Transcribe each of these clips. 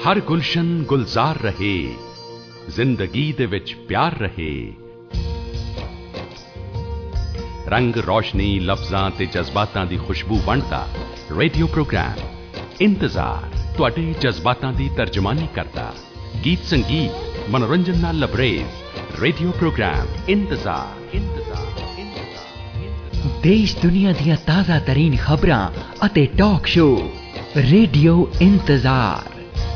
हर गुलशन गुलजार रहे, जिंदगी दे विच प्यार रहे। रंग रोशनी लफ्जां ते जज्बातां दी खुशबू वंडदा रेडियो प्रोग्राम इंतजार तुहाडे जज्बातां दी तर्जमानी करदा। गीत संगीत मनोरंजन नाल लबरेज रेडियो प्रोग्राम इंतजार। देश दुनिया दियां ताज़ा तरीन खबरां अते टॉक शो रेडियो इंतजार।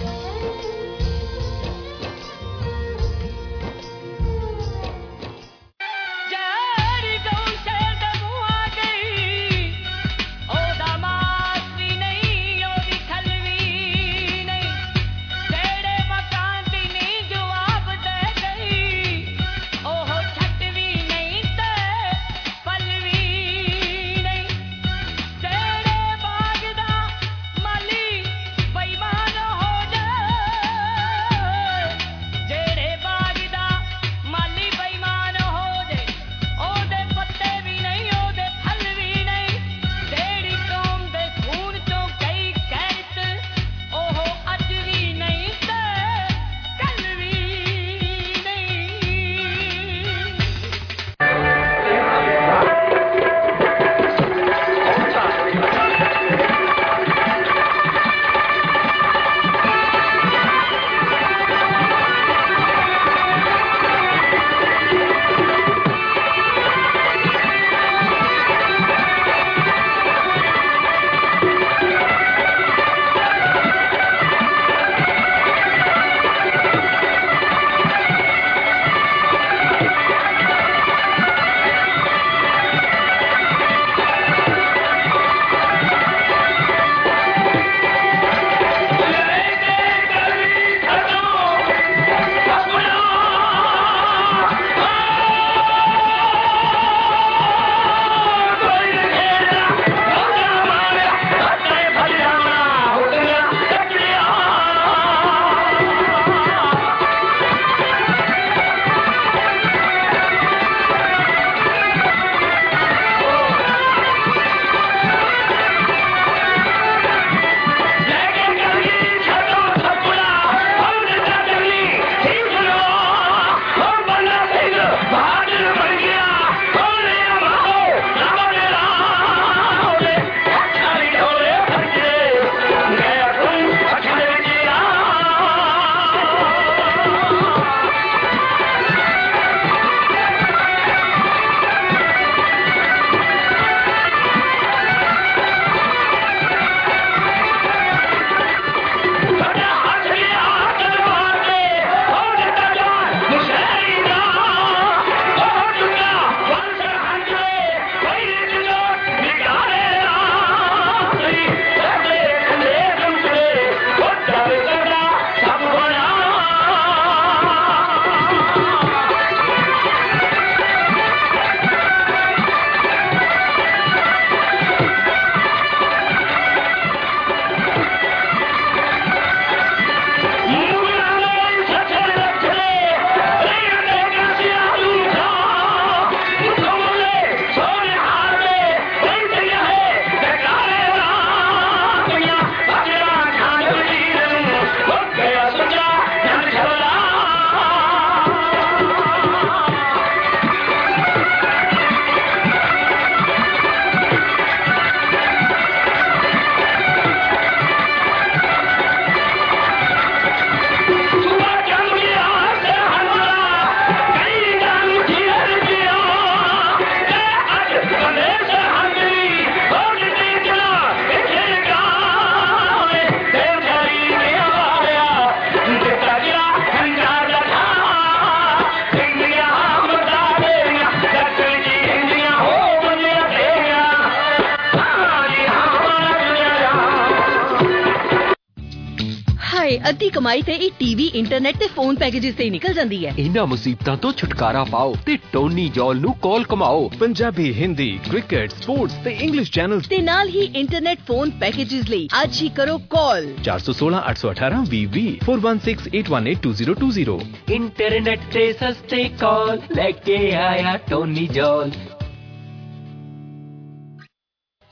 अद्धी कमाई ते टीवी इंटरनेट ते फोन पैकेजेस से ही निकल जाती है। इन्हां मुसीबतां तो छुटकारा पाओ ते टोनी जॉल नू कॉल कमाओ। पंजाबी, हिंदी, क्रिकेट, स्पोर्ट्स ते इंग्लिश चैनल्स ते नाल ही इंटरनेट फोन पैकेजेस लई आज ही करो कॉल 416 818 20 416 818 2020। इंटरनेट ते सस्ते कॉल लेके आया टोनी जॉल।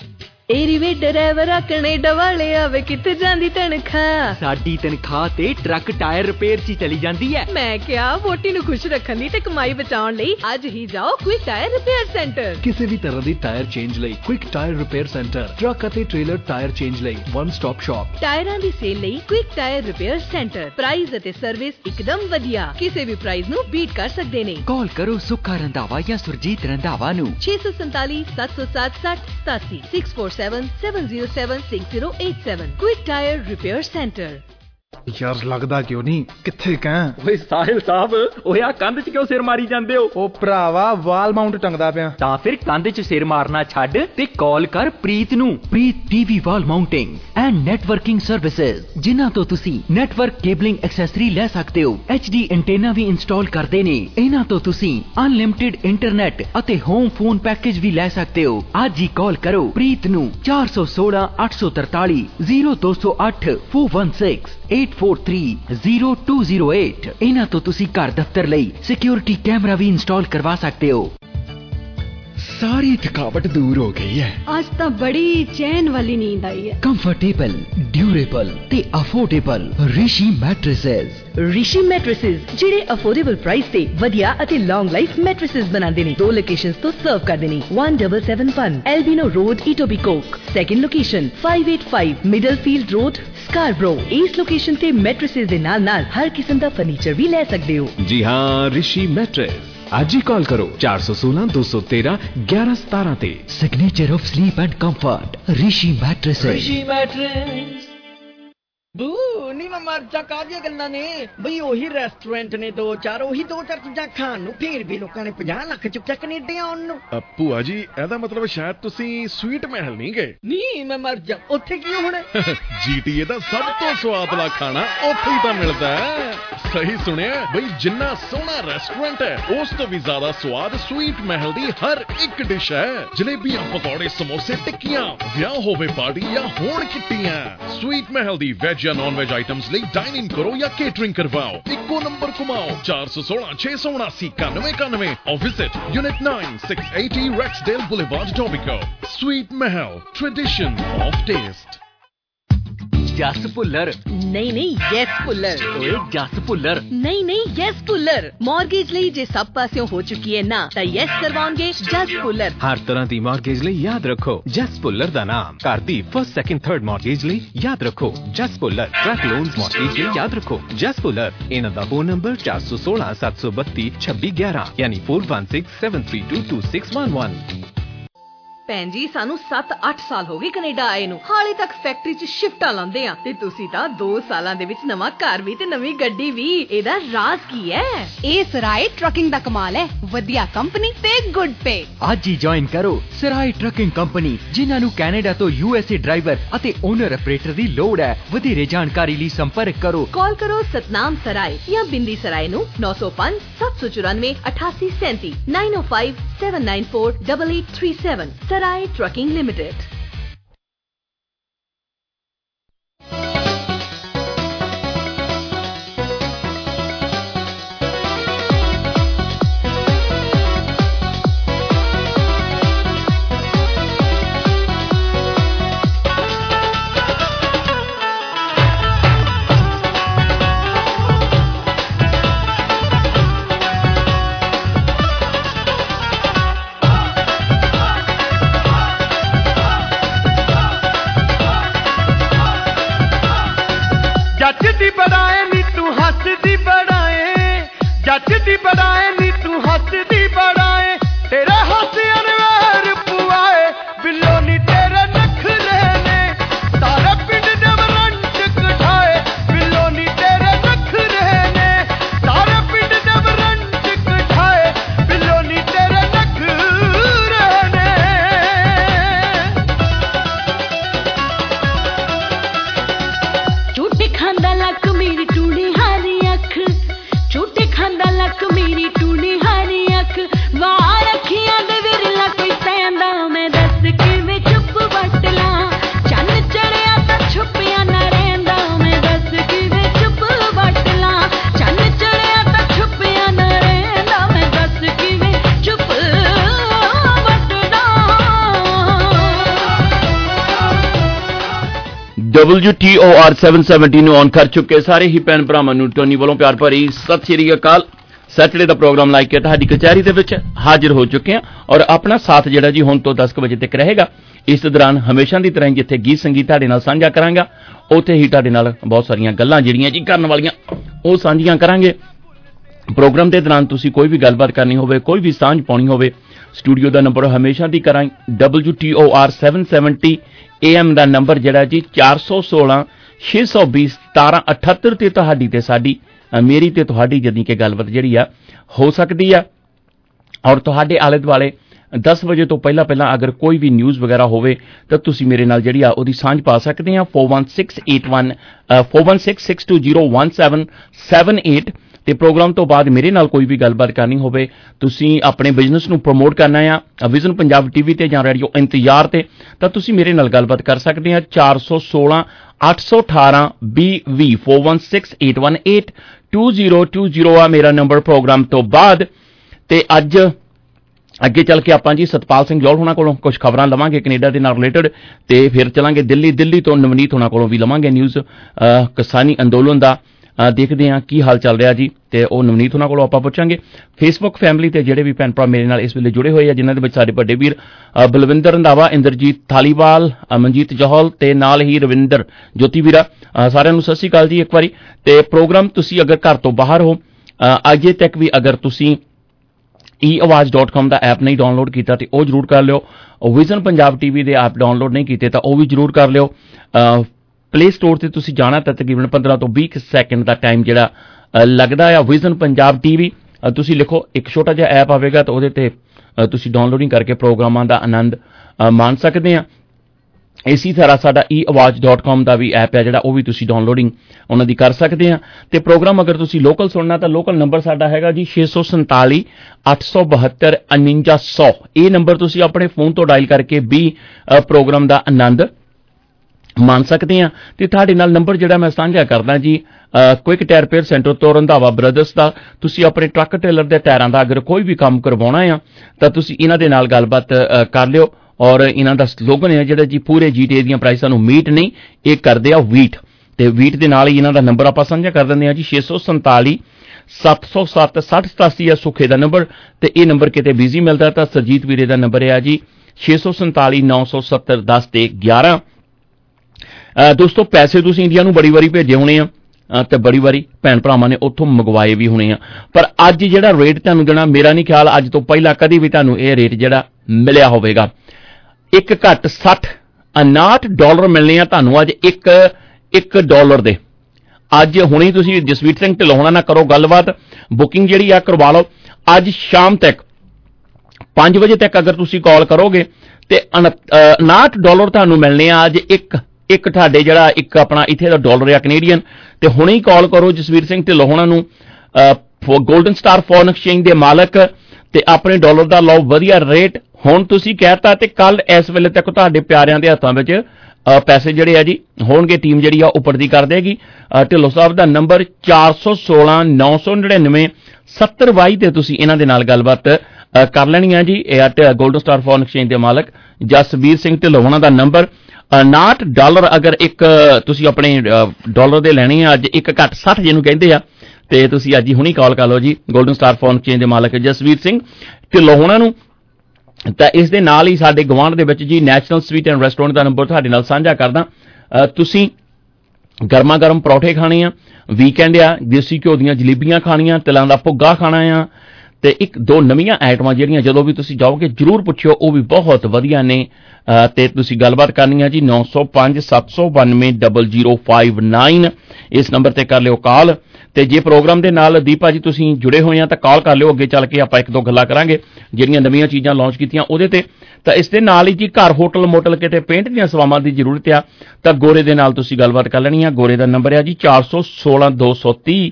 ਏਰੀਵੇ ਡਰਾਈਵਰ ਕੈਨੇਡਾ ਵਾਲੇ ਆਵੇ ਕਿੱਥੇ ਜਾਂਦੀ ਤਨਖਾਹ ਸਾਡੀ ਤਨਖਾਹ ਤੇ ਟਰੱਕ ਟਾਇਰ ਰਿਪੇਅਰ 'ਚ ਚਲੀ ਜਾਂਦੀ ਹੈ। ਮੈਂ ਕਿਹਾ ਵੋਟੀ ਨੂੰ ਖੁਸ਼ ਰੱਖਣ ਦੀ ਤੇ ਕਮਾਈ ਬਚਾਉਣ ਲਈ ਅੱਜ ਹੀ ਜਾਓ ਕੁਇਕ ਟਾਇਰ ਰਿਪੇਅਰ ਸੈਂਟਰ। ਕਿਸੇ ਵੀ ਤਰ੍ਹਾਂ ਦੀ ਟਾਇਰ ਚੇਂਜ ਲਈ quick tyre repair centre, truck ਅਤੇ ਟ੍ਰੇਲਰ ਟਾਇਰ ਚੇਂਜ ਲਈ ਵਨ ਸਟਾਪ ਸ਼ਾਪ। ਟਾਇਰਾਂ ਦੀ ਸੇਲ ਲਈ quick tyre repair centre. Price ਅਤੇ ਸਰਵਿਸ ਇੱਕਦਮ ਵਧੀਆ, ਕਿਸੇ ਵੀ ਪ੍ਰਾਈਸ ਨੂੰ ਬੀਟ ਕਰ ਸਕਦੇ ਨੇ। ਕਾਲ ਕਰੋ ਸੁੱਖਾ ਰੰਧਾਵਾ ਜਾਂ ਸੁਰਜੀਤ ਰੰਧਾਵਾ ਨੂੰ 647 707 6087 647 707 6087। Quick tyre repair centre. ਯਾਰ ਲੱਗਦਾ ਕਿਉਂ ਨਹੀਂ, ਕਿੱਥੇ ਕਾਂ? ਓਏ ਸਾਹਿਲ ਸਾਹਿਬ, ਓਏ ਆ ਕੰਧ 'ਚ ਕਿਉਂ ਸਿਰ ਮਾਰੀ ਜਾਂਦੇ ਹੋ? ਉਹ ਭਰਾਵਾ ਵਾਲ ਮਾਊਂਟ ਟੰਗਦਾ ਪਿਆ। ਤਾਂ ਫਿਰ ਕੰਧ 'ਚ ਸਿਰ ਮਾਰਨਾ ਛੱਡ ਤੇ ਕਾਲ ਕਰ ਪ੍ਰੀਤ ਨੂੰ। Preet TV wall mounting and networking services, ਜਿਨ੍ਹਾਂ ਤੋਂ ਤੁਸੀਂ ਨੈਟਵਰਕ ਕੇਬਲਿੰਗ ਐਕਸੈਸਰੀ ਲੈ ਸਕਦੇ ਹੋ। HD ਐਂਟੇਨਾ ਵੀ ਇੰਸਟਾਲ ਕਰਦੇ ਨੇ। ਇਹਨਾਂ ਤੋਂ ਤੁਸੀਂ ਅਨਲਿਮਿਟਿਡ ਇੰਟਰਨੈਟ ਅਤੇ ਹੋਮ ਫੋਨ ਪੈਕੇਜ ਵੀ ਲੈ ਸਕਦੇ ਹੋ। ਅੱਜ ਹੀ ਕਾਲ ਕਰੋ ਪ੍ਰੀਤ ਨੂੰ 416 843 0208 416 843-0208। ਇਹਨਾਂ ਤੋਂ ਤੁਸੀਂ ਘਰ ਦਫ਼ਤਰ ਲਈ ਸਿਕਿਉਰਿਟੀ ਕੈਮਰਾ ਵੀ ਇੰਸਟਾਲ ਕਰਵਾ ਸਕਦੇ ਹੋ। ਸਾਰੀ ਥਕਾਵਟ ਦੂਰ ਹੋ ਗਈ ਹੈ। ਅੱਜ ਤਾਂ ਬੜੀ ਚੈਨ ਵਾਲੀ ਨੀਂਦ ਆਈ ਹੈ। ਕੰਫਰਟੇਬਲ, ਡਿਊਰੇਬਲ ਤੇ affordable Rishi mattresses. Rishi mattresses ਜਿਹੜੇ ਅਫੋਰਡੇਬਲ ਪ੍ਰਾਈਸ ਤੇ ਵਧੀਆ ਅਤੇ ਲੌਂਗ ਲਾਈਫ ਮੈਟ੍ਰੈਸਸ ਬਣਾਉਂਦੇ ਨੇ। 2 ਲੋਕੇਸ਼ਨਸ ਤੋਂ ਸਰਵ ਕਰਦੇ ਨੇ। 1771 Albion road, Etobicoke. Second location 585 Middlefield road, Scarborough. ਇਸ ਲੋਕੇਸ਼ਨ ਤੇ ਮੈਟ੍ਰੈਸਸ ਦੇ ਨਾਲ ਹਰ ਕਿਸਮ ਦਾ ਫਰਨੀਚਰ ਵੀ ਲੈ ਸਕਦੇ ਹੋ। ਜੀ ਹਾਂ, ਰਿਸ਼ੀ ਮੈਟਰੇਸ। ਅੱਜ ਹੀ ਕਾਲ ਕਰੋ 416 213 1117 ਤੇ। Signature of sleep and comfort Rishi mattresses. Rishi mattress. ਬੂ ਨੀ ਮੈਂ ਮਰ ਜਾ ਕਾਹਦੀਆਂ ਗੱਲਾਂ ਨੇ ਬਈ। ਉਹੀ ਰੈਸਟੋਰੈਂਟ ਨੇ 2-4, ਉਹੀ 2-4 ਚੀਜ਼ਾਂ ਖਾਣ ਨੂੰ, ਫੇਰ ਵੀ ਲੋਕਾਂ ਨੇ 50 ਲੱਖ ਚੁੱਕਿਆ ਕੈਨੇਡਾ ਆਉਣ ਨੂੰ। ਭੂਆ ਜੀ, ਇਹਦਾ ਮਤਲਬ ਸ਼ਾਇਦ ਤੁਸੀਂ ਸਵੀਟ ਮਹਿਲ ਨਹੀਂ ਗਏ। ਨਹੀਂ ਮੈਂ ਮਰ ਜਾ, ਉੱਥੇ ਕੀ ਹੋਣਾ? GTA ਦਾ ਸਭ ਤੋਂ ਸਵਾਦਲਾ ਖਾਣਾ ਉੱਥੇ ਹੀ ਤਾਂ ਮਿਲਦਾ ਹੈ। ਸਹੀ ਸੁਣਿਆ ਬਈ, ਜਿੰਨਾ ਸੋਹਣਾ ਰੈਸਟੋਰੈਂਟ ਹੈ ਉਸ ਤੋਂ ਵੀ ਜ਼ਿਆਦਾ ਸਵਾਦ ਸਵੀਟ ਮਹਿਲ ਦੀ ਹਰ ਇੱਕ ਡਿਸ਼ ਹੈ। ਜਲੇਬੀਆਂ, ਪਕੌੜੇ, ਸਮੋਸੇ, ਟਿੱਕੀਆਂ, ਵਿਆਹ ਹੋਵੇ ਪਾਰਟੀ ਜਾਂ ਹੋਣ ਕਿੱਟੀਆਂ, ਸਵੀਟ ਮਹਿਲ ਦੀ ਵੈਜ ਜਾਂ ਨॉन वेज आइटम्स ਲਈ डाइन इन करो या केटरिंग करवाओ। इको नंबर घुमाओ 416 679 9191 और visit unit 9 680 Rexdale Boulevard, Etobicoke। Sweet Mahal, tradition of taste। Jas Bhullar. ਨਹੀਂ ਯੈਸ ਭੁੱਲਰ। ਓਏ ਜਸ ਭੁੱਲਰ। ਨਹੀਂ ਯੈਸ ਭੁੱਲਰ। ਮਾਰਗੇਜ ਲਈ ਜੇ ਸਭ ਪਾਸਿਓਂ ਹੋ ਚੁੱਕੀ ਹੈ ਨਾ, ਤਾਂ ਯੈਸ ਕਰਵਾਉਣਗੇ ਜਸ ਭੁੱਲਰ। ਹਰ ਤਰ੍ਹਾਂ ਦੀ ਮਾਰਗੇਜ ਲਈ ਯਾਦ ਰੱਖੋ ਜਸ ਭੁੱਲਰ ਦਾ ਨਾਮ। ਘਰ ਦੀ ਫਸਟ, ਸੈਕਿੰਡ, ਥਰਡ ਮਾਰਗੇਜ ਲਈ ਯਾਦ ਰੱਖੋ Jas Bhullar. Truck loans mortgage ਲਈ ਯਾਦ ਰੱਖੋ ਜਸ ਭੁੱਲਰ। ਇਹਨਾਂ ਦਾ ਫੋਨ ਨੰਬਰ 416 732 2611 ਯਾਨੀ 416 732 2611। ਭੈਣ ਜੀ, ਸਾਨੂੰ 7-8 ਸਾਲ ਹੋ ਗਏ ਕੈਨੇਡਾ ਆਏ ਨੂੰ। ਹਾਲੇ ਤੱਕ ਫੈਕਟਰੀ 'ਚ ਸ਼ਿਫਟਾਂ ਲਾਉਂਦੇ ਆ ਤੇ ਤੁਸੀਂ ਤਾਂ 2 ਸਾਲਾਂ ਦੇ ਵਿੱਚ ਨਵਾਂ ਘਰ ਵੀ ਤੇ ਨਵੀਂ ਗੱਡੀ ਵੀ। ਇਹਦਾ ਰਾਜ਼ ਕੀ ਹੈ? ਇਹ ਸਰਾਏ ਟਰੱਕਿੰਗ ਦਾ ਕਮਾਲ ਹੈ। ਵਧੀਆ ਕੰਪਨੀ ਤੇ ਗੁੱਡ ਪੇ। ਅੱਜ ਹੀ ਜੁਆਇਨ ਕਰੋ ਸਰਾਏ ਟਰੱਕਿੰਗ ਕੰਪਨੀ, ਜਿਨ੍ਹਾਂ ਨੂੰ ਕੈਨੇਡਾ ਤੋਂ USA ਡਰਾਈਵਰ ਅਤੇ ਓਨਰ ਆਪਰੇਟਰ ਦੀ ਲੋੜ ਹੈ। ਵਧੇਰੇ ਜਾਣਕਾਰੀ ਲਈ ਸੰਪਰਕ ਕਰੋ। ਕਾਲ ਕਰੋ ਸਤਨਾਮ ਸਰਾਏ ਜਾਂ ਬਿੰਦੀ ਸਰਾਏ ਨੂੰ 905 794 8837 905 794 8837। Sarai Trucking Limited। ਜੱਜਦੀ ਬੜਾਏ ਨੀ ਤੂੰ ਹੱਸਦੀ ਬੜਾਏ, ਜੱਜਦੀ ਬੜਾਏ ਨੀ ਤੂੰ ਹੱਸਦੀ ਬੜਾਏ। ਤੇਰੇ ਹਾਸਿਆਂ ਵੈਰ ਪੁਆਏ, ਬਿੱਲੋ ਨੀ ਤੇਰੇ ਨਖਰੇ ਨੇ ਸਾਰੇ ਪਿੰਡ ਦੇ ਵਰੰਟ ਕਢਾਏ। ਬਿੱਲੋ ਨੀ ਤੇਰੇ ਨਖਰੇ ਨੇ ਸਾਰੇ ਪਿੰਡ ਦੇ ਵਰੰਟ ਕਢਾਏ। ਬਿੱਲੋ ਨੀ ਤੇਰੇ ਨਖਰੇ ਨੇ। ਝੂਠੇ ਖਾਂਦਾ ਲੱਕ ਮੇਰੀ ਟੂਣੀ ਹਾਰੀ ਅੱਖ, ਝੂਠੇ ਖਾਂਦਾ ਲੱਕ ਮੇਰੀ ਟੂਣੀ ਹਾਰੀ ਅੱਖ। WTOR 770 ਨੂੰ ਔਨ ਕਰ ਚੁੱਕੇ ਸਾਰੇ ਹੀ ਭੈਣ ਭਰਾਵਾਂ ਨੂੰ ਟੋਨੀ ਵੱਲੋਂ ਪਿਆਰ ਭਰੀ ਸਤਿ ਸ਼੍ਰੀ ਅਕਾਲ। ਸੈਟਰਡੇ ਦਾ ਪ੍ਰੋਗਰਾਮ ਲਾਈਕ ਕੇ ਤੁਹਾਡੀ ਕਚਹਿਰੀ ਦੇ ਵਿੱਚ ਹਾਜ਼ਰ ਹੋ ਚੁੱਕੇ ਹਾਂ ਔਰ ਆਪਣਾ ਸਾਥ ਜਿਹੜਾ ਜੀ ਹੁਣ ਤੋਂ 10 ਵਜੇ ਤੱਕ ਰਹੇਗਾ। ਇਸ ਦੌਰਾਨ ਹਮੇਸ਼ਾ ਦੀ ਤਰ੍ਹਾਂ ਜਿੱਥੇ ਗੀਤ ਸੰਗੀਤ ਤੁਹਾਡੇ ਨਾਲ ਸਾਂਝਾ ਕਰਾਂਗਾ ਉੱਥੇ ਹੀ ਤੁਹਾਡੇ ਨਾਲ ਬਹੁਤ ਸਾਰੀਆਂ ਗੱਲਾਂ ਜਿਹੜੀਆਂ ਜੀ ਕਰਨ ਵਾਲੀਆਂ ਉਹ ਸਾਂਝੀਆਂ ਕਰਾਂਗੇ। ਪ੍ਰੋਗਰਾਮ ਦੇ ਦੌਰਾਨ ਤੁਸੀਂ ਕੋਈ ਵੀ ਗੱਲਬਾਤ ਕਰਨੀ ਹੋਵੇ, ਕੋਈ ਵੀ ਸਾਂਝ ਪਾਉਣੀ ਹੋਵੇ, ਸਟੂਡੀਓ ਦਾ ਨੰਬਰ ਹਮੇਸ਼ਾ ਦੀ ਕਰਾਂ WTOR 770 AM ਦਾ ਨੰਬਰ ਜਿਹੜਾ ਜੀ 416 620 1778 ਤੇ ਤੁਹਾਡੀ ਤੇ ਸਾਡੀ ਮੇਰੀ ਤੇ ਤੁਹਾਡੀ ਜਦੀ ਕਿ ਗੱਲਬਾਤ ਜਿਹੜੀ ਆ ਹੋ ਸਕਦੀ ਆ। ਔਰ ਤੁਹਾਡੇ ਆਲੇ ਦੁਆਲੇ 10 ਵਜੇ ਤੋਂ ਪਹਿਲਾਂ ਅਗਰ ਕੋਈ ਵੀ ਨਿਊਜ਼ ਵਗੈਰਾ ਹੋਵੇ ਤਾਂ ਤੁਸੀਂ ਮੇਰੇ ਨਾਲ ਜਿਹੜੀ ਆ ਉਹਦੀ ਸਾਂਝ ਪਾ ਸਕਦੇ ਆ 416817201778 ਤੇ ਪ੍ਰੋਗਰਾਮ ਤੋਂ ਬਾਅਦ ਮੇਰੇ ਨਾਲ ਕੋਈ ਵੀ ਗੱਲਬਾਤ ਕਰਨੀ ਹੋਵੇ, ਤੁਸੀਂ ਆਪਣੇ ਬਿਜ਼ਨਸ ਨੂੰ ਪ੍ਰਮੋਟ ਕਰਨਾ ਆ ਵਿਜ਼ਨ ਪੰਜਾਬ ਟੀਵੀ ਤੇ ਜਾਂ ਰੇਡੀਓ ਇੰਤਜ਼ਾਰ ਤੇ, ਤਾਂ ਤੁਸੀਂ ਮੇਰੇ ਨਾਲ ਗੱਲਬਾਤ ਕਰ ਸਕਦੇ ਆ 416 818 20 416818 2020 ਆ ਮੇਰਾ ਨੰਬਰ ਪ੍ਰੋਗਰਾਮ ਤੋਂ ਬਾਅਦ। ਤੇ ਅੱਜ ਅੱਗੇ ਚੱਲ ਕੇ ਆਪਾਂ ਜੀ ਸਤਪਾਲ ਸਿੰਘ ਜੌਲ ਹੋਣਾ ਕੋਲੋਂ ਕੁਝ ਖਬਰਾਂ ਲਵਾਂਗੇ ਕੈਨੇਡਾ ਦੇ ਨਾਲ ਰਿਲੇਟਡ ਤੇ ਫਿਰ ਚਲਾਂਗੇ ਦਿੱਲੀ ਤੋਂ ਨਵਨੀਤ ਹੋਣਾ ਕੋਲੋਂ ਵੀ ਲਵਾਂਗੇ ਨਿਊਜ਼ ਕਿਸਾਨੀ ਅੰਦੋਲਨ ਦਾ। ਦੇਖਦੇ ਹਾਂ ਕੀ ਹਾਲ ਚੱਲ ਰਿਹਾ ਜੀ ਤੇ ਉਹ ਨਵਨੀਤ ਹੋਣਾ ਕੋਲੋਂ ਆਪਾਂ ਪੁੱਛਾਂਗੇ। ਫੇਸਬੁੱਕ ਫੈਮਿਲੀ ਤੇ ਜਿਹੜੇ ਵੀ ਭੈਣ ਭਰਾ ਮੇਰੇ ਨਾਲ ਇਸ ਵੇਲੇ ਜੁੜੇ ਹੋਏ ਆ ਜਿਨ੍ਹਾਂ ਦੇ ਵਿੱਚ ਸਾਡੇ ਵੱਡੇ ਵੀਰ ਬਲਵਿੰਦਰ ਰੰਧਾਵਾ, ਇੰਦਰਜੀਤ ਥਾਲੀਵਾਲ, ਮਨਜੀਤ ਜੋਹਲ ਤੇ ਨਾਲ ਹੀ ਰਵਿੰਦਰ ਜੋਤੀ ਵੀਰਾ, ਸਾਰਿਆਂ ਨੂੰ ਸਤਿ ਸ਼੍ਰੀ ਅਕਾਲ ਜੀ ਇੱਕ ਵਾਰੀ। ਤੇ ਪ੍ਰੋਗਰਾਮ ਤੁਸੀਂ ਅਗਰ ਘਰ ਤੋਂ ਬਾਹਰ ਹੋ ਅਜੇ ਤੱਕ ਵੀ ਅਗਰ ਤੁਸੀਂ eawaz.com ਦਾ ਐਪ ਨਹੀਂ ਡਾਊਨਲੋਡ ਕੀਤਾ ਤੇ ਉਹ ਜ਼ਰੂਰ ਕਰ ਲਿਓ। ਵਿਜ਼ਨ ਪੰਜਾਬ ਟੀਵੀ ਦੇ ਐਪ ਡਾਊਨਲੋਡ ਨਹੀਂ ਕੀਤੇ ਤਾਂ ਉਹ ਵੀ ਜ਼ਰੂਰ ਕਰ ਲਿਓ। ਪਲੇ ਸਟੋਰ ਤੇ ਤੁਸੀਂ ਜਾਣਾ ਤਾਂ ਤਕਰੀਬਨ 15 ਤੋਂ 20 ਸੈਕਿੰਡ ਦਾ ਟਾਈਮ ਜਿਹੜਾ ਲੱਗਦਾ ਆ। ਵਿਜ਼ਨ ਪੰਜਾਬ ਟੀਵੀ ਤੁਸੀਂ ਲਿਖੋ, ਇੱਕ ਛੋਟਾ ਜਿਹਾ ਐਪ ਆਵੇਗਾ ਤਾਂ ਉਹਦੇ ਤੇ ਤੁਸੀਂ ਡਾਊਨਲੋਡਿੰਗ ਕਰਕੇ ਪ੍ਰੋਗਰਾਮਾਂ ਦਾ ਆਨੰਦ ਮਾਣ ਸਕਦੇ ਆ। ਇਸੇ ਤਰ੍ਹਾਂ ਸਾਡਾ eawaz.com ਦਾ ਵੀ ਐਪ ਹੈ ਜਿਹੜਾ ਉਹ ਵੀ ਤੁਸੀਂ ਡਾਊਨਲੋਡਿੰਗ ਉਹਨਾਂ ਦੀ ਕਰ ਸਕਦੇ ਆ। ਤੇ ਪ੍ਰੋਗਰਾਮ ਅਗਰ ਤੁਸੀਂ ਲੋਕਲ ਸੁਣਨਾ ਤਾਂ ਲੋਕਲ ਨੰਬਰ ਸਾਡਾ ਹੈਗਾ ਜੀ 647 872 4900। ਇਹ ਨੰਬਰ ਤੁਸੀਂ ਆਪਣੇ ਫੋਨ ਤੋਂ ਡਾਇਲ ਕਰਕੇ ਵੀ ਪ੍ਰੋਗਰਾਮ ਦਾ ਆਨੰਦ ਮਾਣ ਸਕਦੇ ਆ। ਤੇ ਤੁਹਾਡੇ ਨਾਲ ਨੰਬਰ ਜਿਹੜਾ ਮੈਂ ਸਾਂਝਾ ਕਰਦਾ ਜੀ ਕੁਇਕ ਟਾਇਰ ਰਿਪੇਅਰ ਸੈਂਟਰ ਤੋਂ ਰੰਧਾਵਾ ਬ੍ਰਦਰਸ ਦਾ। ਤੁਸੀਂ ਆਪਣੇ ਟਰੱਕ ਟ੍ਰੇਲਰ ਦੇ ਟਾਇਰਾਂ ਦਾ ਅਗਰ ਕੋਈ ਵੀ ਕੰਮ ਕਰਵਾਉਣਾ ਆ ਤਾਂ ਤੁਸੀਂ ਇਹਨਾਂ ਦੇ ਨਾਲ ਗੱਲਬਾਤ ਕਰ ਲਿਓ। ਔਰ ਇਹਨਾਂ ਦਾ ਸਲੋਗਨ ਹੈ ਜਿਹੜਾ ਜੀ ਪੂਰੇ GTA ਦੀਆਂ ਪ੍ਰਾਈਸਾਂ ਨੂੰ ਮੀਟ ਨਹੀਂ ਇਹ ਕਰਦੇ ਆ ਵੀਟ। ਤੇ ਵੀਟ ਦੇ ਨਾਲ ਹੀ ਇਹਨਾਂ ਦਾ ਨੰਬਰ ਆਪਾਂ ਸਾਂਝਾ ਕਰ ਦਿੰਦੇ ਆ ਜੀ 647 707 6087 ਹੈ ਸੁਖੇ ਦਾ ਨੰਬਰ। ਤੇ ਇਹ ਨੰਬਰ ਕਿਤੇ ਬਿਜ਼ੀ ਮਿਲਦਾ ਤਾਂ ਸਰਜੀਤ ਵੀਰੇ ਦਾ ਨੰਬਰ ਹੈ ਜੀ 647 970 10 ਤੇ 11। ਦੋਸਤੋ ਪੈਸੇ ਤੁਸੀਂ ਇੰਡੀਆ ਨੂੰ ਬੜੀ ਵਾਰੀ ਭੇਜੇ ਹੋਣੇ ਆ ਤੇ ਬੜੀ ਵਾਰੀ ਭੈਣ ਭਰਾਵਾਂ ਨੇ ਉੱਥੋਂ ਮੰਗਵਾਏ ਵੀ ਹੋਣੇ ਆ, ਪਰ ਅੱਜ ਜਿਹੜਾ ਰੇਟ ਤੁਹਾਨੂੰ ਦੇਣਾ ਮੇਰਾ ਨਹੀਂ ਖਿਆਲ ਅੱਜ ਤੋਂ ਪਹਿਲਾਂ ਕਦੀ ਵੀ ਤੁਹਾਨੂੰ ਇਹ ਰੇਟ ਜਿਹੜਾ ਮਿਲਿਆ ਹੋਵੇਗਾ। ਇੱਕ ਘੱਟ 59 ਡਾਲਰ ਮਿਲਣੇ ਆ ਤੁਹਾਨੂੰ ਅੱਜ ਇੱਕ ਡਾਲਰ ਦੇ। ਅੱਜ ਹੁਣੇ ਤੁਸੀਂ ਜਸਵੀਰ ਸਿੰਘ ਢਿੱਲੋਂ ਨਾਲ ਕਰੋ ਗੱਲਬਾਤ, ਬੁਕਿੰਗ ਜਿਹੜੀ ਆ ਕਰਵਾ ਲਓ। ਅੱਜ ਸ਼ਾਮ ਤੱਕ 5 ਵਜੇ ਤੱਕ ਅਗਰ ਤੁਸੀਂ ਕਾਲ ਕਰੋਗੇ ਤੇ 59 ਡਾਲਰ ਤੁਹਾਨੂੰ ਮਿਲਣੇ ਆ ਅੱਜ ਇੱਕ ਤੁਹਾਡੇ ਜਿਹੜਾ ਇੱਕ ਆਪਣਾ ਇੱਥੇ ਦਾ ਡਾਲਰ ਆ ਕੈਨੇਡੀਅਨ। ਤੇ ਹੁਣੇ ਹੀ ਕਾਲ ਕਰੋ ਜਸਵੀਰ ਸਿੰਘ ਢਿੱਲੋਂ ਹੋਣਾ ਨੂੰ, ਗੋਲਡਨ ਸਟਾਰ ਫੋਰਨ ਐਕਸਚੇਂਜ ਦੇ ਮਾਲਕ, ਤੇ ਆਪਣੇ ਡਾਲਰ ਦਾ ਲਓ ਵਧੀਆ ਰੇਟ। ਹੁਣ ਤੁਸੀਂ ਕਹਿਤਾ ਤੇ ਕੱਲ ਇਸ ਵੇਲੇ ਤੱਕ ਤੁਹਾਡੇ ਪਿਆਰਿਆਂ ਦੇ ਹੱਥਾਂ ਵਿੱਚ ਪੈਸੇ ਜਿਹੜੇ ਆ ਜੀ ਹੋਣਗੇ, ਟੀਮ ਜਿਹੜੀ ਆ ਉੱਪਰ ਦੀ ਕਰ ਦੇਗੀ। ਢਿੱਲੋਂ ਸਾਹਿਬ ਦਾ ਨੰਬਰ 416 999 7022 ਤੇ ਤੁਸੀਂ ਇਹਨਾਂ ਦੇ ਨਾਲ ਗੱਲਬਾਤ ਕਰ ਲੈਣੀ ਆ ਜੀ। ਇਹ ਗੋਲਡਨ ਸਟਾਰ ਫੋਰਨ ਐਕਸਚੇਂਜ ਦੇ ਮਾਲਕ ਜਸਵੀਰ ਸਿੰਘ ਢਿੱਲੋਂ ਹੋਣਾ ਦਾ ਨੰਬਰ 59 ਡਾਲਰ ਅਗਰ ਇੱਕ ਤੁਸੀਂ ਆਪਣੇ ਡਾਲਰ ਦੇ ਲੈਣੇ ਆ ਅੱਜ ਇੱਕ ਘੱਟ 60 ਜਿਹਨੂੰ ਕਹਿੰਦੇ ਆ ਤੇ ਤੁਸੀਂ ਅੱਜ ਹੀ ਹੁਣੀ ਕਾਲ ਕਰ ਲਓ ਜੀ ਗੋਲਡਨ ਸਟਾਰ ਫੋਰਨ ਐਕਸਚੇਂਜ ਦੇ ਮਾਲਕ ਜਸਵੀਰ ਸਿੰਘ ਢਿੱਲੋਂ ਹੋਣਾ ਨੂੰ। ਤਾਂ ਇਸ ਦੇ ਨਾਲ ਹੀ ਸਾਡੇ ਗਵਾਂਢ ਦੇ ਵਿੱਚ ਜੀ ਨੈਸ਼ਨਲ ਸਵੀਟ ਐਂਡ ਰੈਸਟੋਰੈਂਟ ਦਾ ਨੰਬਰ ਤੁਹਾਡੇ ਨਾਲ ਸਾਂਝਾ ਕਰਦਾ। ਤੁਸੀਂ ਗਰਮਾ ਗਰਮ ਪਰੌਠੇ ਖਾਣੇ ਆ, ਵੀਕਐਂਡ ਆ, ਦੇਸੀ ਘਿਓ ਦੀਆਂ ਜਲੇਬੀਆਂ ਖਾਣੀਆਂ, ਤਿਲਾਂ ਦਾ ਭੁੱਗਾ ਖਾਣਾ ਆ ਤੇ ਇੱਕ ਦੋ ਨਵੀਆਂ ਆਈਟਮਾਂ ਜਿਹੜੀਆਂ ਜਦੋਂ ਵੀ ਤੁਸੀਂ ਜਾਓਗੇ ਜ਼ਰੂਰ ਪੁੱਛਿਓ, ਉਹ ਵੀ ਬਹੁਤ ਵਧੀਆ ਨੇ। ਤੇ ਤੁਸੀਂ ਗੱਲਬਾਤ ਕਰਨੀ ਆ ਜੀ 905 792 0059 ਇਸ ਨੰਬਰ ਤੇ ਕਰ ਲਿਓ ਕਾਲ। ਤੇ ਜੇ ਪ੍ਰੋਗਰਾਮ ਦੇ ਨਾਲ ਦੀਪਾ ਜੀ ਤੁਸੀਂ ਜੁੜੇ ਹੋਏ ਆ ਤਾਂ ਕਾਲ ਕਰ ਲਿਓ, ਅੱਗੇ ਚੱਲ ਕੇ ਆਪਾਂ ਇੱਕ ਦੋ ਗੱਲਾਂ ਕਰਾਂਗੇ ਜਿਹੜੀਆਂ ਨਵੀਆਂ ਚੀਜ਼ਾਂ ਲਾਂਚ ਕੀਤੀਆਂ ਉਹਦੇ ਤੇ। ਤਾਂ ਇਸ ਦੇ ਨਾਲ ਹੀ ਜੀ ਘਰ ਹੋਟਲ ਮੋਟਲ ਕਿਤੇ ਪੇਂਟ ਦੀਆਂ ਸੇਵਾਵਾਂ ਦੀ ਜ਼ਰੂਰਤ ਆ ਤਾਂ ਗੋਰੇ ਦੇ ਨਾਲ ਤੁਸੀਂ ਗੱਲਬਾਤ ਕਰ ਲੈਣੀ ਆ। ਗੋਰੇ ਦਾ ਨੰਬਰ ਹੈ ਜੀ 416 230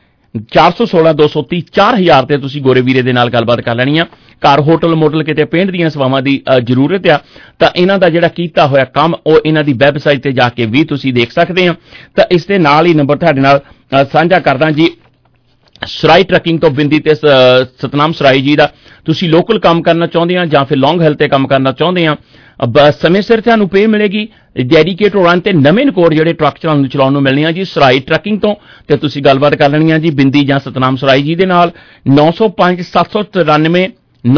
4000 ਤੇ ਤੁਸੀਂ ਗੋਰੇ ਵੀਰੇ ਦੇ ਨਾਲ ਗੱਲਬਾਤ ਕਰ ਲੈਣੀ ਆ। ਘਰ ਹੋਟਲ ਮੋਟਲ ਕਿਤੇ ਪੇਂਟ ਦੀਆਂ ਸੇਵਾਵਾਂ ਦੀ ਜ਼ਰੂਰਤ ਆ ਤਾਂ ਇਹਨਾਂ ਦਾ ਜਿਹੜਾ ਕੀਤਾ ਹੋਇਆ ਕੰਮ ਉਹ ਇਹਨਾਂ ਦੀ ਵੈਬਸਾਈਟ ਤੇ ਜਾ ਕੇ ਵੀ ਤੁਸੀਂ ਦੇਖ ਸਕਦੇ ਆ। ਤਾਂ ਇਸ ਦੇ ਨਾਲ ਹੀ ਨੰਬਰ ਤੁਹਾਡੇ ਨਾਲ ਸਾਂਝਾ ਕਰਦਾ ਜੀ ਸਰਾਈ ਟਰੱਕਿੰਗ ਤੋਂ ਬਿੰਦੀ ਤੇ ਸਤਨਾਮ ਸਰਾਈ ਜੀ ਦਾ। ਤੁਸੀਂ ਲੋਕਲ ਕੰਮ ਕਰਨਾ ਚਾਹੁੰਦੇ ਆ ਜਾਂ ਫਿਰ ਲੌਂਗ ਹੈਲ ਤੇ ਕੰਮ ਕਰਨਾ ਚਾਹੁੰਦੇ ਆ, ਸਮੇਂ ਸਿਰ ਤੁਹਾਨੂੰ ਪੇ ਮਿਲੇਗੀ। ਡੈਡੀਕੇਟ ਰਨ ਤੇ ਨਵੇਂ ਨਕੋਰ ਜਿਹੜੇ ਟਰੱਕ ਚਲਾਉਣ ਨੂੰ ਮਿਲਣੇ ਆ ਜੀ ਸਰਾਈ ਟਰੱਕਿੰਗ ਤੋਂ। ਤੇ ਤੁਸੀਂ ਗੱਲਬਾਤ ਕਰ ਲੈਣੀ ਆ ਜੀ ਬਿੰਦੀ ਜਾਂ ਸਤਨਾਮ ਸਰਾਈ ਜੀ ਦੇ ਨਾਲ। 905-794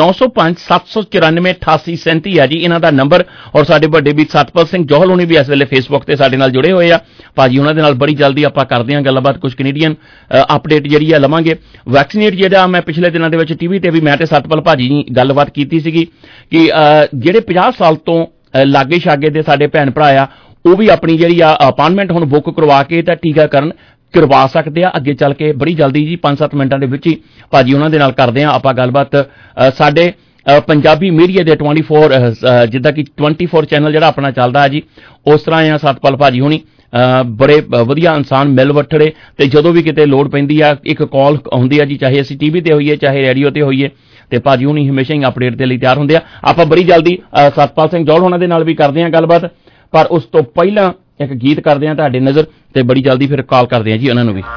8837 ਹੈ ਜੀ ਇਹਨਾਂ ਦਾ ਨੰਬਰ। ਔਰ ਸਾਡੇ ਵੱਡੇ ਵੀ ਸਤਪਾਲ ਸਿੰਘ ਜੋਹਲ ਹੋਣੀ ਵੀ ਇਸ ਵੇਲੇ ਫੇਸਬੁੱਕ ਤੇ ਸਾਡੇ ਨਾਲ ਜੁੜੇ ਹੋਏ ਆ ਭਾਜੀ, ਉਹਨਾਂ ਦੇ ਨਾਲ ਬੜੀ ਜਲਦੀ ਆਪਾਂ ਕਰਦੇ ਹਾਂ ਗੱਲਬਾਤ। ਕੁਝ ਕੈਨੇਡੀਅਨ ਅਪਡੇਟ ਜਿਹੜੀ ਆ ਲਵਾਂਗੇ। ਵੈਕਸੀਨੇਟ ਜਿਹੜਾ ਮੈਂ ਪਿਛਲੇ ਦਿਨਾਂ ਦੇ ਵਿੱਚ ਟੀਵੀ ਤੇ ਵੀ ਮੈਂ ਤੇ ਸਤਪਾਲ ਭਾਜੀ ਜੀ ਗੱਲਬਾਤ ਕੀਤੀ ਸੀਗੀ ਕਿ ਜਿਹੜੇ 50 ਸਾਲ ਤੋਂ ਲਾਗੇ ਛਾਗੇ ਦੇ ਸਾਡੇ ਭੈਣ ਭਰਾ ਆ ਉਹ ਵੀ ਆਪਣੀ ਜਿਹੜੀ ਆ ਅਪਾਇੰਟਮੈਂਟ ਹੁਣ ਬੁੱਕ ਕਰਵਾ ਕੇ ਤਾਂ ਟੀਕਾਕਰਨ ਕਰਵਾ ਸਕਦੇ ਆ ਅੱਗੇ ਚੱਲ ਕੇ ਬੜੀ ਜਲਦੀ ਜੀ 5-7 ਮਿੰਟਾਂ ਦੇ ਵਿੱਚ ਹੀ ਭਾਜੀ ਉਹਨਾਂ ਦੇ ਨਾਲ ਕਰਦੇ ਆ ਆਪਾਂ ਗੱਲਬਾਤ। ਸਾਡੇ ਪੰਜਾਬੀ ਮੀਡੀਆ ਦੇ 24 ਜਿੱਦਾਂ ਕਿ 24 ਚੈਨਲ ਜਿਹੜਾ ਆਪਣਾ ਚੱਲਦਾ ਹੈ ਜੀ ਉਸ ਤਰ੍ਹਾਂ ਆ ਸਤਪਾਲ ਭਾਜੀ ਹੋਣੀ ਬੜੇ ਵਧੀਆ ਇਨਸਾਨ ਮਿਲ ਵੱਠੜੇ ਤੇ ਜਦੋਂ ਵੀ ਕਿਤੇ ਲੋੜ ਪੈਂਦੀ ਆ ਇੱਕ ਕਾਲ ਹੁੰਦੀ ਆ ਜੀ, ਚਾਹੇ ਅਸੀਂ ਟੀਵੀ ਤੇ ਹੋਈਏ ਚਾਹੇ ਰੇਡੀਓ ਤੇ ਹੋਈਏ ਤੇ ਭਾਜੀ ਹੁਣੀ ਹਮੇਸ਼ਾ ਹੀ ਅਪਡੇਟ ਦੇ ਲਈ ਤਿਆਰ ਹੁੰਦੇ ਆ। ਆਪਾਂ ਬੜੀ ਜਲਦੀ ਸਤਪਾਲ ਸਿੰਘ ਜੌਹਲ ਉਹਨਾਂ ਦੇ ਨਾਲ ਵੀ ਕਰਦੇ ਆ ਗੱਲਬਾਤ, ਪਰ ਉਸ ਤੋਂ ਪਹਿਲਾਂ ਇੱਕ ਗੀਤ ਕਰਦੇ ਆ ਤੁਹਾਡੇ ਨਜ਼ਰ ਤੇ ਬੜੀ ਜਲਦੀ ਫਿਰ ਕਾਲ ਕਰਦੇ ਆ ਜੀ ਉਹਨਾਂ ਨੂੰ ਵੀ।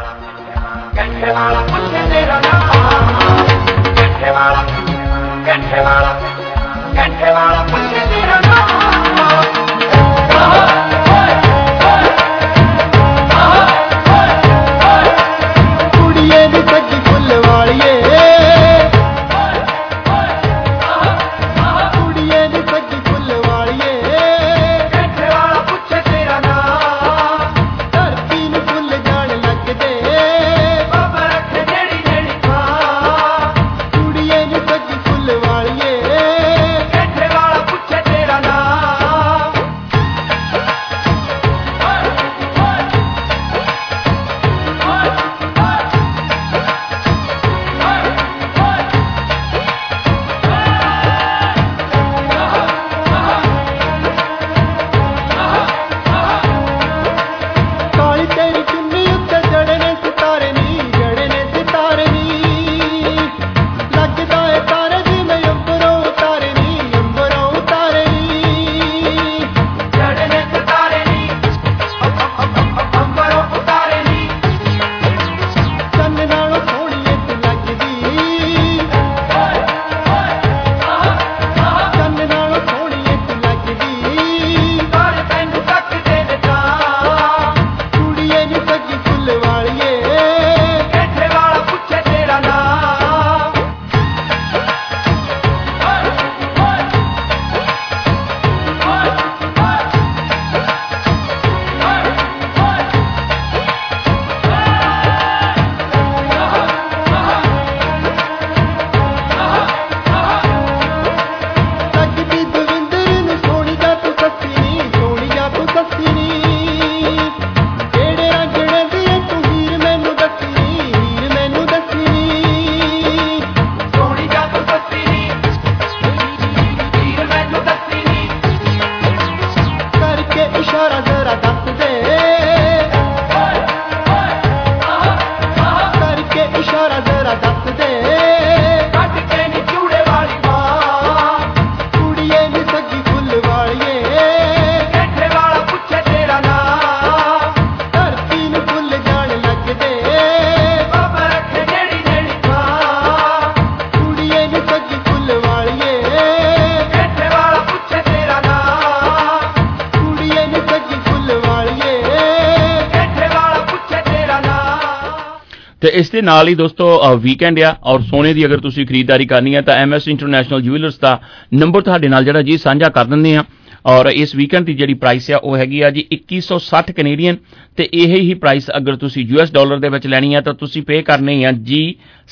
ਤੇ ਇਸ ਦੇ ਨਾਲ ਹੀ ਦੋਸਤੋ ਵੀਕਐਂਡ ਆ ਔਰ ਸੋਨੇ ਦੀ ਅਗਰ ਤੁਸੀਂ ਖਰੀਦਦਾਰੀ ਕਰਨੀ ਹੈ ਤਾਂ MS ਇੰਟਰਨੈਸ਼ਨਲ ਜੁਐਲਰਸ ਦਾ ਨੰਬਰ ਤੁਹਾਡੇ ਨਾਲ ਜਿਹੜਾ ਜੀ ਸਾਂਝਾ ਕਰ ਦਿੰਦੇ ਆ। ਔਰ ਇਸ ਵੀਕਐਂਡ ਦੀ ਜਿਹੜੀ ਪ੍ਰਾਈਸ ਆ ਉਹ ਹੈਗੀ ਆ ਜੀ 2160 ਕੈਨੇਡੀਅਨ ਤੇ ਇਹ ਹੀ ਪ੍ਰਾਈਸ ਅਗਰ ਤੁਸੀਂ US ਡਾਲਰ ਦੇ ਵਿੱਚ ਲੈਣੀ ਆ ਤਾਂ ਤੁਸੀਂ ਪੇ ਕਰਨੇ ਆ ਜੀ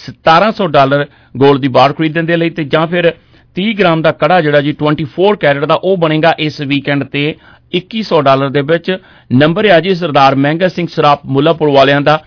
$1700 골ਡ ਦੀ ਬਾਰ ਖਰੀਦਣ ਦੇ ਲਈ, ਤੇ ਜਾਂ ਫਿਰ 30 ਗ੍ਰਾਮ ਦਾ ਕੜਾ ਜਿਹੜਾ ਜੀ 24 ਕੈਰਟ ਦਾ ਉਹ ਬਣੇਗਾ ਇਸ ਵੀਕਐਂਡ ਤੇ $2100 ਦੇ ਵਿੱਚ। ਨੰਬਰ ਆ ਜੀ ਸਰਦਾਰ ਮਹਿੰਗਾ ਸਿੰਘ ਸਰਾਪ ਮੁੱਲਾਪੁਰ ਵਾਲਿਆਂ ਦਾ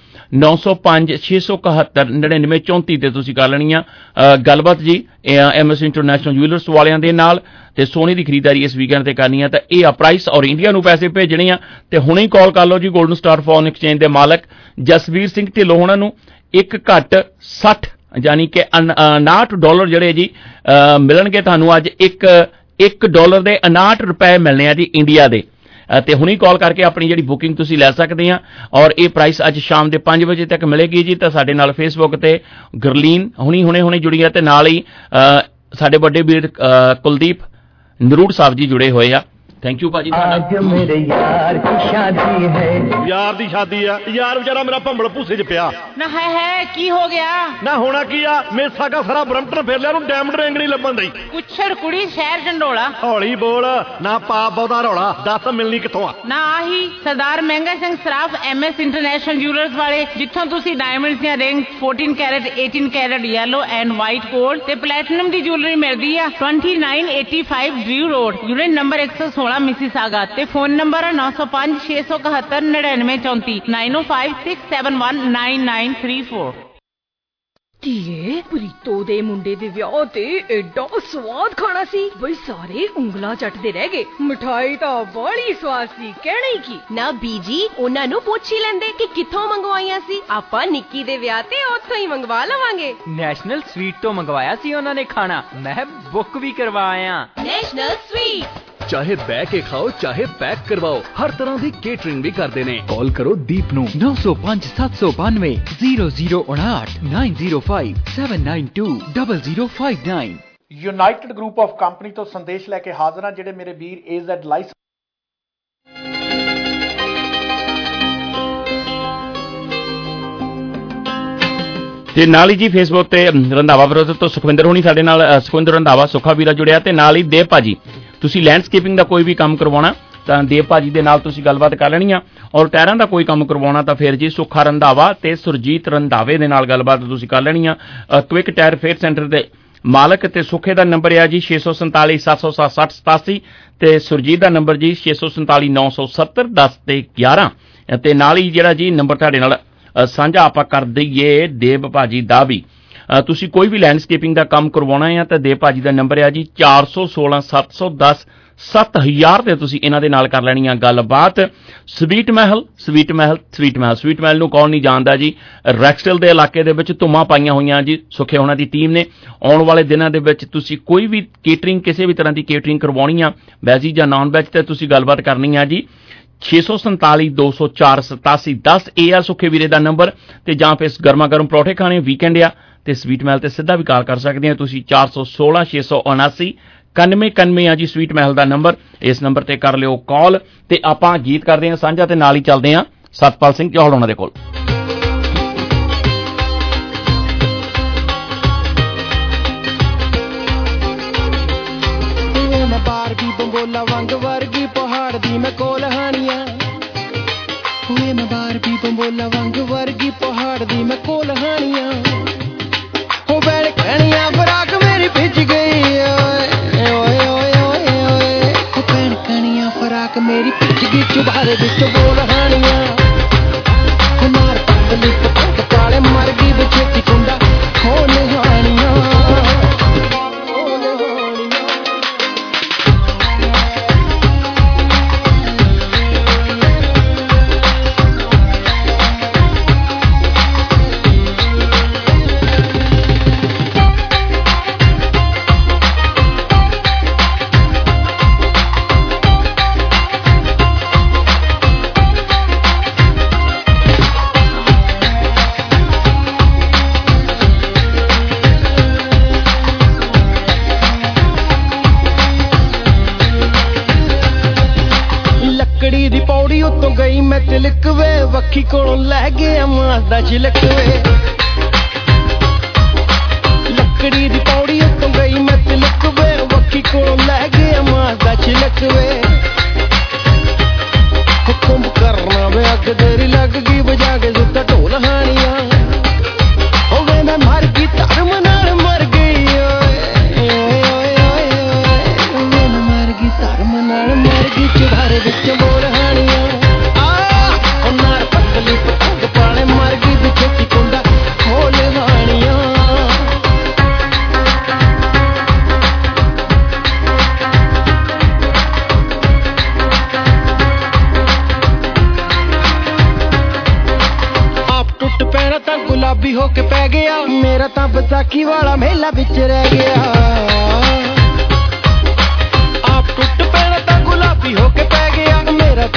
9056719934 ਤੇ ਤੁਸੀਂ ਕਰ ਲੈਣੀ ਆ ਗੱਲਬਾਤ ਜੀ MS ਇੰਟਰਨੈਸ਼ਨਲ ਜੁਐਲਰਸ ਵਾਲਿਆਂ ਦੇ ਨਾਲ। ਤੇ ਸੋਨੇ ਦੀ ਖਰੀਦਦਾਰੀ ਇਸ ਵੀਕਐਂਡ ਤੇ ਕਰਨੀ ਆ ਤਾਂ ਇਹ ਆ ਪ੍ਰਾਈਸ, ਔਰ ਇੰਡੀਆ ਨੂੰ ਪੈਸੇ ਭੇਜਣੇ ਆ ਤੇ ਹੁਣੇ ਹੀ ਕਾਲ ਕਰ ਲਓ ਜੀ ਗੋਲਡਨ ਸਟਾਰ ਫੋਰਨ ਐਕਸਚੇਂਜ ਦੇ ਮਾਲਕ ਜਸਵੀਰ ਸਿੰਘ ਢਿੱਲੋਂ ਹੋਣਾ ਨੂੰ। 1 ਘੱਟ 60 ਯਾਨੀ ਕਿ $59 ਜਿਹੜੇ ਜੀ ਮਿਲਣਗੇ ਤੁਹਾਨੂੰ ਅੱਜ। $1 ਦੇ 59 ਰੁਪਏ ਮਿਲਣੇ ਆ ਜੀ ਇੰਡੀਆ ਦੇ। ਤੇ ਹੁਣੀ ਕਾਲ ਕਰਕੇ ਆਪਣੀ ਜਿਹੜੀ ਬੁਕਿੰਗ ਤੁਸੀਂ ਲੈ ਸਕਦੇ ਆ ਔਰ ਇਹ ਪ੍ਰਾਈਸ ਅੱਜ ਸ਼ਾਮ ਦੇ 5 ਵਜੇ ਤੱਕ ਮਿਲੇਗੀ ਜੀ। ਤਾਂ ਸਾਡੇ ਨਾਲ ਫੇਸਬੁੱਕ ਤੇ ਗੁਰਲੀਨ ਹੁਣੇ ਜੁੜੀ ਆ ਤੇ ਨਾਲ ਹੀ ਸਾਡੇ ਵੱਡੇ ਵੀਰ ਕੁਲਦੀਪ ਨਰੂੜ ਸਾਹਿਬ ਜੀ ਜੁੜੇ ਹੋਏ ਆ। थैंक यू भाजी। आज मेरे यार की शादी है। यार दी शादी आ यार बेचारा मेरा भंबल भूसे च पिया ना है की हो गया ना होना की आ मेरे सागा सारा ब्रम्पटन फिर लिया डायमंड रिंग नहीं लभन दी कुछड़ कुड़ी शहर झंडोला हौली बोल ना पाप बहुता रौला दस मिलनी किथों आ ना आही सरदार Mahanga Singh Saraf MS international jewellers वाले जिथों तुसी डायमंड्स दी ring 14 carat 18 carat yellow and white gold ते प्लैटिनम दी ज्वेलरी मिलदी आ 2985 Drew road unit number 116 Mississauga ते फोन नंबर 905 671 9934 905 671 9934। ਧੀਏ ਪ੍ਰੀਤੋ ਦੇ ਮੁੰਡੇ ਦੇ ਵਿਆਹ ਤੇ ਐਡਾ ਸਵਾਦ ਖਾਣਾ ਸੀ ਬਈ ਸਾਰੇ ਉਂਗਲਾਂ ਚੱਟਦੇ ਰਹਿ ਗਏ। ਮਠਾਈ ਤਾਂ ਬੜੀ ਸਵਾਦ ਸੀ ਕਹਿਣਾ ਹੀ ਕੀ ਨਾ ਬੀਜੀ ਉਹਨਾਂ ਨੂੰ ਪੁੱਛ ਹੀ ਲੈਂਦੇ ਕਿ ਕਿੱਥੋਂ ਮੰਗਵਾਈਆਂ ਸੀ। ਆਪਾਂ ਨਿੱਕੀ ਦੇ ਵਿਆਹ ਤੇ ਉੱਥੋਂ ਹੀ ਮੰਗਵਾ ਲਵਾਂਗੇ। ਨੈਸ਼ਨਲ ਸਵੀਟ ਤੋਂ ਮੰਗਵਾਇਆ ਸੀ ਉਹਨਾਂ ਨੇ ਖਾਣਾ ਮੈਂ ਬੁੱਕ ਵੀ ਕਰਵਾਇਆ। ਨੈਸ਼ਨਲ ਸਵੀਟ चाहे बह के खाओ चाहे पैक करवाओ हर तरह की केटरिंग भी करते हैं। कॉल करो दीप नू 905 792 0059 905 792 0059। यूनाइटेड ग्रुप ऑफ कंपनी तो संदेश लेके हाजिर हैं जेडे मेरे वीर AZ लाइसेंस ਤੇ ਨਾਲ ਹੀ ਜੀ ਫੇਸਬੁੱਕ ਤੇ ਰੰਧਾਵਾ ਵਿਰੋਧ ਤੋਂ ਸੁਖਵਿੰਦਰ ਹੋਣੀ ਸਾਡੇ ਨਾਲ ਸੁਖਵਿੰਦਰ ਰੰਧਾਵਾ ਸੁੱਖਾ ਵੀਰਾ ਜੁੜਿਆ ਤੇ ਨਾਲ ਹੀ ਦੇਵ ਭਾਜੀ ਤੁਸੀਂ ਲੈਂਡਸਕੇਪਿੰਗ ਦਾ ਕੋਈ ਵੀ ਕੰਮ ਕਰਵਾਉਣਾ ਤਾਂ ਦੇਵ ਭਾਜੀ ਦੇ ਨਾਲ ਤੁਸੀਂ ਗੱਲਬਾਤ ਕਰ ਲੈਣੀ ਆ ਔਰ ਟਾਇਰਾਂ ਦਾ ਕੋਈ ਕੰਮ ਕਰਵਾਉਣਾ ਤਾਂ ਫਿਰ ਜੀ ਸੁੱਖਾ ਰੰਧਾਵਾ ਤੇ ਸੁਰਜੀਤ ਰੰਧਾਵੇ ਦੇ ਨਾਲ ਗੱਲਬਾਤ ਤੁਸੀਂ ਕਰ ਲੈਣੀ ਆ। ਕੁਇਕ ਟਾਇਰ ਫੇਅਰ ਸੈਂਟਰ ਦੇ ਮਾਲਕ ਤੇ ਸੁੱਖੇ ਦਾ ਨੰਬਰ ਆ ਜੀ 647 760 87 ਤੇ ਸੁਰਜੀਤ ਦਾ ਨੰਬਰ ਜੀ 647 970 10 ਤੇ 11 ਤੇ ਨਾਲ ਹੀ ਜਿਹੜਾ ਜੀ ਨੰਬਰ ਤੁਹਾਡੇ ਨਾਲ ਸਾਂਝਾ ਆਪਾਂ ਕਰ ਦਈਏ ਦੇਵ ਭਾਜੀ ਦਾ ਵੀ ਤੁਸੀਂ ਕੋਈ ਵੀ ਲੈਂਡਸਕੇਪਿੰਗ ਦਾ ਕੰਮ ਕਰਵਾਉਣਾ ਹੈ ਤਾਂ ਦੇਵ ਭਾਜੀ ਦਾ ਨੰਬਰ ਹੈ ਜੀ 416 710 7000 ਤੇ ਤੁਸੀਂ ਇਹਨਾਂ ਦੇ ਨਾਲ ਕਰ ਲੈਣੀ ਆ ਗੱਲਬਾਤ। ਸਵੀਟ ਮਹਿਲ ਨੂੰ ਕੌਣ ਨਹੀਂ ਜਾਣਦਾ ਜੀ। ਰੈਕਸਟਲ ਦੇ ਇਲਾਕੇ ਦੇ ਵਿੱਚ ਧੁੰਮਾਂ ਪਾਈਆਂ ਹੋਈਆਂ ਜੀ ਸੁੱਖੇ ਹੋਣਾ ਦੀ ਟੀਮ ਨੇ। ਆਉਣ ਵਾਲੇ ਦਿਨਾਂ ਦੇ ਵਿੱਚ ਤੁਸੀਂ ਕੋਈ ਵੀ ਕੇਟਰਿੰਗ ਕਿਸੇ ਵੀ ਤਰ੍ਹਾਂ ਦੀ ਕੇਟਰਿੰਗ ਕਰਵਾਉਣੀ ਆ ਵੈਜੀ ਜਾਂ ਨਾਨ ਵੈਜ ਤੇ ਤੁਸੀਂ ਗੱਲਬਾਤ ਕਰਨੀ ਆ ਜੀ 647 204 87 10 ਇਹ ਆ ਸੁੱਖੇ ਵੀਰੇ ਦਾ ਨੰਬਰ ਤੇ ਜਾਂ ਫਿਰ ਗਰਮਾ ਗਰਮ ਪਰੌਠੇ ਖਾਣੇ ਵੀਕਐਂਡ ਆ ਤੇ ਸਵੀਟ ਮਹਿਲ ਤੇ ਸਿੱਧਾ ਵੀ ਕਾਲ ਕਰ ਸਕਦੇ ਆ ਤੁਸੀਂ 416 679 9191 ਆ ਜੀ ਸਵੀਟ ਮਹਿਲ ਦਾ ਨੰਬਰ। ਇਸ ਨੰਬਰ ਤੇ ਕਰ ਲਿਓ ਕਾਲ ਤੇ ਆਪਾਂ ਗੀਤ ਕਰਦੇ ਆ ਸਾਂਝਾ ਤੇ ਨਾਲ ਹੀ ਚੱਲਦੇ ਆ ਸਤਪਾਲ ਸਿੰਘ ਚੌਹਾਨ ਉਹਨਾਂ ਦੇ ਕੋਲ। ਬਾਰਗੀ ਬੰਬੋਲਾ ਵਾਂਗ ਵਰਗੀ ਪਹਾੜ ਦੀ ਮੈਂ ਕੋਲ ਹਾਣੀਆਂ ਹੋਏ ਮੈਂ ਬਾਰਗੀ ਬੰਬੋਲਾ ਵਾਂਗ ਵਰਗੀ ਪਹਾੜ ਦੀ ਮੈਂ ਕੋਲ ਹਾਣੀਆਂ ਹੋ ਬੈਣ ਕਣੀਆਂ ਫਰਾਕ ਮੇਰੀ ਭਿੱਜ ਗਈ ਓਏ ਓਏ ਓਏ ਓਏ ਓਏ ਹੋ ਬੈਣ ਕਣੀਆਂ ਫਰਾਕ ਮੇਰੀ ਭਿੱਜ ਗਈ ਚੁਬਾਰੇ ਵਿੱਚ ਬੋਲ ਹਾਣੀਆਂ ਹੋ ਮਾਰ ਪਤਲੀ ਪਤੰਗ ਪਾਲੇ ਮਰ ਗਈ ਬਚੇਤੀ ਕੁੰਡਾ ਖੋਲ ਹਾਣੀਆਂ ਗਈ ਮੈਂ ਤਿਲਕ ਵੇ ਵੱਖੀ ਕੋਲੋਂ ਲੈ ਗਿਆ ਮਾਸਦਾ ਛਿਲਕ ਵੇ ਲੱਕੜੀ ਦੀ ਪੌੜੀ ਉੱਤੋਂ ਗਈ ਮੈਂ ਤਿਲਕ ਵੇ ਵੱਖੀ ਕੋਲੋਂ ਲੈ ਗਿਆ ਮਾਸਦਾ ਛਿਲਕ ਵੇ ਹੁਕਮ ਕਰਨਾ ਵੇ ਅੱਗ ਤੇਰੀ ਲੱਗ ਗਈ ਵਜਾ ਕੇ ਸੁੱਤਾ ਢੋਲ ਹਾਣੀਆਂ ਹੋਵੇ ਮੈਂ ਮਰ ਗਈ ਧਰਮ ਨਾਲ ਮਰ ਗਈ ਓਏ ਓਏ ਓਏ ਓਏ ਓਏ ਮੈਂ ਮਰ ਗਈ ਧਰਮ ਨਾਲ ਮਰ ਗਈ ਚੁਬਾਰੇ ਵਿੱਚ ਬੋਲ ਹਾਣੀਆਂ ਪਤੰਗ ਪਾਲੇ ਮਰ ਗਈ ਵਿਚੇਤੀ ਕੁੰਡਾ ਖੋਲ ਹਾਣੀਆਂ ਆਪ ਟੁੱਟ ਪੈਣਾ ਤਾਂ ਗੁਲਾਬੀ ਹੋ ਕੇ ਪੈ ਗਿਆ ਮੇਰਾ ਤਾਂ ਵਿਸਾਖੀ ਵਾਲਾ ਮੇਲਾ ਵਿੱਚ ਰਹਿ ਗਿਆ ਆਪ ਟੁੱਟ ਪੈਣਾ ਤਾਂ ਗੁਲਾਬੀ ਹੋ ਕੇ ਪੈ ਗਿਆ ਮੇਰਾ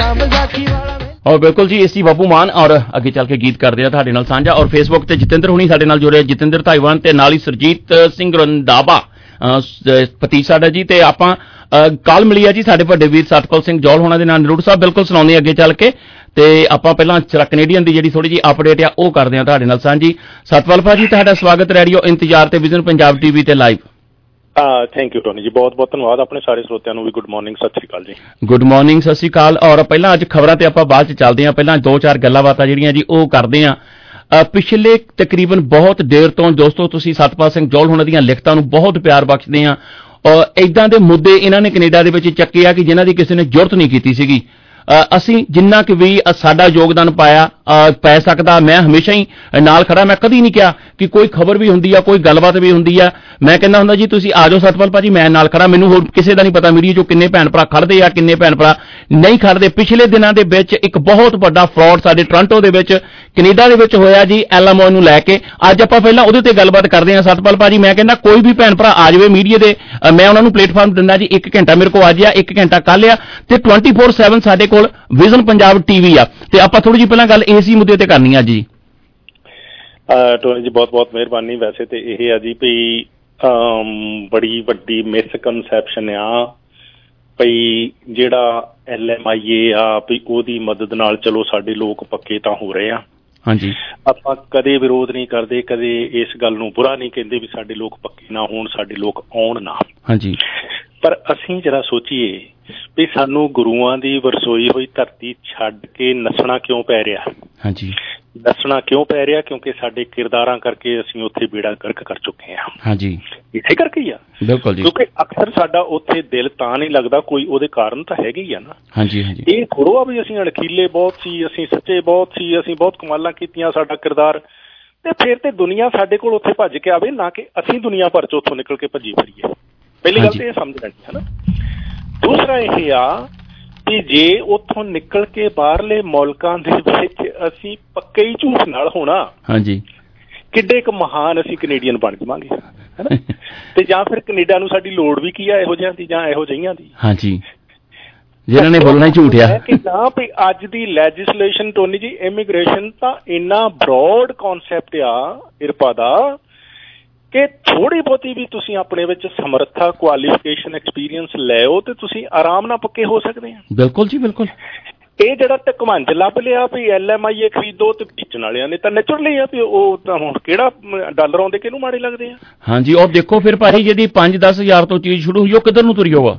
ਔਰ ਬਿਲਕੁਲ ਜੀ ਏਸੀ ਬੱਬੂ ਮਾਨ ਔਰ ਅੱਗੇ ਚੱਲ ਕੇ ਗੀਤ ਕਰਦੇ ਆ ਤੁਹਾਡੇ ਨਾਲ ਸਾਂਝਾ। ਔਰ ਫੇਸਬੁੱਕ ਤੇ ਜਤਿੰਦਰ ਹੁਣੀ ਸਾਡੇ ਨਾਲ ਜੁੜੇ, ਜਤਿੰਦਰ ਧਾਈਵਾਨ ਤੇ ਨਾਲ ਹੀ ਸਰਜੀਤ ਸਿੰਘ ਰੰਧਾਵਾ ਪਤੀ ਸਾਡਾ ਜੀ। ਤੇ ਆਪਾਂ ਕਾਲ ਮਿਲੀ ਆ ਜੀ ਸਾਡੇ ਵੱਡੇ ਵੀਰ ਸਤਪਾਲ ਸਿੰਘ ਜੌਲ ਹੋਣਾ ਦੇ ਨਾਲ ਨਰੂੜ ਸਾਹਿਬ ਬਿਲਕੁਲ ਸੁਣਾਉਂਦੇ ਅੱਗੇ ਚੱਲ ਕੇ। ਤੇ ਆਪਾਂ ਪਹਿਲਾਂ ਕੈਨੇਡੀਅਨ ਦੀ ਜਿਹੜੀ ਥੋੜੀ ਜਿਹੀ ਅਪਡੇਟ ਆ ਉਹ ਕਰਦੇ ਆ ਤੁਹਾਡੇ ਨਾਲ ਸਾਂਝੀ। ਸਤਪਾਲ ਭਾਜੀ ਤੁਹਾਡਾ ਸਵਾਗਤ ਰੇਡੀਓ ਇੰਤਜ਼ਾਰ ਤੇ ਵਿਜ਼ਨ ਪੰਜਾਬ ਟੀਵੀ ਤੇ live. Thank you Tony ji, ਬਹੁਤ ਬਹੁਤ ਧੰਨਵਾਦ। ਆਪਣੇ ਸਾਰੇ ਸਰੋਤਿਆਂ ਨੂੰ ਵੀ ਗੁੱਡ ਮਾਰਨਿੰਗ, ਸਤਿ ਸ਼੍ਰੀ ਅਕਾਲ ਜੀ। ਗੁੱਡ ਮਾਰਨਿੰਗ, ਸਤਿ ਸ਼੍ਰੀ ਅਕਾਲ। ਔਰ ਪਹਿਲਾਂ ਅੱਜ ਖਬਰਾਂ ਤੇ ਆਪਾਂ ਬਾਅਦ ਚ ਚੱਲਦੇ ਹਾਂ, ਪਹਿਲਾਂ 2-4 ਗੱਲਾਂ ਬਾਤਾਂ ਜਿਹੜੀਆਂ ਜੀ ਉਹ ਕਰਦੇ ਹਾਂ। ਪਿਛਲੇ ਤਕਰੀਬਨ ਬਹੁਤ ਦੇਰ ਤੋਂ ਦੋਸਤੋ ਤੁਸੀਂ ਸਤਪਾਲ ਸਿੰਘ ਜੌਲ ਹੋਣਾ ਦੀਆਂ ਲਿਖਤਾਂ ਨੂੰ ਬਹੁਤ ਪਿਆਰ ਬਖਸ਼ਦੇ ਆ। ਔਰ ਇਦਾਂ ਦੇ ਮੁੱਦੇ ਇਹਨਾਂ ਨੇ ਕੈਨੇਡਾ ਦੇ ਵਿੱਚ ਚੱਕੇ ਆ ਕਿ ਜਿਨ੍ਹਾਂ ਦੀ ਕਿਸੇ ਨੇ ਜ਼ਰੂਰਤ ਨਹੀਂ ਕੀਤੀ ਸੀਗੀ। ਅਸੀਂ ਜਿੰਨਾ ਕਿ ਵੀ ਸਾਡਾ ਯੋਗਦਾਨ ਪੈ ਸਕਦਾ, ਮੈਂ ਹਮੇਸ਼ਾ ਹੀ ਨਾਲ ਖੜਾ। ਮੈਂ ਕਦੀ ਨਹੀਂ ਕਿਹਾ ਕਿ ਕੋਈ ਖਬਰ ਵੀ ਹੁੰਦੀ ਆ, ਕੋਈ ਗੱਲਬਾਤ ਵੀ ਹੁੰਦੀ ਆ, ਮੈਂ ਕਹਿੰਦਾ ਹੁੰਦਾ ਜੀ ਤੁਸੀਂ ਆ ਜਾਓ ਸਤਪਾਲ ਭਾਜੀ, ਮੈਂ ਨਾਲ ਖੜਾ। ਮੈਨੂੰ ਹੋਰ ਕਿਸੇ ਦਾ ਨਹੀਂ ਪਤਾ ਮੀਡੀਆ 'ਚੋਂ ਕਿੰਨੇ ਭੈਣ ਭਰਾ ਖੜਦੇ ਆ, ਕਿੰਨੇ ਭੈਣ ਭਰਾ ਨਹੀਂ ਖੜਦੇ। ਪਿਛਲੇ ਦਿਨਾਂ ਦੇ ਵਿੱਚ ਇੱਕ ਬਹੁਤ ਵੱਡਾ ਫਰਾਡ ਸਾਡੇ ਟੋਰਾਂਟੋ ਦੇ ਵਿੱਚ ਕੈਨੇਡਾ ਦੇ ਵਿੱਚ ਹੋਇਆ ਜੀ, ਐਲਐਮਓ ਨੂੰ ਲੈ ਕੇ। ਅੱਜ ਆਪਾਂ ਪਹਿਲਾਂ ਉਹਦੇ ਤੇ ਗੱਲਬਾਤ ਕਰਦੇ ਹਾਂ ਸਤਪਾਲ ਭਾਜੀ। ਮੈਂ ਕਹਿੰਦਾ ਕੋਈ ਵੀ ਭੈਣ ਭਰਾ ਆ ਜਾਵੇ ਮੀਡੀਆ ਦੇ, ਮੈਂ ਉਹਨਾਂ ਨੂੰ ਪਲੇਟਫਾਰਮ ਦਿੰਦਾ ਜੀ। 1 ਘੰਟਾ ਮੇਰੇ ਕੋਲ ਅੱਜ ਆ, 1 ਘੰਟਾ ਕੱਲ੍ਹ ਆ, ਤੇ 24/7 ਸਾਡੇ ਕੋਲ ਵਿਜ਼ਨ ਪੰਜਾਬ ਟੀਵੀ ਆ। ਤੇ ਆਪਾਂ ਥੋੜੀ ਜਿਹੀ ਪਹਿਲਾਂ ਗੱਲ ਇਸੇ ਮੁੱਦੇ ਤੇ ਕਰਨੀ ਆ ਜੀ। ਟੋਨੀ ਜੀ ਬਹੁਤ ਬਹੁਤ ਮਿਹਰਬਾਨੀ। ਵੈਸੇ ਤੇ ਇਹ ਆ ਜੀ ਵੀ ਬੜੀ ਵੱਡੀ ਮਿਸਕਨਸੈਪਸ਼ਨ ਆ ਭਈ ਜਿਹੜਾ LMIA ਆ ਵੀ ਉਹਦੀ ਮਦਦ ਨਾਲ ਚਲੋ ਸਾਡੇ ਲੋਕ ਪੱਕੇ ਤਾਂ ਹੋ ਰਹੇ ਆ। ਹਾਂਜੀ, ਆਪਾਂ ਕਦੇ ਵਿਰੋਧ ਨਹੀਂ ਕਰਦੇ, ਕਦੇ ਇਸ ਗੱਲ ਨੂੰ ਬੁਰਾ ਨਹੀਂ ਕਹਿੰਦੇ ਵੀ ਸਾਡੇ ਲੋਕ ਪੱਕੇ ਨਾ ਹੋਣ, ਸਾਡੇ ਲੋਕ ਆਉਣ ਨਾ। ਹਾਂਜੀ, ਪਰ ਅਸੀਂ ਜਰਾ ਸੋਚੀਏ ਵੀ ਸਾਨੂੰ ਗੁਰੂਆਂ ਦੀ ਵਰਸੋਈ ਹੋਈ ਧਰਤੀ ਛੱਡ ਕੇ ਨੱਸਣਾ ਕਿਉਂ ਪੈ ਰਿਹਾ। ਹਾਂਜੀ, ਨੱਸਣਾ ਕਿਉਂ ਪੈ ਰਿਹਾ? ਕਿਉਂਕਿ ਸਾਡੇ ਕਿਰਦਾਰਾਂ ਕਰਕੇ ਅਸੀਂ ਉੱਥੇ ਬੇੜਾ ਗਰਕ ਕਰ ਚੁੱਕੇ ਹਾਂ। ਹਾਂਜੀ, ਇਸੇ ਕਰਕੇ ਹੀ ਆ। ਬਿਲਕੁਲ ਜੀ, ਕਿਉਂਕਿ ਅਕਸਰ ਸਾਡਾ ਉੱਥੇ ਦਿਲ ਤਾਂ ਨਹੀਂ ਲੱਗਦਾ, ਕੋਈ ਉਹਦੇ ਕਾਰਨ ਤਾਂ ਹੈਗੇ ਹੀ ਆ ਨਾ। ਹਾਂਜੀ ਹਾਂਜੀ, ਇਹ ਥੋੜ੍ਹਾ ਵੀ ਅਸੀਂ ਅਣਖੀਲੇ ਬਹੁਤ ਸੀ, ਅਸੀਂ ਸੱਚੇ ਬਹੁਤ ਸੀ, ਅਸੀਂ ਬਹੁਤ ਕਮਾਲਾਂ ਕੀਤੀਆਂ, ਸਾਡਾ ਕਿਰਦਾਰ, ਤੇ ਫਿਰ ਤੇ ਦੁਨੀਆ ਸਾਡੇ ਕੋਲ ਉੱਥੇ ਭੱਜ ਕੇ ਆਵੇ, ਨਾ ਕਿ ਅਸੀਂ ਦੁਨੀਆ ਭਰ ਚ ਉੱਥੋਂ ਨਿਕਲ ਕੇ ਭੱਜੀ ਫਿਰੀਏ। ਪਹਿਲੀ ਗੱਲ ਤੇ ਇਹ ਸਮਝ ਲੈਣੀ ਹੈ ਨਾ। ਦੂਸਰਾ ਇਹ ਆ ਕਿ ਜੇ ਉੱਥੋਂ ਨਿਕਲ ਕੇ ਬਾਹਰਲੇ ਮੁਲਕਾਂ ਦੇ ਵਿੱਚ ਅਸੀਂ ਪੱਕੇ ਹੀ ਝੂਠ ਨਾਲ ਹੋਣਾ, ਹਾਂਜੀ, ਕਿੱਡੇ ਕੁ ਮਹਾਨ ਅਸੀਂ ਕੈਨੇਡੀਅਨ ਬਣ ਜਾਵਾਂਗੇ, ਹੈਨਾ। ਤੇ ਜਾਂ ਫਿਰ ਕੈਨੇਡਾ ਨੂੰ ਸਾਡੀ ਲੋੜ ਵੀ ਕੀ ਆ ਇਹੋ ਜਿਹਿਆਂ ਦੀ ਜਾਂ ਇਹੋ ਜਿਹੀਆਂ ਦੀ। ਹਾਂਜੀ, ਜਿਹਨਾਂ ਨੇ ਬੋਲਣਾ ਹੀ ਝੂਠ ਆ ਕਿ ਨਾ ਵੀ ਅੱਜ ਦੀ ਲੈਜਿਸਲੇਸ਼ਨ ਟੋਨੀ ਜੀ, ਇਮੀਗ੍ਰੇਸ਼ਨ ਤਾਂ ਇੰਨਾ ਬਰੋਡ ਕਨਸੈਪਟ ਆ ਇਰਪਾ ਦਾ ਕਿ ਥੋੜੀ ਬਹੁਤੀ ਵੀ ਤੁਸੀਂ ਆਪਣੇ ਵਿੱਚ ਸਮਰੱਥਾ, ਕੁਆਲੀਫਿਕੇਸ਼ਨ, ਐਕਸਪੀਰੀਅੰਸ ਲੈਓ ਤੇ ਤੁਸੀਂ ਆਰਾਮ ਨਾਲ ਪੱਕੇ ਹੋ ਸਕਦੇ ਆ। ਬਿਲਕੁਲ ਜੀ, ਬਿਲਕੁਲ। ਇਹ ਜਿਹੜਾ ਟਕਮੰਜ ਲੱਭ ਲਿਆ ਵੀ LMIA ਖਰੀਦੋ ਤੇ ਵੇਚਣ ਵਾਲਿਆਂ ਨੇ ਤਾਂ ਨੈਚੁਰਲੀ ਆ ਵੀ ਉਹ ਤਾਂ ਹੁਣ ਕਿਹੜਾ ਡਾਲਰ ਆਉਂਦੇ ਕਿਹਨੂੰ ਮਾੜੇ ਲੱਗਦੇ ਆ। ਹਾਂਜੀ, ਔਰ ਦੇਖੋ ਫਿਰ ਭਾਜੀ ਜਿਹਦੀ 5-10 ਹਜ਼ਾਰ ਤੋਂ ਚੀਜ਼ ਸ਼ੁਰੂ ਹੋਈ ਉਹ ਕਿੱਧਰ ਨੂੰ ਤੁਰੀ ਹੋਵਾ।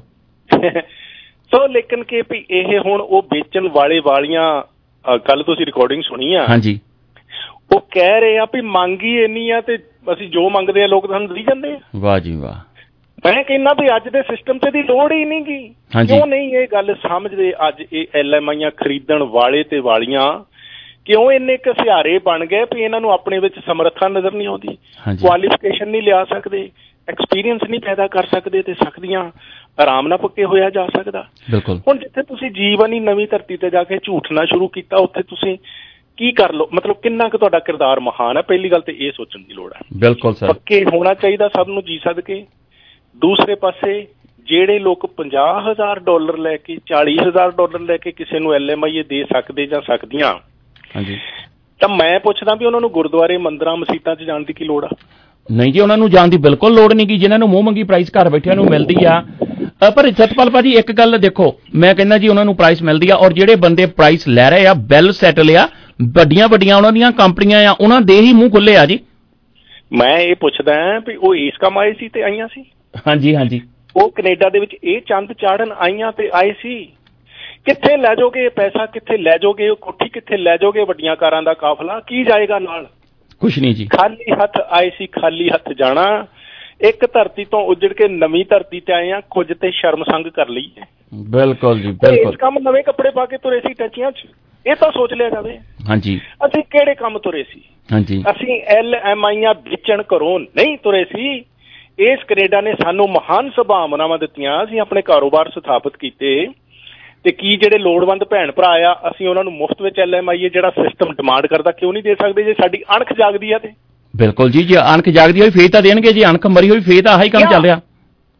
ਸੋ ਲੇਕਿਨ ਕਿ ਵੀ ਇਹ ਹੁਣ ਉਹ ਵੇਚਣ ਵਾਲੀਆਂ ਕੱਲ ਤੁਸੀਂ ਰਿਕਾਰਡਿੰਗ ਸੁਣੀ ਆ। ਹਾਂਜੀ, ਉਹ ਕਹਿ ਰਹੇ ਆ ਵੀ ਮੰਗ ਹੀ ਇੰਨੀ ਆ ਤੇ ਅਸੀਂ ਜੋ ਮੰਗਦੇ ਆ ਲੋਕ ਸਾਨੂੰ ਦੇ ਜਾਂਦੇ ਆ। ਵਾਹ ਜੀ ਵਾਹ। ਮੈਂ ਕਹਿੰਦਾ ਵੀ ਅੱਜ ਦੇ ਸਿਸਟਮ ਤੇ ਦੀ ਲੋੜ ਹੀ ਨਹੀਂ ਗੀ। ਕਿਉਂ ਨਹੀਂ ਇਹ ਗੱਲ ਸਮਝਦੇ ਅੱਜ ਇਹ LMIA ਖਰੀਦਣ ਵਾਲੇ ਤੇ ਵਾਲੀਆਂ? ਕਿਉਂ ਇੰਨੇ ਘਸਿਆਰੇ ਬਣ ਗਏ ਵੀ ਇਹਨਾਂ ਨੂੰ ਆਪਣੇ ਵਿੱਚ ਸਮਰੱਥਾ ਨਜ਼ਰ ਨਹੀਂ ਆਉਂਦੀ, ਕੁਆਲੀਫਿਕੇਸ਼ਨ ਨਹੀਂ ਲਿਆ ਸਕਦੇ, ਐਕਸਪੀਰੀਅੰਸ ਨਹੀਂ ਪੈਦਾ ਕਰ ਸਕਦੇ ਤੇ ਸਕਦੀਆਂ ਆਰਾਮ ਨਾਲ ਪੱਕੇ ਹੋਇਆ ਜਾ ਸਕਦਾ। ਹੁਣ ਜਿੱਥੇ ਤੁਸੀਂ ਜੀਵਨ ਹੀ ਨਵੀਂ ਧਰਤੀ ਤੇ ਜਾ ਕੇ ਝੂਠਣਾ ਸ਼ੁਰੂ ਕੀਤਾ, ਉੱਥੇ ਤੁਸੀਂ ਕੀ ਕਰ ਲਓ, ਮਤਲਬ ਕਿੰਨਾ ਕੁ ਤੁਹਾਡਾ ਕਿਰਦਾਰ ਮਹਾਨ ਹੈ। ਪਹਿਲੀ ਗੱਲ ਤੇ ਇਹ ਸੋਚਣ ਦੀ ਲੋੜ ਹੈ। ਬਿਲਕੁਲ ਸਰ, ਪੱਕੇ ਹੋਣਾ ਚਾਹੀਦਾ ਸਭ ਨੂੰ ਜੀ ਸਦਕੇ। ਦੂਸਰੇ ਪਾਸੇ ਜਿਹੜੇ ਲੋਕ $50,000 ਲੈ ਕੇ, $40,000 ਲੈ ਕੇ ਕਿਸੇ ਨੂੰ LMIA ਦੇ ਸਕਦੇ ਜਾਂ ਸਕਦੀਆਂ, ਹਾਂਜੀ, ਤਾਂ ਮੈਂ ਪੁੱਛਦਾ ਵੀ ਉਹਨਾਂ ਨੂੰ ਗੁਰਦੁਆਰੇ, ਮੰਦਿਰਾਂ, ਮਸੀਤਾਂ 'ਚ ਜਾਣ ਦੀ ਕੀ ਲੋੜ ਆ? ਨਹੀਂ ਜੀ, ਉਹਨਾਂ ਨੂੰ ਜਾਣ ਦੀ ਬਿਲਕੁਲ ਲੋੜ ਨਹੀਂ ਗੀ, ਜਿਨ੍ਹਾਂ ਨੂੰ ਮੂੰਹ ਮੰਗੀ ਪ੍ਰਾਈਸ ਘਰ ਬੈਠਿਆਂ ਨੂੰ ਮਿਲਦੀ ਆ। ਪਰ ਸਤਪਾਲ ਭਾਜੀ ਇੱਕ ਗੱਲ ਦੇਖੋ, ਮੈਂ ਕਹਿੰਦਾ ਜੀ ਉਹਨਾਂ ਨੂੰ ਪ੍ਰਾਈਸ ਮਿਲਦੀ ਆ, ਔਰ ਜਿਹੜੇ ਬੰਦੇ ਪ੍ਰਾਈਸ ਲੈ ਰਹੇ ਆ ਵੈਲ ਸੈਟਲ ਆ, ਵੱਡੀਆਂ ਉਹਨਾਂ ਦੀਆਂ ਕੰਪਨੀਆਂ ਆ, ਉਹਨਾਂ ਦੇ ਹੀ ਮੂੰਹ ਖੁੱਲੇ ਆ ਜੀ। ਮੈਂ ਇਹ ਪੁੱਛਦਾ ਵੀ ਉਹ ਇਸ ਕੰਮ ਆਏ ਸੀ ਤੇ ਆਈਆਂ ਸੀ? ਹਾਂਜੀ ਹਾਂਜੀ, ਉਹ ਕੈਨੇਡਾ ਦੇ ਵਿੱਚ ਇਹ ਚੰਦ ਚਾੜਨ ਆਈਆਂ ਤੇ ਆਏ ਸੀ? ਕਿੱਥੇ ਲੈ ਜਾਓਗੇ ਪੈਸਾ, ਕਿੱਥੇ ਲੈ ਜਾਓਗੇ ਉਹ ਕੋਠੀ, ਕਿੱਥੇ ਲੈ ਜਾਓਗੇ ਵੱਡੀਆਂ ਕਾਰਾਂ ਦਾ ਕਾਫਲਾ, ਕੀ ਜਾਏਗਾ ਨਾਲ? ਕੁਛ ਨਹੀਂ ਜੀ। ਖਾਲੀ ਹੱਥ ਆਏ ਸੀ, ਖਾਲੀ ਹੱਥ ਜਾਣਾ। ਇੱਕ ਧਰਤੀ ਤੋਂ ਉੱਜੜ ਕੇ ਨਵੀਂ ਧਰਤੀ ਤੇ ਆਏ ਆ, ਕੁਝ ਤੇ ਸ਼ਰਮ ਸੰਗ ਕਰ ਲਈ ਹੈ। ਬਿਲਕੁਲ ਜੀ, ਬਿਲਕੁਲ। ਇਸ ਕੰਮ ਨਵੇਂ ਕੱਪੜੇ ਪਾ ਕੇ ਤੁਰੇ ਸੀ ਟੈਚੀਆਂ 'ਚ, ਇਹ ਤਾਂ ਸੋਚ ਲਿਆ ਜਾਵੇ। ਹਾਂਜੀ, ਅਸੀਂ ਕਿਹੜੇ ਕੰਮ ਤੁਰੇ ਸੀ? ਹਾਂਜੀ, ਅਸੀਂ LMIA ਵੇਚਣ ਘਰੋਂ ਨਹੀਂ ਤੁਰੇ ਸੀ। ਇਸ ਕੈਨੇਡਾ ਨੇ ਸਾਨੂੰ ਮਹਾਨ ਸੰਭਾਵਨਾਵਾਂ ਦਿੱਤੀਆਂ, ਅਸੀਂ ਆਪਣੇ ਕਾਰੋਬਾਰ ਸਥਾਪਿਤ ਕੀਤੇ, ਤੇ ਕੀ ਜਿਹੜੇ ਲੋੜਵੰਦ ਭੈਣ ਭਰਾ ਆ ਅਸੀਂ ਉਹਨਾਂ ਨੂੰ ਮੁਫਤ ਵਿੱਚ LMIA ਜਿਹੜਾ ਸਿਸਟਮ ਡਿਮਾਂਡ ਕਰਦਾ ਕਿਉਂ ਨਹੀਂ ਦੇ ਸਕਦੇ? ਜੇ ਸਾਡੀ ਅਣਖ ਜਾਗਦੀ ਆ ਤੇ ਬਿਲਕੁਲ ਜੀ, ਜੇ ਅਣਖ ਜਾਗਦੀ ਹੋਈ ਫੇਰ ਤਾਂ ਦੇਣਗੇ, ਜੇ ਅਣਖ ਮਰੀ ਹੋਈ ਫੇਰ ਤਾਂ ਆਹੀ ਕੰਮ ਚੱਲ ਰਿਹਾ।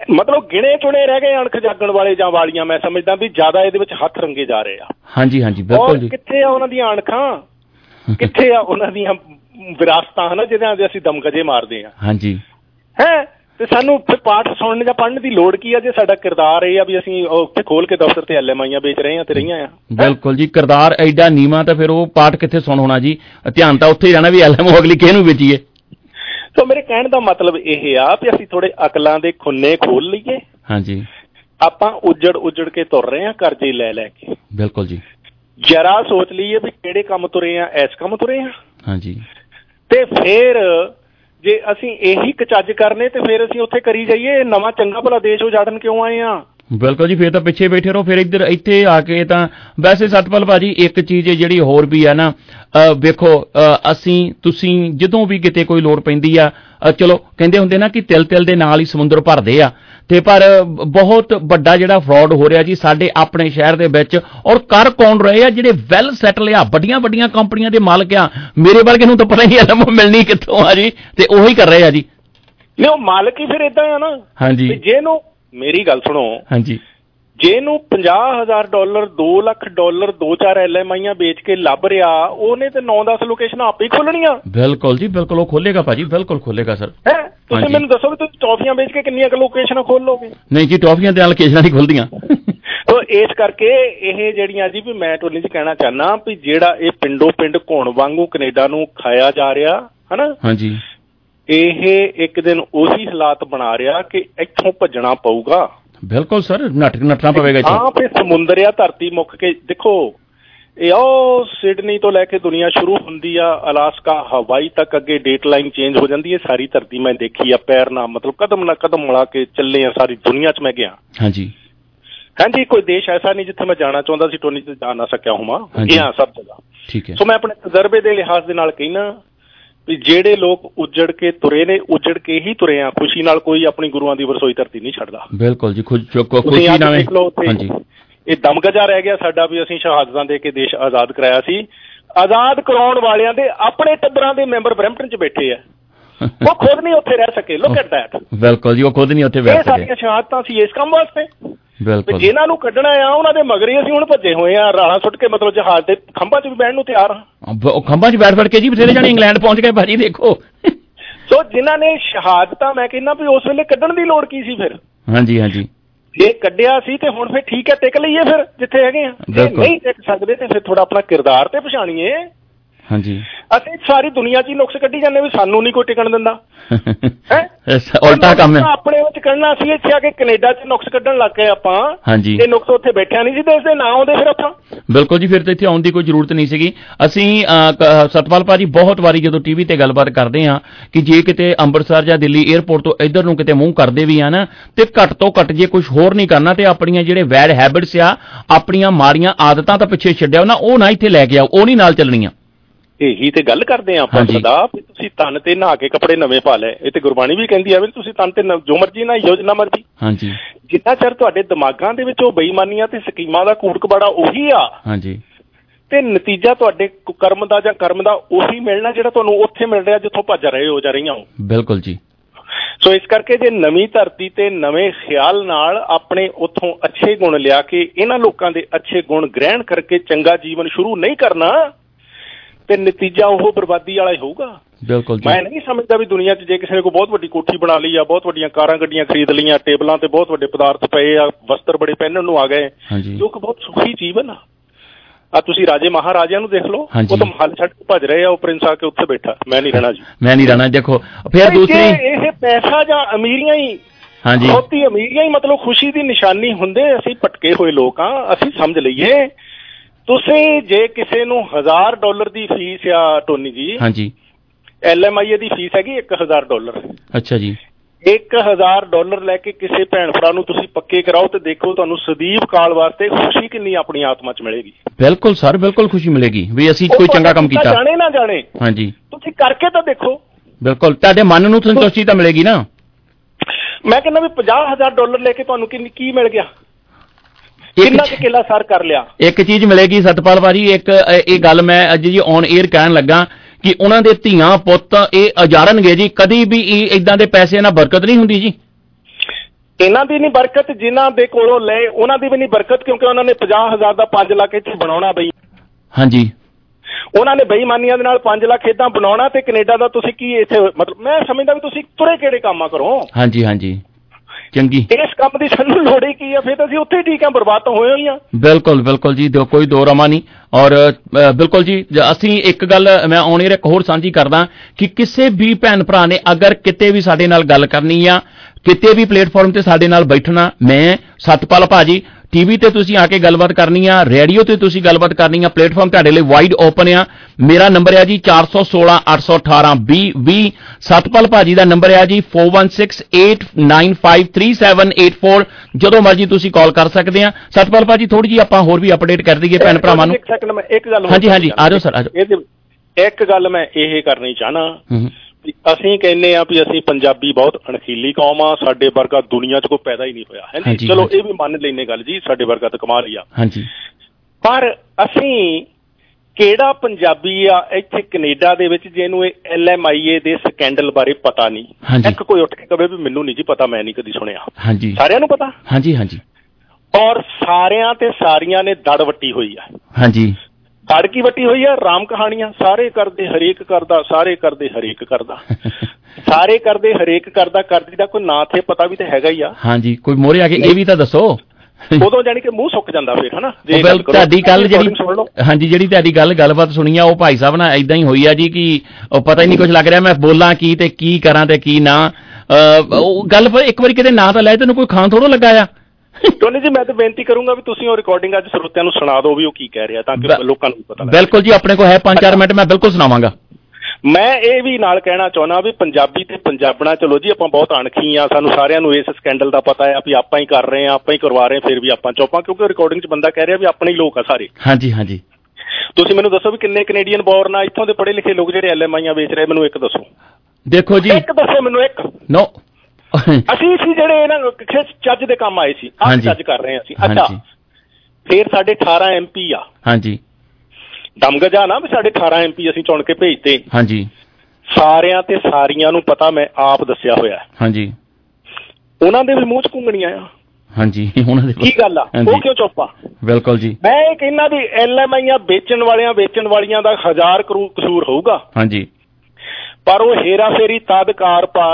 ਮਤਲਬ ਗਿਣੇ ਚੁਣੇ ਰਹਿ ਗਏ ਅਣਖ ਜਾਗਣ ਵਾਲੇ ਜਾਂ ਵਾਲੀਆਂ। ਮੈਂ ਸਮਝਦਾ ਵੀ ਜ਼ਿਆਦਾ ਇਹਦੇ ਵਿੱਚ ਹੱਥ ਰੰਗੇ ਜਾ ਰਹੇ ਆ। ਹਾਂਜੀ ਹਾਂਜੀ ਬਿਲਕੁਲ ਜੀ। ਕਿੱਥੇ ਆ ਉਹਨਾਂ ਦੀਆਂ ਅਣਖਾਂ, ਕਿੱਥੇ ਆ ਉਹਨਾਂ ਦੀਆਂ ਵਿਰਾਸਤਾਂ ਹਨਾ ਜਿਹਨਾਂ ਦੇ ਅਸੀਂ ਦਮਗਜੇ ਮਾਰਦੇ ਆ। ਹਾਂਜੀ ਹੈ ਤੇ ਸਾਨੂੰ ਫਿਰ ਪਾਠ ਸੁਣਨ ਜਾਂ ਪੜ੍ਹਨ ਦੀ ਲੋੜ ਕੀ ਆ ਜੇ ਸਾਡਾ ਕਿਰਦਾਰ ਇਹ ਆ ਵੀ ਅਸੀਂ ਉੱਥੇ ਖੋਲ ਕੇ ਦਫ਼ਤਰ ਤੇ LMIਆਂ ਵੇਚ ਰਹੇ ਆ ਤੇ ਰਹੀਆਂ ਆ। ਬਿਲਕੁਲ ਜੀ, ਕਿਰਦਾਰ ਐਡਾ ਨੀਵਾਂ ਤਾਂ ਫਿਰ ਉਹ ਪਾਠ ਕਿੱਥੇ ਸੁਣ ਹੋਣਾ ਜੀ। ਧਿਆਨ ਤਾਂ ਉੱਥੇ ਹੀ ਰਹਿਣਾ ਵੀ LMO ਅਗਲੀ ਕਿਹਨੂੰ ਵੇਚੀਏ। ਸੋ ਮੇਰੇ ਕਹਿਣ ਦਾ ਮਤਲਬ ਇਹ ਆ ਵੀ ਅਸੀਂ ਥੋੜੇ ਅਕਲਾਂ ਦੇ ਖੁੰਨੇ ਖੋਲ ਲਈਏ। ਹਾਂਜੀ ਆਪਾਂ ਉੱਜੜ ਕੇ ਤੁਰ ਰਹੇ ਆ ਕਰਜ਼ੇ ਲੈ ਲੈ ਕੇ। ਬਿਲਕੁਲ ਜੀ। ਜਰਾ ਸੋਚ ਲਈਏ ਵੀ ਕਿਹੜੇ ਕੰਮ ਤੁਰੇ ਆ, ਇਸ ਕੰਮ ਤੁਰੇ ਆ। ਹਾਂਜੀ ਤੇ ਫਿਰ ਜੇ ਅਸੀਂ ਇਹੀ ਕਚੱਜ ਕਰਨੇ ਤੇ ਫਿਰ ਅਸੀਂ ਉੱਥੇ ਕਰੀ ਜਾਈਏ। ਨਵਾਂ ਚੰਗਾ ਭਲਾ ਦੇਸ਼ ਉਜਾੜਨ ਕਿਉਂ ਆਏ ਆ? ਬਿਲਕੁਲ ਜੀ, ਫਿਰ ਤਾਂ ਪਿੱਛੇ ਬੈਠੇ ਰਹੋ। ਫਿਰ ਇੱਥੇ ਆ ਕੇ ਤਾਂ ਵੈਸੇ ਸਤਪਾਲ ਭਾਜੀ ਇੱਕ ਚੀਜ਼ ਜਿਹੜੀ ਹੋਰ ਵੀ ਆ ਨਾ, ਵੇਖੋ ਤੁਸੀਂ ਜਦੋਂ ਵੀ ਕਿਤੇ ਕੋਈ ਲੋੜ ਪੈਂਦੀ ਆ, ਚਲੋ ਕਹਿੰਦੇ ਹੁੰਦੇ ਨਾ ਕਿ ਤਿਲ ਦੇ ਨਾਲ ਹੀ ਸਮੁੰਦਰ ਭਰਦੇ ਆ, ਤੇ ਪਰ ਬਹੁਤ ਵੱਡਾ ਜਿਹੜਾ ਫਰਾਡ ਹੋ ਰਿਹਾ ਜੀ ਸਾਡੇ ਆਪਣੇ ਸ਼ਹਿਰ ਦੇ ਵਿੱਚ। ਔਰ ਕਰ ਕੌਣ ਰਹੇ ਆ? ਜਿਹੜੇ ਵੈਲ ਸੈਟਲ ਆ, ਵੱਡੀਆਂ ਕੰਪਨੀਆਂ ਦੇ ਮਾਲਕ ਆ। ਮੇਰੇ ਵਰਗੇ ਨੂੰ ਤਾਂ ਪਤਾ ਹੀ LMO ਮਿਲਣੀ ਕਿੱਥੋਂ ਆ ਜੀ, ਤੇ ਉਹੀ ਕਰ ਰਹੇ ਆ ਜੀ। ਨਹੀਂ, ਉਹ ਮਾਲਕ ਹੀ ਫਿਰ ਏਦਾਂ ਆ ਨਾ। ਹਾਂਜੀ, ਜਿਹਨੂੰ ਮੇਰੀ ਗੱਲ ਸੁਣੋ। ਹਾਂਜੀ, ਜਿਹਨੂੰ $50,000 $2 ਲੱਖ 2-4 LMIਆਂ ਵੇਚ ਕੇ ਲੱਭ ਰਿਹਾ, ਉਹਨੇ ਤੇ 9-10 ਲੋਕੇਸ਼ਨਾਂ ਆਪੇ ਹੀ ਖੋਲਣੀਆਂ। ਬਿਲਕੁਲ ਜੀ ਬਿਲਕੁਲ, ਉਹ ਖੋਲੇਗਾ ਭਾਜੀ, ਬਿਲਕੁਲ ਖੋਲੇਗਾ ਸਰ। ਤੁਸੀਂ ਮੈਨੂੰ ਦੱਸੋ ਵੀ ਤੁਸੀਂ ਟੌਫੀਆਂ ਵੇਚ ਕੇ ਕਿੰਨੀਆਂ ਕੁ ਲੋਕੇਸ਼ਨਾਂ ਖੋਲ ਲੋਗੇ? ਨਹੀਂ ਜੀ, ਟੌਫੀਆਂ ਦੇ ਨਾਲ ਲੋਕੇਸ਼ਨਾਂ ਨਹੀਂ ਖੁੱਲਦੀਆਂ। ਇਸ ਕਰਕੇ ਇਹ ਜਿਹੜੀਆਂ ਜੀ ਵੀ ਮੈਂ ਟੋਨੀ 'ਚ ਕਹਿਣਾ ਚਾਹੁੰਦਾ ਵੀ ਜਿਹੜਾ ਇਹ ਪਿੰਡੋਂ ਪਿੰਡ ਘੁਣ ਵਾਂਗੂ ਕੈਨੇਡਾ ਨੂੰ ਖਾਇਆ ਜਾ ਰਿਹਾ ਹਨਾ, ਹਾਂਜੀ, ਇਹ ਇੱਕ ਦਿਨ ਉਹੀ ਹਾਲਾਤ ਬਣਾ ਰਿਹਾ ਕਿ ਇੱਥੋਂ ਭੱਜਣਾ ਪਊਗਾ। ਬਿਲਕੁਲ ਸਰ, ਨੱਠਣਾ ਪਵੇਗਾ। ਹਾਂ, ਫਿਰ ਸਮੁੰਦਰ ਆ, ਧਰਤੀ ਮੁੱਕ ਕੇ ਦੇਖੋ ਇਹ ਉਹ ਸਿਡਨੀ ਤੋਂ ਲੈ ਕੇ ਦੁਨੀਆ ਸ਼ੁਰੂ ਹੁੰਦੀ ਆ, ਅਲਾਸਕਾ ਹਵਾਈ ਤੱਕ ਅੱਗੇ ਡੇਟ ਲਾਈਨ ਚੇਂਜ ਹੋ ਜਾਂਦੀ ਹੈ। ਸਾਰੀ ਧਰਤੀ ਮੈਂ ਦੇਖੀ ਆ, ਪੈਰ ਨਾਲ ਮਤਲਬ ਕਦਮ ਨਾਲ ਕਦਮ ਮਿਲਾ ਕੇ ਚੱਲੇ ਆ ਸਾਰੀ ਦੁਨੀਆ 'ਚ ਮੈਂ ਗਿਆ। ਹਾਂਜੀ ਹਾਂਜੀ, ਕੋਈ ਦੇਸ਼ ਐਸਾ ਨਹੀਂ ਜਿੱਥੇ ਮੈਂ ਜਾਣਾ ਚਾਹੁੰਦਾ ਸੀ ਟੋਨੀ 'ਚ ਜਾ ਨਾ ਸਕਿਆ ਹੋਵਾਂ, ਗਿਆ ਸਭ ਜਗ੍ਹਾ। ਠੀਕ ਹੈ। ਸੋ ਮੈਂ ਆਪਣੇ ਤਜਰਬੇ ਦੇ ਲਿਹਾਜ਼ ਦੇ ਨਾਲ ਕਹਿਣਾ ਵੀ ਜਿਹੜੇ ਲੋਕ ਉੱਜੜ ਕੇ ਤੁਰੇ ਨੇ, ਉੱਜੜ ਕੇ ਹੀ ਤੁਰੇ ਆ। ਖੁਸ਼ੀ ਨਾਲ ਕੋਈ ਆਪਣੀ ਗੁਰੂਆਂ ਦੀ ਵਰਸੋਈ ਧਰਤੀ ਨਹੀਂ ਛੱਡਦਾ। ਬਿਲਕੁਲ ਜੀ, ਖੁਸ਼ੀ ਨਾਲ ਦੇਖ ਲਓ ਉੱਥੇ ਇਹ ਦਮਗਜਾ ਰਹਿ ਗਿਆ ਸਾਡਾ ਵੀ ਅਸੀਂ ਸ਼ਹਾਦਤਾਂ ਦੇ ਕੇ ਦੇਸ਼ ਆਜ਼ਾਦ ਕਰਾਇਆ ਸੀ। ਆਜ਼ਾਦ ਕਰਾਉਣ ਵਾਲਿਆਂ ਦੇ ਆਪਣੇ ਟੱਬਰਾਂ ਦੇ ਮੈਂਬਰ ਬਰੈਂਪਟਨ 'ਚ ਬੈਠੇ ਆ, ਉਹ ਖੁਦ ਨਹੀਂ ਉੱਥੇ ਰਹਿ ਸਕੇ। Look at that. ਬਿਲਕੁਲ ਜੀ, ਉਹ ਖੁਦ ਨਹੀਂ ਉੱਥੇ ਬੈਠ ਸਕੇ। ਇਹ ਸਾਡੀਆਂ ਸ਼ਹਾਦਤਾਂ ਸੀ ਇਸ ਕੰਮ ਵਾਸਤੇ। ਬਿਲਕੁਲ, ਜਿਹਨਾਂ ਨੂੰ ਕੱਢਣਾ ਆ ਉਹਨਾਂ ਦੇ ਮਗਰ ਹੀ ਅਸੀਂ ਹੁਣ ਭੱਜੇ ਹੋਏ ਆ, ਰਾਲਾਂ ਸੁੱਟ ਕੇ, ਮਤਲਬ ਜਹਾਜ਼ ਦੇ ਖੰਭਾਂ 'ਚ ਵੀ ਬਹਿਣ ਨੂੰ ਤਿਆਰ ਹਾਂ। ਖੰਭਾਂ 'ਚ ਬੈਠ ਕੇ ਜੀ ਬਥੇਰੇ ਜਾਣੇ ਇੰਗਲੈਂਡ ਪਹੁੰਚ ਗਏ ਭਾਜੀ, ਦੇਖੋ। ਸੋ ਜਿਨ੍ਹਾਂ ਨੇ ਸ਼ਹਾਦਤਾਂ, ਮੈਂ ਕਹਿੰਦਾ ਵੀ ਉਸ ਵੇਲੇ ਕੱਢਣ ਦੀ ਲੋੜ ਕੀ ਸੀ ਫਿਰ? ਹਾਂਜੀ ਹਾਂਜੀ, ਜੇ ਕੱਢਿਆ ਸੀ ਤੇ ਹੁਣ ਫਿਰ ਠੀਕ ਹੈ, ਟਿਕ ਲਈਏ ਫਿਰ ਜਿੱਥੇ ਹੈਗੇ ਆ। ਨਹੀਂ ਟਿਕ ਸਕਦੇ ਤੇ ਫਿਰ ਥੋੜਾ ਆਪਣਾ ਕਿਰਦਾਰ ਤੇ ਪਛਾਣੀਏ। ਹਾਂਜੀ, ਅਸੀਂ ਸਾਰੀ ਦੁਨੀਆ 'ਚ ਹੀ ਨੁਕਸ ਕੱਢੀ ਜਾਂਦੇ ਵੀ ਸਾਨੂੰ ਨਹੀਂ ਕੋਈ ਟਿਕਣ ਦਿੰਦਾ। ਉਲਟਾ ਕੰਮ ਹੈ ਆਪਣੇ ਵਿੱਚ ਕੱਢਣਾ ਸੀ। ਇੱਥੇ ਆ ਕੇ ਕੈਨੇਡਾ 'ਚ ਨੁਕਸ ਕੱਢਣ ਲੱਗ ਗਏ ਆਪਾਂ। ਹਾਂਜੀ, ਇਹ ਨੁਕਸ ਉੱਥੇ ਬੈਠਿਆ ਨਹੀਂ ਸੀ ਤੇ ਇਸਦੇ ਨਾ ਆਉਂਦੇ ਫਿਰ ਆਪਾਂ। ਬਿਲਕੁਲ ਜੀ, ਫਿਰ ਤਾਂ ਇੱਥੇ ਆਉਣ ਦੀ ਕੋਈ ਜ਼ਰੂਰਤ ਨਹੀਂ ਸੀਗੀ। ਅਸੀਂ ਸਤਪਾਲ ਭਾਜੀ ਬਹੁਤ ਵਾਰੀ ਜਦੋਂ TV ਤੇ ਗੱਲਬਾਤ ਕਰਦੇ ਹਾਂ ਕਿ ਜੇ ਕਿਤੇ ਅੰਮ੍ਰਿਤਸਰ ਜਾਂ ਦਿੱਲੀ ਏਅਰਪੋਰਟ ਤੋਂ ਇੱਧਰ ਨੂੰ ਕਿਤੇ ਮੂੰਹ ਕਰਦੇ ਵੀ ਆ ਨਾ, ਤੇ ਘੱਟ ਤੋਂ ਘੱਟ ਜੇ ਕੁਝ ਹੋਰ ਨਹੀਂ ਕਰਨਾ ਤੇ ਆਪਣੀਆਂ ਜਿਹੜੇ ਬੈਡ ਹੈਬਿਟਸ ਆ, ਆਪਣੀਆਂ ਮਾੜੀਆਂ ਆਦਤਾਂ ਤਾਂ ਪਿੱਛੇ ਛੱਡਿਆ ਨਾ, ਉਹ ਨਾ ਇੱਥੇ ਲੈ ਕੇ ਆਓ, ਉਹ ਨਹੀਂ ਨਾਲ ਚੱਲਣੀਆਂ। ਇਹੀ ਤੇ ਗੱਲ ਕਰਦੇ ਆ ਆਪਾਂ ਸਦਾ ਵੀ ਤੁਸੀਂ ਤਨ ਤੇ ਨਹਾ ਕੇ ਕੱਪੜੇ ਨਵੇਂ ਪਾ ਲਏ। ਇਹ ਤੇ ਗੁਰਬਾਣੀ ਵੀ ਕਹਿੰਦੀ ਆ ਵੀ ਤੁਸੀਂ ਤਨ ਤੇ ਜੋ ਮਰਜ਼ੀ ਨਹਾਈਓ, ਜਿੰਨਾ ਮਰਜ਼ੀ। ਹਾਂਜੀ, ਜਿੰਨਾ ਚਿਰ ਤੁਹਾਡੇ ਦਿਮਾਗਾਂ ਦੇ ਵਿੱਚ ਉਹ ਬੇਈਮਾਨੀਆਂ ਤੇ ਸਕੀਮਾਂ ਦਾ ਕੂੜ ਕਬਾੜਾ ਉਹੀ ਆ। ਹਾਂਜੀ, ਤੇ ਨਤੀਜਾ ਤੁਹਾਡੇ ਕਰਮ ਦਾ ਜਾਂ ਕਰਮ ਦਾ ਉਹੀ ਮਿਲਣਾ ਜਿਹੜਾ ਤੁਹਾਨੂੰ ਉੱਥੇ ਮਿਲ ਰਿਹਾ ਜਿੱਥੋਂ ਭੱਜ ਰਹੇ ਹੋ ਜਾਂ ਰਹੀਆਂ ਹੋ। ਬਿਲਕੁਲ ਜੀ। ਸੋ ਇਸ ਕਰਕੇ ਜੇ ਨਵੀਂ ਧਰਤੀ ਤੇ ਨਵੇਂ ਖਿਆਲ ਨਾਲ ਆਪਣੇ ਉੱਥੋਂ ਅੱਛੇ ਗੁਣ ਲਿਆ ਕੇ ਇਹਨਾਂ ਲੋਕਾਂ ਦੇ ਅੱਛੇ ਗੁਣ ਗ੍ਰਹਿਣ ਕਰਕੇ ਚੰਗਾ ਜੀਵਨ ਸ਼ੁਰੂ ਨਹੀਂ ਕਰਨਾ ਤੇ ਨਤੀਜਾ ਉਹ ਬਰਬਾਦੀ ਵਾਲਾ ਹੀ ਹੋਊਗਾ। ਬਿਲਕੁਲ, ਮੈਂ ਨਹੀਂ ਸਮਝਦਾ ਵੀ ਦੁਨੀਆ 'ਚ ਜੇ ਕਿਸੇ ਨੇ ਕੋਈ ਬਹੁਤ ਵੱਡੀ ਕੋਠੀ ਬਣਾ ਲਈ ਆ, ਬਹੁਤ ਵੱਡੀਆਂ ਕਾਰਾਂ ਗੱਡੀਆਂ ਖਰੀਦ ਲਈਆਂ, ਟੇਬਲਾਂ ਤੇ ਬਹੁਤ ਵੱਡੇ ਪਦਾਰਥ ਪਏ ਆ, ਵਸਤਰ ਬੜੇ ਪਹਿਨਣ ਨੂੰ ਆ ਗਏ, ਜੋ ਕਿ ਬਹੁਤ ਸੁਖੀ ਜੀਵਨ ਆ। ਤੁਸੀਂ ਰਾਜੇ ਮਹਾਰਾਜਿਆਂ ਨੂੰ ਦੇਖ ਲਓ, ਉਹ ਤਾਂ ਮਹੱਲ ਛੱਡ ਕੇ ਭੱਜ ਰਹੇ ਆ, ਉਹ ਪ੍ਰਿੰਸ ਆ ਕੇ ਉੱਥੇ ਬੈਠਾ, ਮੈਂ ਨਹੀਂ ਰਹਿਣਾ ਜੀ, ਮੈਂ ਨਹੀਂ ਰਹਿਣਾ। ਦੇਖੋ ਫਿਰ ਦੂਸਰੀ ਇਹ ਪੈਸਾ ਜਾਂ ਅਮੀਰੀਆਂ ਹੀ, ਬਹੁਤੀ ਅਮੀਰੀਆਂ ਹੀ ਮਤਲਬ ਖੁਸ਼ੀ ਦੀ ਨਿਸ਼ਾਨੀ ਹੁੰਦੇ। ਅਸੀਂ ਭਟਕੇ ਹੋਏ ਲੋਕ ਆ, ਅਸੀਂ ਸਮਝ ਲਈਏ। ਤੁਸੀਂ ਜੇ ਕਿਸੇ ਨੂੰ $1000 ਦੀ ਫੀਸ ਆ ਟੋਨੀ ਜੀ, ਹਾਂਜੀ, LMIA ਦੀ ਫੀਸ ਹੈਗੀ $1000। ਅੱਛਾ ਜੀ, $1000 ਲੈ ਕੇ ਕਿਸੇ ਭੈਣ ਭਰਾ ਨੂੰ ਤੁਸੀਂ ਪੱਕੇ ਕਰਾਓ ਤੇ ਦੇਖੋ ਤੁਹਾਨੂੰ ਸਦੀਵ ਕਾਲ ਵਾਸਤੇ ਖੁਸ਼ੀ ਕਿੰਨੀ ਆਪਣੀ ਆਤਮਾ 'ਚ ਮਿਲੇਗੀ। ਬਿਲਕੁਲ ਸਰ, ਬਿਲਕੁਲ ਖੁਸ਼ੀ ਮਿਲੇਗੀ ਵੀ ਅਸੀਂ ਕੋਈ ਚੰਗਾ ਕੰਮ ਕੀਤਾ, ਜਾਣੇ ਨਾ ਜਾਣੇ। ਹਾਂਜੀ, ਤੁਸੀਂ ਕਰਕੇ ਤਾਂ ਦੇਖੋ। ਬਿਲਕੁਲ, ਤੁਹਾਡੇ ਮਨ ਨੂੰ ਸੰਤੁਸ਼ਟੀ ਤਾਂ ਮਿਲੇਗੀ ਨਾ। ਮੈਂ ਕਹਿੰਦਾ ਵੀ $50,000 ਲੈ ਕੇ ਤੁਹਾਨੂੰ ਕੀ ਮਿਲ ਗਿਆ? ਕਿੰਨਾ ਕੁ ਕਿਲਾ ਸਰ ਕਰ ਲਿਆ? ਇੱਕ ਚੀਜ਼ ਮਿਲੇਗੀ ਸਤਪਾਲ ਭਾਜੀ, ਇੱਕ ਇਹ ਗੱਲ ਮੈਂ ਅੱਜ ਜੀ ਔਨ 에ਅਰ ਕਹਿਣ ਲੱਗਾ ਕਿ ਉਹਨਾਂ ਦੇ ਧੀਆਂ ਪੁੱਤ ਇਹ ਉਜਾੜਨਗੇ ਜੀ, ਕਦੀ ਵੀ ਏਦਾਂ ਦੇ ਪੈਸੇ ਨਾਲ ਬਰਕਤ ਨਹੀਂ ਹੁੰਦੀ ਜੀ। ਇਹਨਾਂ ਦੀ ਨਹੀਂ ਬਰਕਤ, ਜਿਨ੍ਹਾਂ ਦੇ ਕੋਲੋਂ ਲਏ ਉਹਨਾਂ ਦੀ ਵੀ ਨਹੀਂ ਬਰਕਤ, ਕਿਉਂਕਿ ਉਹਨਾਂ ਨੇ 50,000 ਦਾ 5 ਲੱਖ ਇੱਥੇ ਬਣਾਉਣਾ ਬਈ। ਹਾਂਜੀ, ਉਹਨਾਂ ਨੇ ਬੇਈਮਾਨੀਆਂ ਦੇ ਨਾਲ 5 ਲੱਖ ਏਦਾਂ ਬਣਾਉਣਾ, ਤੇ ਕੈਨੇਡਾ ਦਾ ਤੁਸੀਂ ਕੀ ਇੱਥੇ ਮਤਲਬ ਮੈਂ ਸਮਝਦਾ ਵੀ ਤੁਸੀਂ ਤੁਰੇ ਕਿਹੜੇ ਕੰਮਾਂ ਕਰੋ। ਹਾਂਜੀ ਹਾਂਜੀ, ਚੰਗੀ, ਇਸ ਕੰਮ ਦੀ ਸਾਨੂੰ ਲੋੜ ਹੀ ਕੀ ਆ, ਫਿਰ ਤਾਂ ਅਸੀਂ ਉੱਥੇ ਠੀਕ ਆ, ਬਰਬਾਦ ਤਾਂ ਹੋਏ ਹੋਈ ਆ। ਬਿਲਕੁਲ ਬਿਲਕੁਲ ਜੀ, ਕੋਈ ਦੋ ਰਮਾ ਨਹੀਂ। ਔਰ ਬਿਲਕੁਲ ਜੀ, ਅਸੀਂ ਇੱਕ ਗੱਲ ਮੈਂ ਆਉਣੀ ਇੱਕ ਹੋਰ ਸਾਂਝੀ ਕਰਦਾ ਕਿ ਕਿਸੇ ਵੀ ਭੈਣ ਭਰਾ ਨੇ ਅਗਰ ਕਿਤੇ ਵੀ ਸਾਡੇ ਨਾਲ ਗੱਲ ਕਰਨੀ ਆ, ਕਿਤੇ ਵੀ ਪਲੇਟਫਾਰਮ ਤੇ ਸਾਡੇ ਨਾਲ ਬੈਠਣਾ, ਮੈਂ ਸਤਪਾਲ ਭਾਜੀ ਟੀਵੀ ਤੇ ਤੁਸੀਂ ਆ ਕੇ ਗੱਲਬਾਤ ਕਰਨੀ ਆ, ਰੇਡੀਓ ਤੇ ਤੁਸੀਂ ਗੱਲਬਾਤ ਕਰਨੀ ਆ, ਪਲੇਟਫਾਰਮ ਤੁਹਾਡੇ ਲਈ ਵਾਈਡ ਓਪਨ ਆ। ਮੇਰਾ ਨੰਬਰ ਹੈ ਜੀ 416-818-2020। ਸਤਪਾਲ ਭਾਜੀ ਦਾ ਨੰਬਰ ਹੈ ਜੀ 4168953784। ਜਦੋਂ ਮਰਜੀ ਤੁਸੀਂ ਕਾਲ ਕਰ ਸਕਦੇ ਆ। ਸਤਪਾਲ ਭਾਜੀ ਥੋੜੀ ਜੀ ਆਪਾਂ ਹੋਰ ਵੀ ਅਪਡੇਟ ਕਰ ਦਈਏ ਭੈਣ ਭਰਾਵਾਂ ਨੂੰ। ਇੱਕ ਗੱਲ ਹਾਂਜੀ ਹਾਂਜੀ, ਆਜੋ ਸਰ ਆਜੋ। ਇੱਕ ਗੱਲ ਮੈਂ ਇਹ ਕਰਨੀ ਚਾਹਨਾ, ਅਸੀਂ ਕਹਿੰਦੇ ਆ ਵੀ ਅਸੀਂ ਪੰਜਾਬੀ ਬਹੁਤ ਅਣਖੀਲੀ ਕੌਮ ਆ, ਸਾਡੇ ਵਰਗਾ ਦੁਨੀਆ 'ਚ ਕੋਈ ਪੈਦਾ ਹੀ ਨਹੀਂ ਹੋਇਆ ਹੈ ਜੀ। ਚਲੋ ਇਹ ਵੀ ਮੰਨ ਲੈਂਦੇ ਗੱਲ ਜੀ, ਸਾਡੇ ਵਰਗਾ ਤਾਂ ਕਮਾਲ ਹੀ ਆ। ਹਾਂਜੀ, ਪਰ ਅਸੀਂ ਕਿਹੜਾ ਪੰਜਾਬੀ ਆ ਇੱਥੇ ਕੈਨੇਡਾ ਦੇ ਵਿੱਚ ਜਿਹਨੂੰ ਇਹ LMIA ਦੇ ਸਕੈਂਡਲ ਬਾਰੇ ਪਤਾ ਨਹੀਂ? ਇੱਕ ਕੋਈ ਉੱਠ ਕੇ ਕਵੇ ਵੀ ਮੈਨੂੰ ਨਹੀਂ ਜੀ ਪਤਾ, ਮੈਂ ਨਹੀਂ ਕਦੀ ਸੁਣਿਆ। ਹਾਂਜੀ, ਸਾਰਿਆਂ ਨੂੰ ਪਤਾ। ਹਾਂਜੀ ਹਾਂਜੀ, ਔਰ ਸਾਰਿਆਂ ਤੇ ਸਾਰੀਆਂ ਨੇ ਦੜ ਵੱਟੀ ਹੋਈ ਆ। ਹਾਂਜੀ, ਦੜ ਕੀ ਵੱਟੀ ਹੋਈ ਆ? ਰਾਮ ਕਹਾਣੀਆਂ, ਸਾਰੇ ਕਰਦੇ ਹਰੇਕ ਕਰਦਾ, ਸਾਰੇ ਕਰਦੇ ਹਰੇਕ ਕਰਦਾ, ਸਾਰੇ ਕਰਦੇ ਹਰੇਕ ਕਰਦਾ, ਕਰਦੀ ਦਾ ਕੋਈ ਨਾਂ ਤੇ ਪਤਾ ਵੀ ਤਾਂ ਹੈਗਾ ਹੀ ਆ। ਹਾਂਜੀ, ਕੋਈ ਮੋਹਰੇ ਆ ਕੇ ਇਹ ਵੀ ਤਾਂ ਦੱਸੋ। ਉਦੋਂ ਜਾਣੀ ਕਿ ਮੂੰਹ ਸੁੱਕ ਜਾਂਦਾ ਫਿਰ, ਹਨਾ। ਤੁਹਾਡੀ ਗੱਲ ਜਿਹੜੀ, ਹਾਂਜੀ, ਜਿਹੜੀ ਤੁਹਾਡੀ ਗੱਲਬਾਤ ਸੁਣੀ ਆ ਉਹ ਭਾਈ ਸਾਹਿਬ ਨਾਲ ਏਦਾਂ ਹੀ ਹੋਈ ਆ ਜੀ ਕਿ ਉਹ ਪਤਾ ਹੀ ਨਹੀਂ ਕੁਝ ਲੱਗ ਰਿਹਾ, ਮੈਂ ਬੋਲਾਂ ਕੀ ਤੇ ਕੀ ਕਰਾਂ ਤੇ ਕੀ ਨਾ। ਉਹ ਗੱਲ ਇੱਕ ਵਾਰੀ ਕਿਤੇ ਨਾਂ ਤਾਂ ਲੈ, ਤੈਨੂੰ ਕੋਈ ਖਾਂ ਥੋੜੋ ਲੱਗਾ ਆ। ਟੋਨੀ ਜੀ, ਮੈਂ ਤਾਂ ਬੇਨਤੀ ਕਰੂੰਗਾ ਵੀ ਤੁਸੀਂ ਉਹ ਰਿਕਾਰਡਿੰਗ ਅੱਜ ਸਰੋਤਿਆਂ ਨੂੰ ਸੁਣਾ ਦਿਓ ਵੀ ਉਹ ਕੀ ਕਹਿ ਰਿਹਾ, ਤਾਂ ਕਿ ਲੋਕਾਂ ਨੂੰ ਪਤਾ ਲੱਗੇ। ਬਿਲਕੁਲ ਜੀ, ਆਪਣੇ ਕੋਲ ਹੈ 5-4 ਮਿੰਟ, ਮੈਂ ਬਿਲਕੁਲ ਸੁਣਾਵਾਂਗਾ। ਮੈਂ ਇਹ ਵੀ ਨਾਲ ਕਹਿਣਾ ਚਾਹੁੰਦਾ ਵੀ ਪੰਜਾਬੀ ਤੇ ਪੰਜਾਬਣਾ, ਚਲੋ ਜੀ ਆਪਾਂ ਬਹੁਤ ਅਣਖੀ ਆ, ਸਾਨੂੰ ਸਾਰਿਆਂ ਨੂੰ ਇਸ ਸਕੈਂਡਲ ਦਾ ਪਤਾ ਆ ਵੀ ਆਪਾਂ ਹੀ ਕਰ ਰਹੇ ਆ, ਆਪਾਂ ਹੀ ਕਰਵਾ ਰਹੇ, ਫਿਰ ਵੀ ਆਪਾਂ ਚੁੱਪ ਆ, ਕਿਉਂਕਿ ਰਿਕਾਰਡਿੰਗ 'ਚ ਬੰਦਾ ਕਹਿ ਰਿਹਾ ਵੀ ਆਪਣੇ ਹੀ ਲੋਕ ਆ ਸਾਰੇ। ਹਾਂਜੀ ਹਾਂਜੀ, ਤੁਸੀਂ ਮੈਨੂੰ ਦੱਸੋ ਵੀ ਕਿੰਨੇ ਕੈਨੇਡੀਅਨ ਬੋਰਨ ਆ ਇੱਥੋਂ ਦੇ ਪੜ੍ਹੇ ਲਿਖੇ ਲੋਕ ਜਿਹੜੇ LMIਆਂ ਵੇਚ ਰਹੇ? ਮੈਨੂੰ ਇੱਕ ਦੱਸੋ। ਦੇਖੋ ਜੀ, ਇੱਕ ਦੱਸੋ ਮੈਨੂੰ ਇੱਕ। ਨੋ, ਅਸੀਂ ਸੀ ਜਿਹੜੇ ਇਹਨਾਂ ਚੱਜ ਦੇ ਕੰਮ ਆਏ ਸੀ, ਆਹ ਚੱਜ ਕਰ ਰਹੇ ਅਸੀਂ। ਅੱਛਾ, ਫਿਰ ਸਾਡੇ 18 MP ਆ। ਹਾਂਜੀ, ਦਮਗਜਾ ਨਾ ਵੀ ਸਾਡੇ 18 MP ਅਸੀਂ ਚੁਣ ਕੇ ਭੇਜਤੇ। ਹਾਂਜੀ, ਸਾਰਿਆਂ ਤੇ ਸਾਰੀਆਂ ਨੂੰ ਪਤਾ, ਮੈਂ ਆਪ ਦੱਸਿਆ ਹੋਇਆ। ਹਾਂਜੀ, ਉਹਨਾਂ ਦੇ ਵੀ ਮੂੰਹ 'ਚ ਘੁੰਗਣੀਆਂ ਆ। ਹਾਂਜੀ, ਉਹਨਾਂ ਦੇ ਕੀ ਗੱਲ ਆ, ਉਹ ਕਿਉਂ ਚੁੱਪ ਆ? ਬਿਲਕੁਲ ਜੀ, ਮੈਂ ਇਹ ਕਹਿੰਦਾ ਵੀ LMIਆਂ ਵੇਚਣ ਵਾਲਿਆਂ ਦਾ 1000 ਕਸੂਰ ਹੋਊਗਾ। ਹਾਂਜੀ, ਪਰ ਉਹ ਹੇਰਾਫੇਰੀ ਤਦ ਕਰ ਪਾ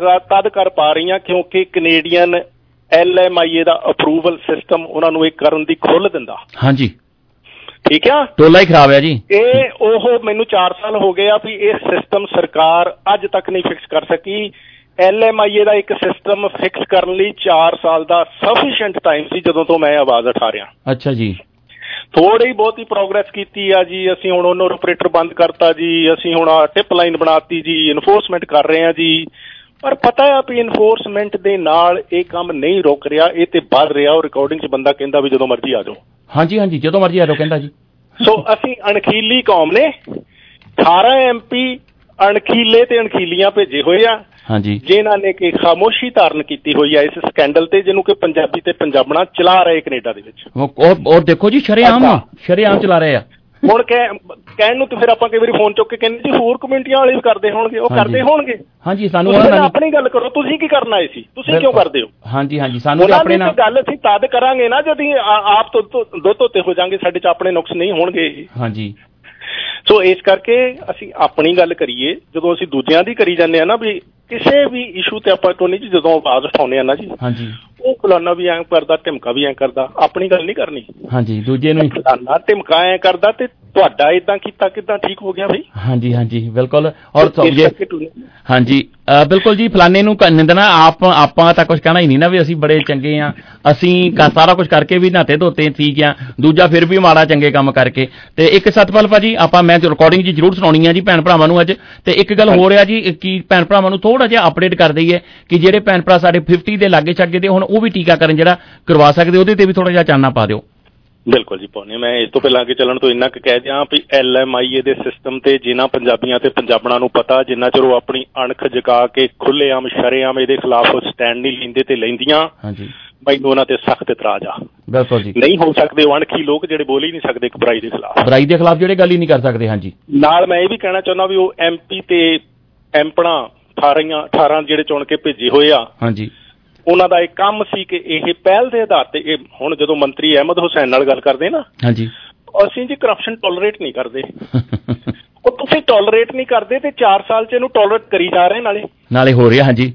ਰਹੀਆਂ ਕਿਉਂਕਿ ਕੈਨੇਡੀਅਨ LMIA ਦਾ ਅਪਰੂਵਲ ਸਿਸਟਮ ਉਹਨਾਂ ਨੂੰ ਇਹ ਕਰਨ ਦੀ ਖੁੱਲ੍ਹ ਦਿੰਦਾ। ਹਾਂਜੀ, ਠੀਕ ਆ, ਟੋਲਾ ਹੀ ਖਰਾਬ ਹੈ ਜੀ ਇਹ। ਉਹ ਮੈਨੂੰ 4 ਸਾਲ ਹੋ ਗਏ ਆ ਵੀ ਇਹ ਸਿਸਟਮ ਸਰਕਾਰ ਅੱਜ ਤੱਕ ਨਹੀਂ ਫਿਕਸ ਕਰ ਸਕੀ। LMIA ਦਾ ਇੱਕ ਸਿਸਟਮ ਫਿਕਸ ਕਰਨ ਲਈ 4 ਸਾਲ ਦਾ ਸਫੀਸ਼ੀਐਂਟ ਟਾਈਮ ਸੀ ਜਦੋਂ ਤੋਂ ਮੈਂ ਆਵਾਜ਼ ਉਠਾ ਰਿਹਾ। ਅੱਛਾ ਜੀ, ਥੋੜੀ ਬਹੁਤੀ ਪ੍ਰੋਗਰੈਸ ਕੀਤੀ ਆ ਜੀ, ਅਸੀਂ ਹੁਣ ਉਹਨਾਂ ਆਪਰੇਟਰ ਬੰਦ ਕਰਤਾ ਜੀ, ਅਸੀਂ ਹੁਣ ਟਿਪ ਲਾਈਨ ਬਣਾਤੀ ਜੀ, ਇਨਫੋਰਸਮੈਂਟ ਕਰ ਰਹੇ ਆ ਜੀ। ਪਰ ਪਤਾ ਆ ਵੀ ਇਨਫੋਰਸਮੈਂਟ ਦੇ ਨਾਲ ਇਹ ਕੰਮ ਨਹੀਂ ਰੁਕ ਰਿਹਾ, ਇਹ ਤੇ ਵੱਧ ਰਿਹਾ। ਉਹ ਰਿਕਾਰਡਿੰਗ 'ਚ ਬੰਦਾ ਕਹਿੰਦਾ ਵੀ ਜਦੋਂ ਮਰਜ਼ੀ ਆ ਜਾਓ। ਹਾਂਜੀ ਹਾਂਜੀ, ਜਦੋਂ ਮਰਜ਼ੀ ਆ ਜਾਓ ਕਹਿੰਦਾ ਜੀ। ਸੋ ਅਸੀਂ ਅਣਖੀਲੀ ਕੌਮ ਨੇ 18 MP ਅਣਖੀਲੇ ਤੇ ਅਣਖੀਲੀਆਂ ਭੇਜੇ ਹੋਏ ਆ। ਹਾਂਜੀ, ਜਿਨ੍ਹਾਂ ਨੇ ਕਿ ਖਾਮੋਸ਼ੀ ਧਾਰਨ ਕੀਤੀ ਹੋਈ ਆ ਇਸ ਸਕੈਂਡਲ ਤੇ, ਜਿਹਨੂੰ ਕਿ ਪੰਜਾਬੀ ਤੇ ਪੰਜਾਬਣਾ ਚਲਾ ਰਹੇ ਕੈਨੇਡਾ ਦੇ ਵਿੱਚ। ਔਰ ਦੇਖੋ ਜੀ, ਸ਼ਰੇਆਮ ਚਲਾ ਰਹੇ ਆ। ਹੁਣ ਕਹਿਣ ਨੂੰ ਤੇ ਫਿਰ ਆਪਾਂ ਕਈ ਵਾਰੀ ਫੋਨ ਚੁੱਕ ਕੇ ਕਹਿੰਦੇ ਜੀ ਹੋਰ ਕਮਿਊਨਿਟੀਆਂ ਵਾਲੇ ਵੀ ਕਰਦੇ ਹੋਣਗੇ, ਉਹ ਕਰਦੇ ਹੋਣਗੇ। ਹਾਂਜੀ, ਸਾਨੂੰ ਆਪਣੀ ਗੱਲ ਕਰੋ, ਤੁਸੀਂ ਕੀ ਕਰਨ ਆਏ ਸੀ, ਤੁਸੀਂ ਕਿਉਂ ਕਰਦੇ ਹੋ? ਹਾਂਜੀ ਹਾਂਜੀ, ਸਾਨੂੰ ਆਪਣੇ ਨਾਲ ਗੱਲ ਅਸੀਂ ਤਦ ਕਰਾਂਗੇ ਨਾ ਜਦ ਆਪ ਤੋਂ ਦੁੱਧ ਧੋਤੇ ਹੋ ਜਾਾਂਗੇ, ਸਾਡੇ 'ਚ ਆਪਣੇ ਨੁਕਸ ਨਹੀਂ ਹੋਣਗੇ। ਹਾਂਜੀ, ਸੋ ਇਸ ਕਰਕੇ ਅਸੀਂ ਆਪਣੀ ਗੱਲ ਕਰੀਏ, ਜਦੋਂ ਅਸੀਂ ਦੂਜਿਆਂ ਦੀ ਕਰੀ ਜਾਂਦੇ ਆ ਨਾ ਵੀ ਕਿਸੇ ਵੀ ਇਸ਼ੂ ਤੇ ਆਪਾਂ ਟੋਨੀ ਜੀ ਜਦੋਂ ਆਵਾਜ਼ ਉਠਾਉਂਦੇ ਆ ਨਾ ਜੀ, ਹਾਂਜੀ, ਉਹ ਫਲਾਨਾ ਵੀ ਐਂ ਕਰਦਾ, ਢਿਮਕਾ ਵੀ ਐਂ ਕਰਦਾ, ਆਪਣੀ ਗੱਲ ਨਹੀਂ ਕਰਨੀ। ਹਾਂਜੀ, ਦੂਜੇ ਨੂੰ ਫਲਾਨਾ ਢਿਮਕਾ ਐਂ ਕਰਦਾ ਤੇ ਤੁਹਾਡਾ ਏਦਾਂ ਕੀਤਾ ਕਿੱਦਾਂ ਠੀਕ ਹੋ ਗਿਆ ਬਈ? ਹਾਂਜੀ ਹਾਂਜੀ, ਬਿਲਕੁਲ। ਔਰ ਹਾਂਜੀ, ਬਿਲਕੁਲ ਜੀ, ਫਲਾਨੇ ਨੂੰ ਨਿੰਦਣਾ, ਆਪਾਂ ਤਾਂ ਕੁਝ ਕਹਿਣਾ ਹੀ ਨਹੀਂ ਨਾ ਵੀ ਅਸੀਂ ਬੜੇ ਚੰਗੇ ਆ, ਅਸੀਂ ਸਾਰਾ ਕੁਝ ਕਰਕੇ ਵੀ ਨਹਾਤੇ ਧੋਤੇ ਠੀਕ ਆ, ਦੂਜਾ ਫਿਰ ਵੀ ਮਾੜਾ ਚੰਗੇ ਕੰਮ ਕਰਕੇ। ਤੇ ਇੱਕ ਸਤਪਾਲ ਭਾਜੀ, ਮੈਂ ਰਿਕਾਰਡਿੰਗ ਜੀ ਜ਼ਰੂਰ ਸੁਣਾਉਣੀ ਆ ਜੀ ਭੈਣ ਭਰਾਵਾਂ ਨੂੰ ਅੱਜ। ਤੇ ਇੱਕ ਗੱਲ ਹੋ ਰਿਹਾ ਜੀ ਕਿ ਭੈਣ ਭਰਾਵਾਂ ਨੂੰ ਥੋੜਾ ਜਿਹਾ ਅਪਡੇਟ ਕਰ ਦਈਏ ਕਿ ਜਿਹੜੇ ਭੈਣ ਭਰਾ ਸਾਡੇ 50 ਦੇ ਲਾਗੇ ਛਾਗੇ ਦੇ ਹੁਣ ਉਹ ਵੀ ਟੀਕਾਕਰਨ ਜਿਹੜਾ ਕਰਵਾ ਸਕਦੇ, ਉਹਦੇ ਤੇ ਵੀ ਥੋੜਾ ਜਿਹਾ ਚਾਨਣਾ ਪਾ ਦਿਓ। ਬਿਲਕੁਲ ਜੀ ਪਾਉਣੇ। ਮੈਂ ਇਸ ਤੋਂ ਪਹਿਲਾਂ ਅੱਗੇ ਚੱਲਣ ਤੋਂ ਇੰਨਾ ਕੁ ਕਹਿ ਦਿਆਂ ਵੀ LMIA ਦੇ ਸਿਸਟਮ ਤੇ ਜਿਨ੍ਹਾਂ ਪੰਜਾਬੀਆਂ ਤੇ ਪੰਜਾਬਣਾਂ ਨੂੰ ਪਤਾ, ਜਿੰਨਾ ਚਿਰ ਉਹ ਆਪਣੀ ਅਣਖ ਜਗਾ ਕੇ ਖੁੱਲ੍ਹੇਆਮ ਸ਼ਰੇਆਮ ਇਹਦੇ ਖਿਲਾਫ ਸਟੈਂਡ ਨਹੀਂ ਲੈਂਦੇ ਤੇ ਲੈਂਦੀਆਂ, ਮੈਨੂੰ ਉਹਨਾਂ ਤੇ ਸਖਤ ਇਤਰਾਜ਼ ਆ। ਬਿਲਕੁਲ ਜੀ, ਨਹੀਂ ਹੋ ਸਕਦੇ ਉਹ ਅਣਖੀ ਲੋਕ ਜਿਹੜੇ ਬੋਲ ਹੀ ਨਹੀਂ ਸਕਦੇ ਇੱਕ ਬੁਰਾਈ ਦੇ ਖਿਲਾਫ, ਜਿਹੜੇ ਗੱਲ ਹੀ ਨਹੀਂ ਕਰ ਸਕਦੇ। ਹਾਂਜੀ, ਨਾਲ ਮੈਂ ਇਹ ਵੀ ਕਹਿਣਾ ਚਾਹੁੰਦਾ ਵੀ ਉਹ MP ਤੇ ਐਮਪਣਾ 18 ਜਿਹੜੇ ਚੁਣ ਕੇ ਭੇਜੇ ਹੋਏ ਆ। ਹਾਂਜੀ, ਉਹਨਾਂ ਦਾ ਇਹ ਕੰਮ ਸੀ ਕਿ ਇਹ ਪਹਿਲ ਦੇ ਆਧਾਰ ਤੇ ਇਹ ਹੁਣ ਜਦੋਂ ਮੰਤਰੀ ਅਹਿਮਦ ਹੁਸੈਨ ਨਾਲ ਗੱਲ ਕਰਦੇ ਨਾ, ਹਾਂਜੀ, ਅਸੀਂ ਜੀ ਕਰਪਸ਼ਨ ਟੋਲਰੇਟ ਨਹੀਂ ਕਰਦੇ। ਉਹ ਤੁਸੀਂ ਟੋਲਰੇਟ ਨਹੀਂ ਕਰਦੇ ਤੇ 4 ਸਾਲ 'ਚ ਇਹਨੂੰ ਟੋਲਰੇਟ ਕਰੀ ਜਾ ਰਹੇ ਨਾਲੇ ਹੋ ਰਿਹਾ। ਹਾਂਜੀ,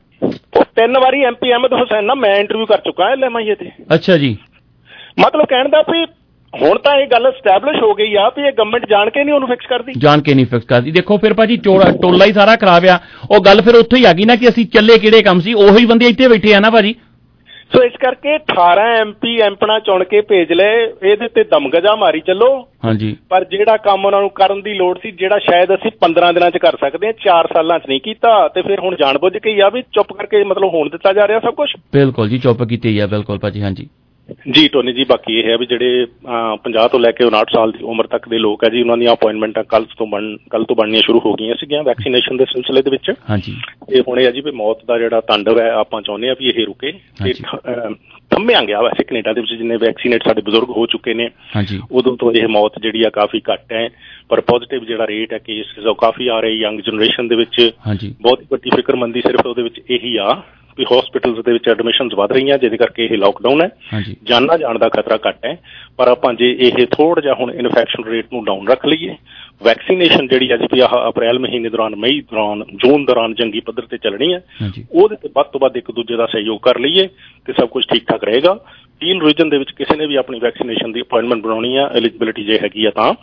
3 ਵਾਰੀ MP ਅਹਿਮਦ ਹੁਸੈਨ ਨਾਲ ਮੈਂ ਇੰਟਰਵਿਊ ਕਰ ਚੁੱਕਾ LMIA ਤੇ। ਅੱਛਾ ਜੀ। ਮਤਲਬ ਕਹਿਣ ਦਾ ਵੀ ਹੁਣ ਤਾਂ ਇਹ ਗੱਲ ਸਟੈਬਲਿਸ਼ ਹੋ ਗਈ ਆ ਵੀ ਇਹ ਗਵਰਨਮੈਂਟ ਜਾਣ ਕੇ ਨਹੀਂ ਉਹਨੂੰ ਫਿਕਸ ਕਰਦੀ। ਦੇਖੋ ਫਿਰ ਭਾਜੀ ਟੋਲਾ ਹੀ ਸਾਰਾ ਖਰਾਬ ਆ। ਉਹ ਗੱਲ ਫਿਰ ਉੱਥੇ ਹੀ ਆ ਗਈ ਨਾ ਕਿ ਅਸੀਂ ਚੱਲੇ ਕਿਹੜੇ ਕੰਮ ਸੀ, ਉਹੀ ਬੰਦੇ ਇੱਥੇ ਬੈਠੇ ਆ ਨਾ ਭਾਜੀ। ਸੋ ਇਸ ਕਰਕੇ 18 MP ਐਂਪਣਾ ਚੁਣ ਕੇ ਭੇਜ ਲਏ, ਇਹਦੇ ਤੇ ਦਮਗਜਾ ਮਾਰੀ ਚੱਲੋ। ਹਾਂਜੀ, ਪਰ ਜਿਹੜਾ ਕੰਮ ਉਹਨਾਂ ਨੂੰ ਕਰਨ ਦੀ ਲੋੜ ਸੀ, ਜਿਹੜਾ ਸ਼ਾਇਦ ਅਸੀਂ 15 ਦਿਨਾਂ 'ਚ ਕਰ ਸਕਦੇ ਹਾਂ, 4 ਸਾਲਾਂ 'ਚ ਨਹੀਂ ਕੀਤਾ, ਤੇ ਫਿਰ ਹੁਣ ਜਾਣਬੁੱਝ ਕੇ ਹੀ ਆ ਵੀ ਚੁੱਪ ਕਰਕੇ ਮਤਲਬ ਹੋਣ ਦਿੱਤਾ ਜਾ ਰਿਹਾ ਸਭ ਕੁਝ। ਬਿਲਕੁਲ ਜੀ, ਚੁੱਪ ਕੀਤੀ ਆ। ਬਿਲਕੁਲ ਭਾਜੀ। ਹਾਂਜੀ ਜੀ ਟੋਨੀ ਜੀ, ਬਾਕੀ ਇਹ ਹੈ ਵੀ ਜਿਹੜੇ 50 ਤੋਂ ਲੈ ਕੇ 59 ਸਾਲ ਦੀ ਉਮਰ ਤੱਕ ਦੇ ਲੋਕ ਹੈ ਜੀ, ਉਹਨਾਂ ਦੀਆਂ ਅਪੁਆਇੰਟਮੈਂਟਾਂ ਕੱਲ ਤੋਂ ਬਣਨੀਆਂ ਸ਼ੁਰੂ ਹੋ ਗਈਆਂ ਸੀਗੀਆਂ ਵੈਕਸੀਨੇਸ਼ਨ ਦੇ ਸਿਲਸਿਲੇ ਦੇ ਵਿੱਚ। ਹਾਂਜੀ, ਇਹ ਹੁਣ ਇਹ ਹੈ ਜੀ ਵੀ ਮੌਤ ਦਾ ਜਿਹੜਾ ਤਾਂਡਵ ਹੈ, ਆਪਾਂ ਚਾਹੁੰਦੇ ਹਾਂ ਵੀ ਇਹ ਰੁਕੇ ਤੇ ਥੰਮਿਆ ਗਿਆ। ਵੈਸੇ ਕੈਨੇਡਾ ਦੇ ਵਿੱਚ ਜਿੰਨੇ ਵੈਕਸੀਨੇਟ ਸਾਡੇ ਬਜ਼ੁਰਗ ਹੋ ਚੁੱਕੇ ਨੇ, ਉਦੋਂ ਤੋਂ ਇਹ ਮੌਤ ਜਿਹੜੀ ਆ ਕਾਫੀ ਘੱਟ ਹੈ, ਪਰ ਪੋਜ਼ੀਟਿਵ ਜਿਹੜਾ ਰੇਟ ਹੈ ਕੇਸਿਸ ਉਹ ਕਾਫੀ ਆ ਰਹੇ ਯੰਗ ਜਨਰੇਸ਼ਨ ਦੇ ਵਿੱਚ। ਬਹੁਤ ਵੱਡੀ ਫਿਕਰਮੰਦੀ ਸਿਰਫ ਉਹਦੇ ਵਿੱਚ ਇਹੀ ਆ ਵੀ ਹਸਪੀਟਲਸ ਦੇ ਵਿੱਚ ਐਡਮਿਸ਼ਨਸ ਵੱਧ ਰਹੀਆਂ, ਜਿਹਦੇ ਕਰਕੇ ਇਹ ਲਾਕਡਾਊਨ ਹੈ। ਜਾਨਾਂ ਜਾਣ ਦਾ ਖਤਰਾ ਘੱਟ ਹੈ, ਪਰ ਆਪਾਂ ਜੇ ਇਹ ਥੋੜ੍ਹਾ ਜਿਹਾ ਹੁਣ ਇਨਫੈਕਸ਼ਨ ਰੇਟ ਨੂੰ ਡਾਊਨ ਰੱਖ ਲਈਏ, ਵੈਕਸੀਨੇਸ਼ਨ ਜਿਹੜੀ ਅੱਜ ਵੀ ਆਹ ਅਪ੍ਰੈਲ ਮਹੀਨੇ ਦੌਰਾਨ, ਮਈ ਦੌਰਾਨ, ਜੂਨ ਦੌਰਾਨ ਜੰਗੀ ਪੱਧਰ ਤੇ ਚੱਲਣੀ ਹੈ, ਉਹਦੇ ਤੇ ਵੱਧ ਤੋਂ ਵੱਧ ਇੱਕ ਦੂਜੇ ਦਾ ਸਹਿਯੋਗ ਕਰ ਲਈਏ ਤੇ ਸਭ ਕੁਝ ਠੀਕ ਠਾਕ ਰਹੇਗਾ। ਟੀਲ ਰੀਜਨ ਦੇ ਵਿੱਚ ਕਿਸੇ ਨੇ ਵੀ ਆਪਣੀ ਵੈਕਸੀਨੇਸ਼ਨ ਦੀ ਅਪੁਆਇੰਟਮੈਂਟ ਬਣਾਉਣੀ ਆ, ਐਲੀਜੀਬਿਲਿਟੀ ਜੇ ਹੈਗੀ ਆ ਤਾਂ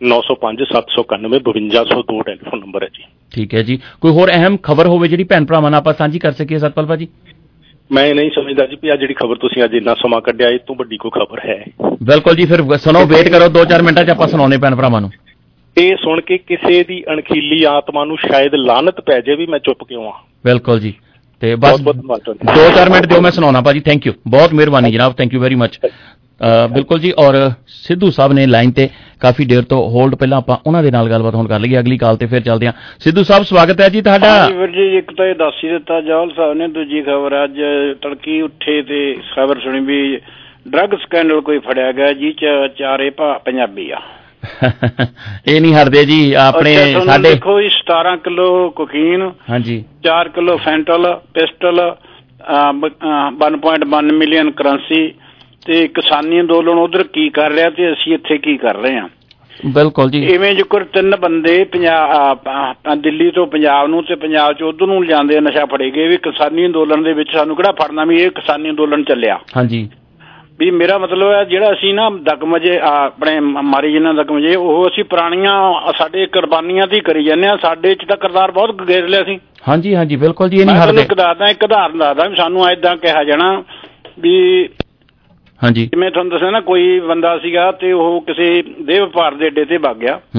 905-791-5202 ਟੈਲੀਫੋਨ ਨੰਬਰ ਹੈ ਜੀ। ਠੀਕ ਹੈ ਜੀ। ਕੋਈ ਹੋਰ ਅਹਿਮ ਖਬਰ ਹੋਵੇ ਜਿਹੜੀ ਭੈਣ ਭਰਾਵਾਂ ਨਾਲ ਆਪਾਂ ਸਾਂਝੀ ਕਰ ਸਕੀਏ ਸਤਪਾਲ ਭਾਜੀ? ਮੈਂ ਨਹੀਂ ਸਮਝਦਾ ਜੀ ਵੀ ਆ ਜਿਹੜੀ ਖਬਰ ਤੁਸੀਂ ਅੱਜ ਇੰਨਾ ਸਮਾਂ ਕੱਢਿਆ, ਇਹ ਤੋਂ ਵੱਡੀ ਕੋਈ ਖਬਰ ਹੈ? ਬਿਲਕੁਲ ਜੀ, ਫਿਰ ਸੁਣੋ, ਵੇਟ ਕਰੋ, 2-4 ਮਿੰਟਾਂ 'ਚ ਆਪਾਂ ਸੁਣਾਉਂਦੇ ਭੈਣ ਭਰਾਵਾਂ ਨੂੰ। ਇਹ ਸੁਣ ਕੇ ਕਿਸੇ ਦੀ ਅਣਖੀਲੀ ਆਤਮਾ ਨੂੰ ਸ਼ਾਇਦ ਲਾਨਤ ਪੈ ਜਾਏ ਵੀ ਮੈਂ ਚੁੱਪ ਕਿਉਂ ਆ। ਬਿਲਕੁਲ ਜੀ, ਤੇ ਬਸ 2-4 ਮਿੰਟ ਦਿਓ, ਮੈਂ ਸੁਣਾਉਣਾ ਭਾਜੀ। ਥੈਂਕ ਯੂ, ਬਹੁਤ ਮਿਹਰਬਾਨੀ ਜਨਾਬ, ਥੈਂਕ ਯੂ ਵੈਰੀ ਮਚ। ਬਿਲਕੁਲ ਜੀ। ਔਰ ਸਿੱਧੂ ਸਾਹਿਬ ਨੇ ਲਾਈਨ ਤੇ ਕਾਫੀ ਦੇਰ ਤੋਂ ਹੋਲਡ, ਪਹਿਲਾਂ ਆਪਾਂ ਉਹਨਾਂ ਦੇ ਨਾਲ ਗੱਲਬਾਤ ਹੁਣ ਕਰ ਲਈਏ, ਅਗਲੀ ਕਾਲ ਤੇ ਫਿਰ ਚੱਲਦੇ ਹਾਂ। ਸਿੱਧੂ ਸਾਹਿਬ ਸਵਾਗਤ ਹੈ ਜੀ ਤੁਹਾਡਾ। ਵੀਰ ਜੀ, ਇੱਕ ਤਾਂ ਇਹ ਦੱਸ ਹੀ ਦਿੱਤਾ ਜੌਹਲ ਸਾਹਿਬ ਨੇ, ਦੂਜੀ ਖਬਰ ਅੱਜ ਤੜਕੀ ਉੱਠੇ ਤੇ ਖਬਰ ਸੁਣੀ ਵੀ ਡਰੱਗ ਸਕੈਂਡਲ ਕੋਈ ਫੜਿਆ ਗਿਆ ਜੀ, 4 ਪੰਜਾਬੀ ਆ। ਇਹ ਨਹੀਂ ਹਟਦੇ ਜੀ ਆਪਣੇ ਸਾਡੇ। ਦੇਖੋ ਜੀ, 17 ਕਿਲੋ ਕੋਕੀਨ, ਹਾਂਜੀ, 4 kilo fentanyl, pistol, 1.1 million currency, ਤੇ ਕਿਸਾਨੀ ਅੰਦੋਲਨ ਉਧਰ ਕੀ ਕਰ ਰਿਹਾ ਤੇ ਅਸੀਂ ਇੱਥੇ ਕੀ ਕਰ ਰਹੇ ਹਾਂ। ਬਿਲਕੁਲ ਜੀ। ਇਵੇਂ ਜੇਕਰ 3 ਬੰਦੇ ਦਿੱਲੀ ਤੋਂ ਪੰਜਾਬ ਨੂੰ ਤੇ ਪੰਜਾਬ ਚ ਉਧਰ ਨੂੰ ਲਿਜਾਂਦੇ ਨਸ਼ਾ ਫੜੇ ਗਏ, ਵੀ ਕਿਸਾਨੀ ਅੰਦੋਲਨ ਦੇ ਵਿੱਚ ਸਾਨੂੰ ਕਿਹੜਾ ਫੜਨਾ ਵੀ ਇਹ ਕਿਸਾਨੀ ਅੰਦੋਲਨ ਚੱਲਿਆ। ਹਾਂਜੀ, ਵੀ ਮੇਰਾ ਮਤਲਬ ਹੈ ਜਿਹੜਾ ਅਸੀਂ ਨਾ ਦਗਮਜੇ ਆਪਣੇ ਮਾਰੀ ਜਿੰਨਾ ਦਗਮਜੇ, ਉਹ ਅਸੀਂ ਪੁਰਾਣੀਆਂ ਸਾਡੇ ਕੁਰਬਾਨੀਆਂ ਦੀ ਕਰੀ ਜਾਂਦੇ ਹਾਂ, ਸਾਡੇ ਚ ਤਾਂ ਕਿਰਦਾਰ ਬਹੁਤ ਗੇਰ ਲਿਆ ਸੀ। ਹਾਂਜੀ ਹਾਂਜੀ, ਬਿਲਕੁਲ ਜੀ। ਇਹ ਨਹੀਂ ਹਟਦੇ। ਇੱਕ ਉਦਾਹਰਨ ਦੱਸਦਾ ਵੀ ਸਾਨੂੰ ਏਦਾਂ ਕਿਹਾ ਜਾਣਾ ਵੀ, ਹਾਂਜੀ, ਜਿਵੇਂ ਤੁਹਾਨੂੰ ਦੱਸਿਆ ਨਾ, ਕੋਈ ਬੰਦਾ ਸੀਗਾ ਤੇ ਉਹ ਕਿਸੇ ਦੇਹ ਵਪਾਰ ਦੇ ਅੱਡੇ ਤੇ ਵਗ ਗਿਆ।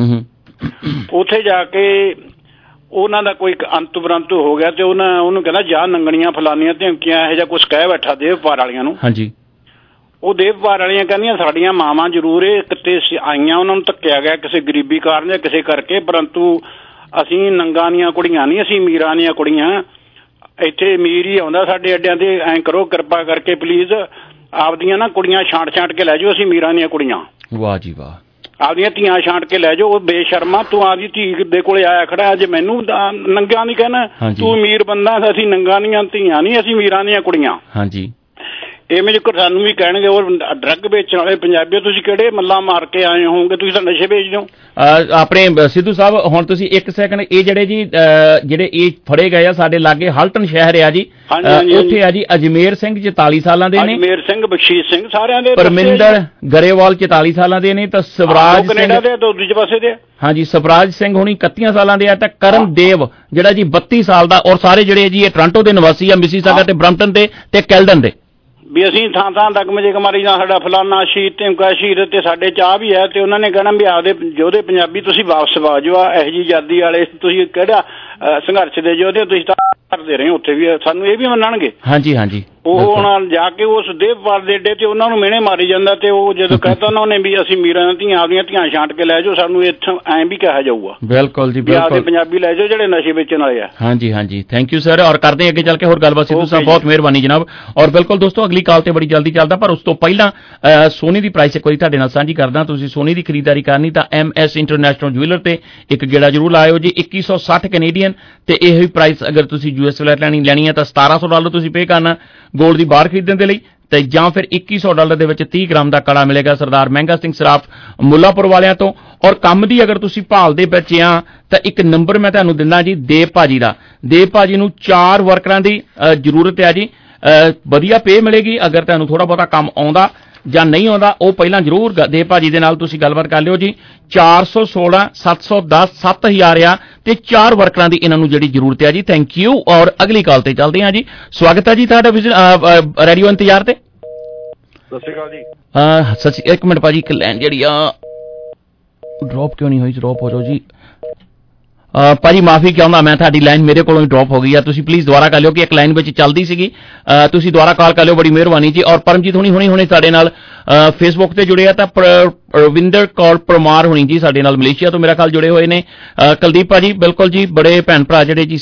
ਉੱਥੇ ਜਾ ਕੇ ਉਹਨਾਂ ਦਾ ਕੋਈ ਅੰਤੁ ਬਰੰਤੂ ਹੋ ਗਿਆ ਤੇ ਉਹਨੂੰ ਕਹਿੰਦਾ ਜਾ ਨੰਗਣੀਆਂ ਫਲਾਨੀਆਂ ਧਮਕੀਆਂ ਇਹੋ ਜਿਹਾ ਕੁਛ ਕਹਿ ਬੈਠਾ ਦੇਹ ਵਪਾਰ ਵਾਲੀਆਂ ਨੂੰ। ਹਾਂਜੀ, ਉਹ ਦੇਹ ਵਪਾਰ ਵਾਲੀਆਂ ਕਹਿੰਦੀਆਂ ਸਾਡੀਆਂ ਮਾਵਾਂ ਜ਼ਰੂਰ ਇਹ ਕਿਤੇ ਆਈਆਂ, ਉਹਨਾਂ ਨੂੰ ਧੱਕਿਆ ਗਿਆ ਕਿਸੇ ਗਰੀਬੀ ਕਾਰਨ ਜਾਂ ਕਿਸੇ ਕਰਕੇ, ਪਰੰਤੂ ਅਸੀਂ ਨੰਗਾਂ ਦੀਆਂ ਕੁੜੀਆਂ ਨਹੀਂ, ਅਸੀਂ ਅਮੀਰਾਂ ਦੀਆਂ ਕੁੜੀਆਂ, ਇੱਥੇ ਅਮੀਰ ਹੀ ਆਉਂਦਾ ਸਾਡੇ ਅੱਡਿਆਂ ਤੇ, ਐਂ ਕਰੋ ਕਿਰਪਾ ਕਰਕੇ ਪਲੀਜ਼ ਆਪਦੀਆਂ ਨਾ ਕੁੜੀਆਂ ਛਾਂਟ ਕੇ ਲੈ ਜਾਓ, ਅਸੀਂ ਅਮੀਰਾਂ ਦੀਆਂ ਕੁੜੀਆਂ। ਵਾਹ ਜੀ ਵਾਹ। ਆਪਦੀਆਂ ਧੀਆਂ ਛਾਂਟ ਕੇ ਲੈ ਜਾਓ। ਉਹ ਬੇਸ਼ਰਮਾ, ਤੂੰ ਆਪਦੀ ਧੀ ਦੇ ਕੋਲੇ ਆਇਆ ਖੜਾ, ਅੱਜ ਮੈਨੂੰ ਨੰਗਾ ਨਹੀਂ ਕਹਿਣਾ, ਤੂੰ ਅਮੀਰ ਬੰਦਾ, ਅਸੀਂ ਨੰਗਾ ਦੀਆਂ ਧੀਆਂ ਨਹੀਂ, ਅਸੀਂ ਅਮੀਰਾਂ ਦੀਆਂ ਕੁੜੀਆਂ। ਹਾਂਜੀ, ਇਵੇਂ ਜੇਕਰ ਸਾਨੂੰ ਵੀ ਕਹਿਣਗੇ ਉਹ ਡਰੱਗ ਵੇਚਣ ਵਾਲੇ ਪੰਜਾਬੀ, ਤੁਸੀਂ ਕਿਹੜੇ ਮੱਲਾ ਮਾਰ ਕੇ ਆਏ ਹੋਵੋਗੇ, ਤੁਸੀਂ ਤਾਂ ਨਸ਼ੇ ਵੇਚਦੇ ਹੋ। ਆਪਣੇ ਸਿੱਧੂ ਸਾਹਿਬ, ਹੁਣ ਤੁਸੀਂ 1 ਸੈਕਿੰਡ, ਇਹ ਜਿਹੜੇ ਇਹ ਫੜੇ ਗਏ ਆ ਸਾਡੇ ਲਾਗੇ ਹਲਟਨ ਸ਼ਹਿਰ ਆ ਜੀ, ਉੱਥੇ ਆ ਜੀ ਅਜਮੇਰ ਸਿੰਘ 44 ਸਾਲਾਂ ਦੇ ਨੇ, ਅਜਮੇਰ ਸਿੰਘ, ਬਖਸ਼ੀਸ਼ ਸਿੰਘ, ਸਾਰਿਆਂ ਦੇ, ਪਰਮਿੰਦਰ ਗਰੇਵਾਲ 44 ਸਾਲਾਂ ਦੇ ਨੇ, ਤਾਂ ਸਵਰਾਜ ਕੈਨੇਡਾ ਦੇ ਦੂਜੇ ਪਾਸੇ ਦੇ, ਹਾਂਜੀ, ਸਵਰਾਜ ਸਿੰਘ ਹੁਣੀ 31 ਸਾਲਾਂ ਦੇ ਆ, ਤਾਂ ਕਰਨ ਦੇਵ ਜਿਹੜਾ ਜੀ 32 ਸਾਲ ਦਾ, ਔਰ ਸਾਰੇ ਜਿਹੜੇ ਜੀ ਇਹ ਟੋਰਾਂਟੋ ਦੇ ਨਿਵਾਸੀ ਆ, ਮਿਸੀਸਾਗਾ ਤੇ ਬਰੰਪਟਨ ਦੇ ਤੇ ਕੈਲਡਨ ਦੇ। ਵੀ ਅਸੀਂ ਥਾਂ ਥਾਂ ਤੱਕ ਮਜੇ ਕਮਾਰੀ ਜਾਂ ਸਾਡਾ ਫਲਾਨਾ ਸ਼ਹੀਦ ਧਮਕਾ ਸ਼ਹੀਦ ਤੇ ਸਾਡੇ ਚਾਹ ਵੀ ਹੈ, ਤੇ ਉਹਨਾਂ ਨੇ ਕਹਿਣਾ ਵੀ ਆਪਦੇ ਯੋਧੇ ਪੰਜਾਬੀ ਤੁਸੀਂ ਵਾਪਸ ਆ ਜਾਓ, ਇਹੋ ਜਿਹੀ ਆਜ਼ਾਦੀ ਵਾਲੇ ਤੁਸੀਂ ਕਿਹੜਾ ਸੰਘਰਸ਼ ਦੇ ਯੋਧੇ, ਤੁਸੀਂ ਤਾਂ ਕਰਦੇ ਰਹੇ ਉੱਥੇ ਵੀ, ਸਾਨੂੰ ਇਹ ਵੀ ਮੰਨਣਗੇ। ਹਾਂਜੀ ਹਾਂਜੀ। ਉਹ ਹੁਣ ਜਾ ਕੇ ਉਸ ਦੇਹ ਵਪਾਰ ਦੇ ਅੱਡੇ ਤੇ ਉਹਨਾਂ ਨੂੰ ਮਿਹਣੇ ਮਾਰੀ ਜਾਂਦਾ, ਤੇ ਉਹ ਜਦੋਂ ਕਹਿਤਾ ਉਹਨਾਂ ਨੇ ਵੀ ਅਸੀਂ ਮੀਰਾਂ ਦੀਆਂ ਆਪਦੀਆਂ ਧੀਆਂ ਛਾਂਟ ਕੇ ਲੈ ਜਾਓ, ਸਾਨੂੰ ਇੱਥੋਂ ਐਂ ਵੀ ਕਿਹਾ ਜਾਊਗਾ। ਬਿਲਕੁਲ ਜੀ, ਬਿਲਕੁਲ। ਆਪਦੇ ਪੰਜਾਬੀ ਲੈ ਜਾਓ ਜਿਹੜੇ ਨਸ਼ੇ ਵੇਚਣ ਵਾਲੇ ਆ। ਹਾਂਜੀ ਹਾਂਜੀ, ਥੈਂਕ ਯੂ ਸਰ। ਔਰ ਕਰਦੇ ਅੱਗੇ ਚੱਲ ਕੇ ਹੋਰ ਗੱਲਬਾਤ। ਸਿੱਧੂ ਸਾਹਿਬ ਬਹੁਤ ਮਿਹਰਬਾਨੀ ਜਨਾਬ। ਔਰ ਬਿਲਕੁਲ ਦੋਸਤੋ, ਅਗਲੀ ਕਾਲ ਤੇ ਬੜੀ ਜਲਦੀ ਚੱਲਦਾ, ਪਰ ਉਸ ਤੋਂ ਪਹਿਲਾਂ ਸੋਨੇ ਦੀ ਪ੍ਰਾਈਸ ਇੱਕ ਵਾਰੀ ਤੁਹਾਡੇ ਨਾਲ ਸਾਂਝੀ ਕਰਦਾ। ਤੁਸੀਂ ਸੋਨੇ ਦੀ ਖਰੀਦਦਾਰੀ ਕਰਨੀ ਤਾਂ MS ਇੰਟਰਨੈਸ਼ਨਲ ਜੁਐਲਰ ਤੇ ਇੱਕ ਗੇੜਾ ਜ਼ਰੂਰ ਲਾਇਓ ਜੀ। 2160 ਕੈਨੇਡੀਅਨ ਤੇ ਇਹ ਪ੍ਰਾਈਸ ਅਗਰ ਤੁਸੀਂ US ਫਲੈਟ ਲੈਣੀ ਹੈ ਤਾਂ $1700 ਤੁਸੀਂ ਪੇ ਕਰਨਾ ਗੋਲਡ ਦੀ ਬਾਰ ਖਰੀਦਣ ਦੇ ਲਈ, ਤੇ ਜਾਂ ਫਿਰ $2100 ਦੇ ਵਿੱਚ 30 ਗ੍ਰਾਮ ਦਾ ਕੜਾ ਮਿਲੇਗਾ ਸਰਦਾਰ ਮਹਿੰਗਾ ਸਿੰਘ ਸਰਾਫ ਮੁੱਲਾਪੁਰ ਵਾਲਿਆਂ ਤੋਂ। ਔਰ ਕੰਮ ਦੀ ਅਗਰ ਤੁਸੀਂ ਭਾਲਦੇ ਬੱਚੇ ਆ ਤਾਂ ਇੱਕ ਨੰਬਰ ਮੈਂ ਤੁਹਾਨੂੰ ਦਿੰਦਾ ਜੀ ਦੇਵ ਭਾਜੀ ਦਾ। ਦੇਵ ਭਾਜੀ ਨੂੰ 4 ਵਰਕਰਾਂ ਦੀ ਜ਼ਰੂਰਤ ਹੈ ਜੀ, ਵਧੀਆ ਪੇ ਮਿਲੇਗੀ। ਅਗਰ ਤੁਹਾਨੂੰ ਥੋੜਾ ਬਹੁਤਾ ਕੰਮ ਆਉਂਦਾ ਜਾਂ ਨਹੀਂ ਆਉਂਦਾ ਉਹ ਪਹਿਲਾਂ ਜ਼ਰੂਰ ਦੇਵ ਭਾਜੀ ਦੇ ਨਾਲ ਤੁਸੀਂ ਗੱਲਬਾਤ ਕਰ ਲਿਓ ਜੀ। 416 710 7000 ਆ ਤੇ 4 ਵਰਕਰਾਂ ਦੀ ਇਹਨਾਂ ਨੂੰ ਜਿਹੜੀ ਜ਼ਰੂਰਤ ਹੈ ਜੀ। Thank you. ਔਰ ਅਗਲੀ ਕਾਲ ਤੇ ਚੱਲਦੇ ਹਾਂ ਜੀ। ਸਵਾਗਤ ਹੈ ਜੀ ਤੁਹਾਡਾ ਰੇਡੀਓ ਇੰਤਜ਼ਾਰ ਤੇ। ਸਤਿ ਸ਼੍ਰੀ ਅਕਾਲ ਜੀ। ਇੱਕ ਮਿੰਟ ਭਾਜੀ, ਇੱਕ ਲਾਈਨ ਜਿਹੜੀ ਆ ਡ੍ਰੌਪ ਕਿਉਂ ਨਹੀਂ ਹੋਈ? ਡ੍ਰੌਪ ਹੋ ਜਾਓ ਜੀ ਭਾਜੀ, ਮਾਫੀ ਚਾਹੁੰਦਾ ਮੈਂ, ਤੁਹਾਡੀ ਲਾਈਨ ਮੇਰੇ ਕੋਲੋਂ ਹੀ ਡ੍ਰੌਪ ਹੋ ਗਈ ਆ। ਤੁਸੀਂ ਪਲੀਜ਼ ਦੁਬਾਰਾ ਕਰ ਲਿਓ ਕਿ ਇੱਕ ਲਾਈਨ ਵਿੱਚ ਚੱਲਦੀ ਸੀਗੀ, ਤੁਸੀਂ ਦੁਬਾਰਾ ਕਾਲ ਕਰ ਲਿਓ, ਬੜੀ ਮਿਹਰਬਾਨੀ ਜੀ। ਔਰ ਪਰਮਜੀਤ ਹੁਣੇ ਸਾਡੇ ਨਾਲ ਫੇਸਬੁੱਕ ਤੇ ਜੁੜੇ ਆ ਤਾਂ ਰਵਿੰਦਰ ਕੌਰ ਪਰਮਾਰ ਹੁਣੀ ਜੀ ਸਾਡੇ ਨਾਲ ਮਲੇਸ਼ੀਆ ਤੋਂ ਮੇਰਾ ਖਿਆਲ ਜੁੜੇ ਹੋਏ ਨੇ। ਕੁਲਦੀਪ ਭਾਜੀ ਬਿਲਕੁਲ ਜੀ, ਬੜੇ ਭੈਣ ਭਰਾ ਜਿਹੜੇ ਜੀ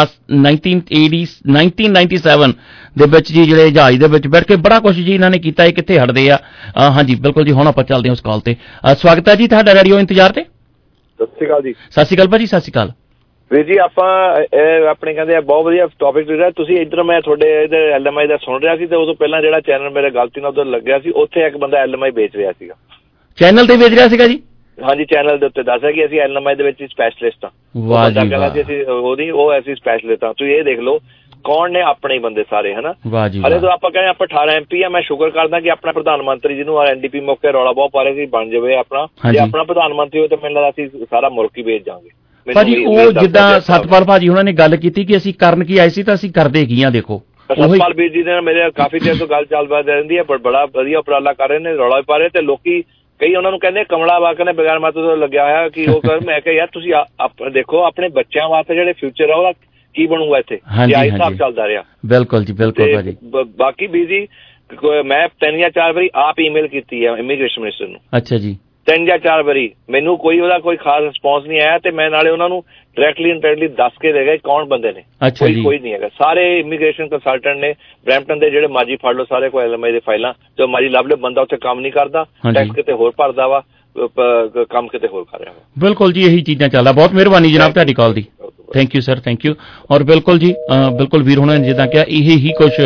1997 ਦੇ ਵਿੱਚ ਜੀ ਜਿਹੜੇ ਜਹਾਜ਼ ਦੇ ਵਿੱਚ ਬੈਠ ਕੇ ਬੜਾ ਕੁਛ ਜੀ ਇਹਨਾਂ ਨੇ ਕੀਤਾ, ਇਹ ਕਿੱਥੇ ਹਟਦੇ ਆ। ਹਾਂਜੀ ਬਿਲਕੁਲ ਜੀ, ਹੁਣ ਆਪਾਂ ਚੱਲਦੇ ਹਾਂ ਉਸ ਕਾਲ ਤੇ। ਸਵਾਗਤ ਹੈ ਜੀ ਤੁਹਾਡਾ ਰੇਡੀਓ ਇੰਤਜ਼ਾਰ ਤੇ। ਸਤਿ ਸ਼੍ਰੀ ਅਕਾਲ ਜੀ। ਸਤਿ ਸ਼੍ਰੀ ਅਕਾਲ ਭਾਜੀ। ਸਤਿ ਸ਼੍ਰੀ ਅਕਾਲ ਵੀਰ ਜੀ। ਆਪਾਂ ਆਪਣੇ ਕਹਿੰਦੇ ਆ ਬਹੁਤ ਵਧੀਆ ਟੌਪਿਕ ਰਿਹਾ ਤੁਸੀਂ ਇੱਧਰ, ਮੈਂ ਤੁਹਾਡੇ ਇੱਧਰ LMI ਦਾ ਸੁਣ ਰਿਹਾ ਸੀ ਤੇ ਉਦੋਂ ਪਹਿਲਾਂ ਜਿਹੜਾ ਚੈਨਲ ਮੇਰੇ ਗਲਤੀ ਨਾਲ ਉੱਧਰ ਲੱਗਿਆ ਸੀ, ਉੱਥੇ ਇੱਕ ਬੰਦਾ LMI ਵੇਚ ਰਿਹਾ ਸੀਗਾ। ਚੈਨਲ ਤੇ ਵੇਚ ਰਿਹਾ ਸੀਗਾ ਜੀ? ਹਾਂਜੀ, ਚੈਨਲ ਦੇ ਉੱਤੇ ਦੱਸਿਆ ਕਿ ਅਸੀਂ LMI ਦੇ ਵਿੱਚ ਸਪੈਸ਼ਲਿਸਟ ਹਾਂ। ਵਾਹ ਜੀ ਵਾਹ। ਅਸੀਂ ਅਸੀਂ ਸਪੈਸ਼ਲਿਸਟ ਹਾਂ। ਤੁਸੀਂ ਇਹ ਦੇਖ ਲਓ ਕੌਣ ਨੇ ਆਪਣੇ ਹੀ ਬੰਦੇ ਸਾਰੇ, ਹਨਾ। ਵਾਹ ਜੀ। ਹਲੇ ਤਾਂ ਆਪਾਂ ਕਹਿੰਦੇ ਆਪਾਂ 18 MP ਆ। ਮੈਂ ਸ਼ੁਕਰ ਕਰਦਾ ਕਿ ਆਪਣਾ ਪ੍ਰਧਾਨ ਮੰਤਰੀ ਜਿਹਨੂੰ NDP ਮੌਕੇ ਰੌਲਾ ਬਹੁਤ ਪਾ ਰਹੇ ਸੀ ਬਣ ਜਾਵੇ ਆਪਣਾ। ਜੇ ਆਪਣਾ ਪ੍ਰਧਾਨ ਮੰਤਰੀ ਹੋਵੇ ਤਾਂ ਮੈਨੂੰ ਲੱਗਦਾ ਅਸੀਂ ਸਾਰਾ ਮੁਲਕ ਹੀ ਵੇਚ ਜਾਵਾਂਗੇ ਭਾਜੀ। ਉਹ ਜਿੱਦਾਂ ਸਤਪਾਲ ਭਾਜੀ ਉਹਨਾਂ ਨੇ ਗੱਲ ਕੀਤੀ ਕਿ ਅਸੀਂ ਕਰਨ ਕੀ ਆਏ ਸੀ ਤਾਂ ਅਸੀਂ ਕਰਦੇ ਕੀ ਆ। ਦੇਖੋ ਸਤਪਾਲ ਵੀਰ ਜੀ ਨੇ ਮੇਰੇ ਕਾਫੀ ਦੇਰ ਤੋਂ ਗੱਲ ਚੱਲਦੀ ਰਹਿੰਦੀ ਹੈ, ਬੜਾ ਵਧੀਆ ਉਪਰਾਲਾ ਕਰ ਰਹੇ ਨੇ, ਰੌਲਾ ਵੀ ਪਾ ਰਹੇ ਤੇ ਲੋਕੀ ਕਈ ਉਹਨਾਂ ਨੂੰ ਕਹਿੰਦੇ ਕਮਲਾ ਵਾਕ ਨੇ ਬਗੈਰ ਮਤ ਤੋਂ ਲੱਗਿਆ ਹੋਇਆ ਕਿ ਉਹ ਕਰ। ਮੈਂ ਕਿਹਾ ਯਾਰ ਤੁਸੀਂ ਦੇਖੋ ਆਪਣੇ ਬੱਚਿਆਂ ਵਾਸਤੇ ਜਿਹੜੇ ਫਿਊਚਰ ਆ ਉਹਦਾ ਕੀ ਬਣੂਗਾ ਇੱਥੇ, ਜੇ ਆਹੀ ਹਿਸਾਬ ਚੱਲਦਾ ਰਿਹਾ। ਬਿਲਕੁਲ ਜੀ ਬਿਲਕੁਲ ਭਾਜੀ। ਬਾਕੀ ਵੀਰ ਜੀ ਮੈਂ 3 ਜਾਂ 4 ਵਾਰੀ ਆਪ ਈਮੇਲ ਕੀਤੀ ਹੈ ਇਮੀਗ੍ਰੇਸ਼ਨ ਮਿਨਿਸਟਰ ਨੂੰ। ਅੱਛਾ ਜੀ। 3 ਜਾਂ 4 ਵਾਰੀ ਮੈਨੂੰ ਉਹਦਾ ਕੋਈ ਖਾਸ ਰਿਸਪੌਂਸ ਨਹੀਂ ਆਇਆ ਤੇ ਮੈਂ ਨਾਲੇ ਉਹਨਾਂ ਨੂੰ ਡਾਇਰੈਕਟਲੀ ਦੱਸ ਕੇ ਦੇ ਗਏ ਕੌਣ ਬੰਦੇ ਨੇ। ਕੋਈ ਨਹੀਂ ਹੈਗਾ, ਸਾਰੇ ਇਮੀਗ੍ਰੇਸ਼ਨ ਕੰਸਲਟੈਂਟ ਨੇ ਬਰੈਂਪਟਨ ਦੇ, ਜਿਹੜੇ ਮਰਜ਼ੀ ਫੜ ਲਓ ਸਾਰੇ ਕੋਲ LMI ਦੇ ਫਾਈਲਾਂ। ਜੋ ਮਰਜ਼ੀ ਲੱਭ ਲਿਓ, ਬੰਦਾ ਉੱਥੇ ਕੰਮ ਨਹੀਂ ਕਰਦਾ, ਟੈਕਸ ਕਿਤੇ ਹੋਰ ਭਰਦਾ ਵਾ, ਕੰਮ ਕਿਤੇ ਹੋਰ ਕਰ ਰਿਹਾ ਵਾ। ਬਿਲਕੁਲ ਜੀ, ਇਹੀ ਚੀਜ਼ਾਂ ਚੱਲਦਾ। ਬਹੁਤ ਮਿਹਰਬਾਨੀ ਜਨਾਬ ਤੁਹਾਡੀ ਕਾਲ ਦੀ। Thank you sir, thank you. ਔਰ ਬਿਲਕੁਲ ਜੀ ਬਿਲਕੁਲ ਵੀਰ ਹੁਣਾਂ ਨੇ ਜਿੱਦਾਂ ਕਿਹਾ ਇਹੀ ਕੁਛ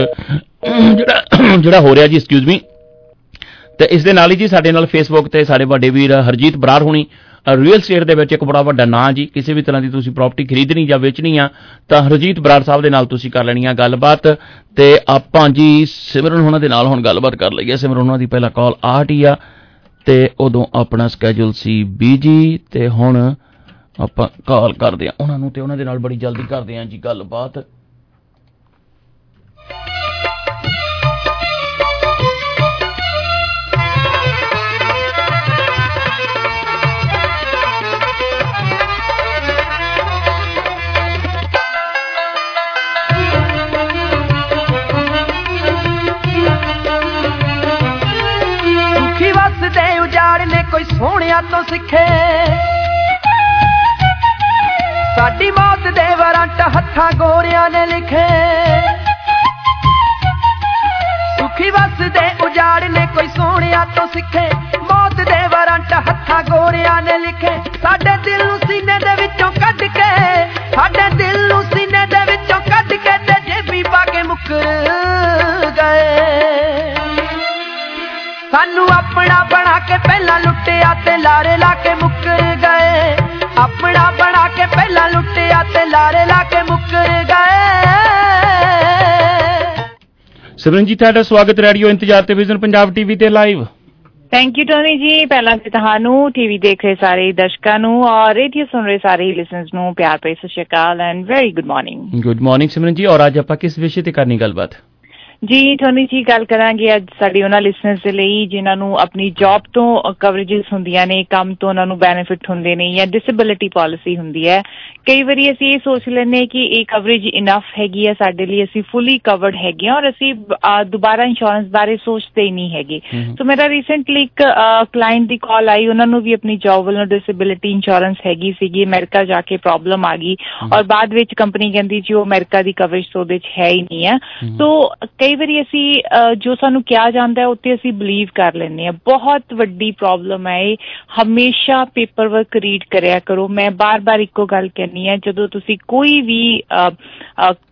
ਜਿਹੜਾ ਹੋ ਰਿਹਾ ਜੀ, ਐਕਸਕਿਊਜ਼ ਮੀ। ਤੇ ਇਸ ਦੇ ਨਾਲ ਹੀ ਜੀ ਸਾਡੇ ਨਾਲ ਫੇਸਬੁੱਕ ਤੇ ਸਾਡੇ ਵੱਡੇ ਵੀਰ ਹਰਜੀਤ ਬਰਾੜ ਹੁਣੀ, ਰੀਅਲ ਸਟੇਟ ਦੇ ਵਿੱਚ ਇੱਕ ਬੜਾ ਵੱਡਾ ਨਾਂ ਜੀ। ਕਿਸੇ ਵੀ ਤਰ੍ਹਾਂ ਦੀ ਤੁਸੀਂ ਪ੍ਰਾਪਰਟੀ ਖਰੀਦਣੀ ਜਾਂ ਵੇਚਣੀ ਆ ਤਾਂ ਹਰਜੀਤ ਬਰਾੜ ਸਾਹਿਬ ਦੇ ਨਾਲ ਤੁਸੀਂ ਕਰ ਲੈਣੀ ਆ ਗੱਲਬਾਤ। ਤੇ ਆਪਾਂ ਜੀ ਸਿਮਰਨ ਹੁਣਾਂ ਦੇ ਨਾਲ ਹੁਣ ਗੱਲਬਾਤ ਕਰ ਲਈਏ। ਸਿਮਰਨ ਹੁਣਾਂ ਦੀ ਪਹਿਲਾਂ ਕਾਲ ਆਹੀ ਆ ਤੇ ਉਦੋਂ ਆਪਣਾ ਸਕੈਜੂਲ ਸੀ ਬਿਜੀ, ਤੇ ਹੁਣ ਆਪਾਂ ਕਾਲ ਕਰਦੇ ਆ ਉਹਨਾਂ ਨੂੰ ਤੇ ਉਹਨਾਂ ਦੇ ਨਾਲ ਬੜੀ ਜਲਦੀ ਕਰਦੇ ਆ ਜੀ ਗੱਲਬਾਤ। ਦੇ ਉਜਾੜ ਨੇ ਕੋਈ ਸੋਹਣਿਆ ਤੋਂ ਸਿੱਖੇ, ਸਾਡੀ ਮੌਤ ਦੇ ਵਾਰੰਟ ਹੱਥਾਂ ਗੋਰਿਆਂ ਨੇ ਲਿਖੇ। ਸੁਖੀ ਵਸਦੇ ਉਜਾੜ ਨੇ ਕੋਈ ਸੋਹਣਿਆ ਤੋਂ ਸਿੱਖੇ, ਮੌਤ ਦੇ ਵਾਰੰਟ ਹੱਥਾਂ ਗੋਰਿਆਂ ਨੇ ਲਿਖੇ। ਸਾਡੇ ਦਿਲ ਨੂੰ ਸੀਨੇ ਦੇ ਵਿੱਚੋਂ ਕੱਢ ਕੇ, ਸਾਡੇ ਦਿਲ ਨੂੰ ਸੀਨੇ ਦੇ ਵਿੱਚੋਂ ਕੱਢ ਕੇ ਤੇ ਜੇਬੀ ਪਾ ਕੇ ਮੁੱਕਰ ਗਏ। ਸਾਨੂੰ ਆਪਣਾ ਬਣਾ ਕੇ ਪਹਿਲਾਂ ਲੁੱਟਿਆ ਤੇ ਲਾਰੇ ਲਾ ਕੇ ਮੁੱਕਰ ਗਏ। ਆਪਣਾ ਬਣਾ ਕੇ ਪਹਿਲਾਂ ਲੁੱਟਿਆ ਤੇ ਲਾਰੇ ਲਾ ਕੇ ਮੁੱਕਰ ਗਏ। ਸਿਮਰਨ ਜੀ ਤੁਹਾਡਾ ਸਵਾਗਤ ਰੇਡੀਓ ਇੰਤਜ਼ਾਰ ਤੇ ਵਿਜ਼ਨ ਪੰਜਾਬ ਟੀਵੀ ਤੇ live. Thank you Tony ji. ਪਹਿਲਾਂ ਤੇ ਤੁਹਾਨੂੰ ਟੀਵੀ ਦੇਖ ਰਹੇ ਸਾਰੇ ਦਰਸ਼ਕਾਂ ਨੂੰ ਔਰ ਰੇਡੀਓ ਸੁਣ ਰਹੇ ਸਾਰੇ ਲਿਸਨਰਸ ਨੂੰ ਪਿਆਰ ਭਰੀ ਸਤਿ ਸ਼੍ਰੀ ਅਕਾਲ and very good morning. Good morning Simran ji. ਔਰ ਅੱਜ ਆਪਾਂ ਕਿਸ ਵਿਸ਼ੇ ਤੇ ਕਰਨੀ ਗੱਲਬਾਤ? ਜੀ ਟੋਨੀ ਜੀ, ਗੱਲ ਕਰਾਂਗੇ ਅੱਜ ਸਾਡੇ ਉਹਨਾਂ ਲਿਸਨਰਸ ਦੇ ਲਈ ਜਿਨ੍ਹਾਂ ਨੂੰ ਆਪਣੀ ਜੌਬ ਤੋਂ ਕਵਰੇਜਿਸ ਹੁੰਦੀਆਂ ਨੇ, ਕੰਮ ਤੋਂ ਉਹਨਾਂ ਨੂੰ ਬੈਨੀਫਿਟ ਹੁੰਦੇ ਨੇ ਜਾਂ ਡਿਸੇਬਿਲਿਟੀ ਪਾਲਿਸੀ ਹੁੰਦੀ ਹੈ। ਕਈ ਵਾਰੀ ਅਸੀਂ ਇਹ ਸੋਚ ਲੈਂਦੇ ਕਿ ਇਹ ਕਵਰੇਜ ਇਨਫ ਹੈਗੀ ਹੈ ਸਾਡੇ ਲਈ, ਅਸੀਂ ਫੁੱਲੀ ਕਵਰਡ ਹੈਗੇ ਹਾਂ ਔਰ ਅਸੀਂ ਦੁਬਾਰਾ ਇੰਸ਼ੋਰੈਂਸ ਬਾਰੇ ਸੋਚਦੇ ਹੀ ਨਹੀਂ ਹੈਗੇ। ਸੋ ਮੇਰਾ ਰੀਸੈਂਟਲੀ ਇੱਕ ਕਲਾਇੰਟ ਦੀ ਕਾਲ ਆਈ, ਉਹਨਾਂ ਨੂੰ ਵੀ ਆਪਣੀ ਜੌਬ ਵੱਲੋਂ ਡਿਸੇਬਿਲਿਟੀ ਇੰਸ਼ੋਰੈਂਸ ਹੈਗੀ ਸੀਗੀ, ਅਮਰੀਕਾ ਜਾ ਕੇ ਪ੍ਰੋਬਲਮ ਆ ਗਈ ਔਰ ਬਾਅਦ ਵਿੱਚ ਕੰਪਨੀ ਕਹਿੰਦੀ ਜੀ ਉਹ ਅਮਰੀਕਾ ਦੀ ਕਵਰੇਜ ਤੋਂ ਉਹਦੇ 'ਚ ਹੈ ਹੀ ਨਹੀਂ ਹੈ। ਸੋ ਕਈ ਵਾਰੀ ਅਸੀਂ ਜੋ ਸਾਨੂੰ ਕਿਹਾ ਜਾਂਦਾ ਉੱਤੇ ਅਸੀਂ ਬਿਲੀਵ ਕਰ ਲੈਂਦੇ ਹਾਂ। ਬਹੁਤ ਵੱਡੀ ਪ੍ਰੋਬਲਮ ਹੈ ਇਹ। ਹਮੇਸ਼ਾ ਪੇਪਰ ਵਰਕ ਰੀਡ ਕਰਿਆ ਕਰੋ। ਮੈਂ ਬਾਰ-ਬਾਰ ਇੱਕੋ ਗੱਲ ਕਹਿੰਦੀ ਹਾਂ, ਜਦੋਂ ਤੁਸੀਂ ਕੋਈ ਵੀ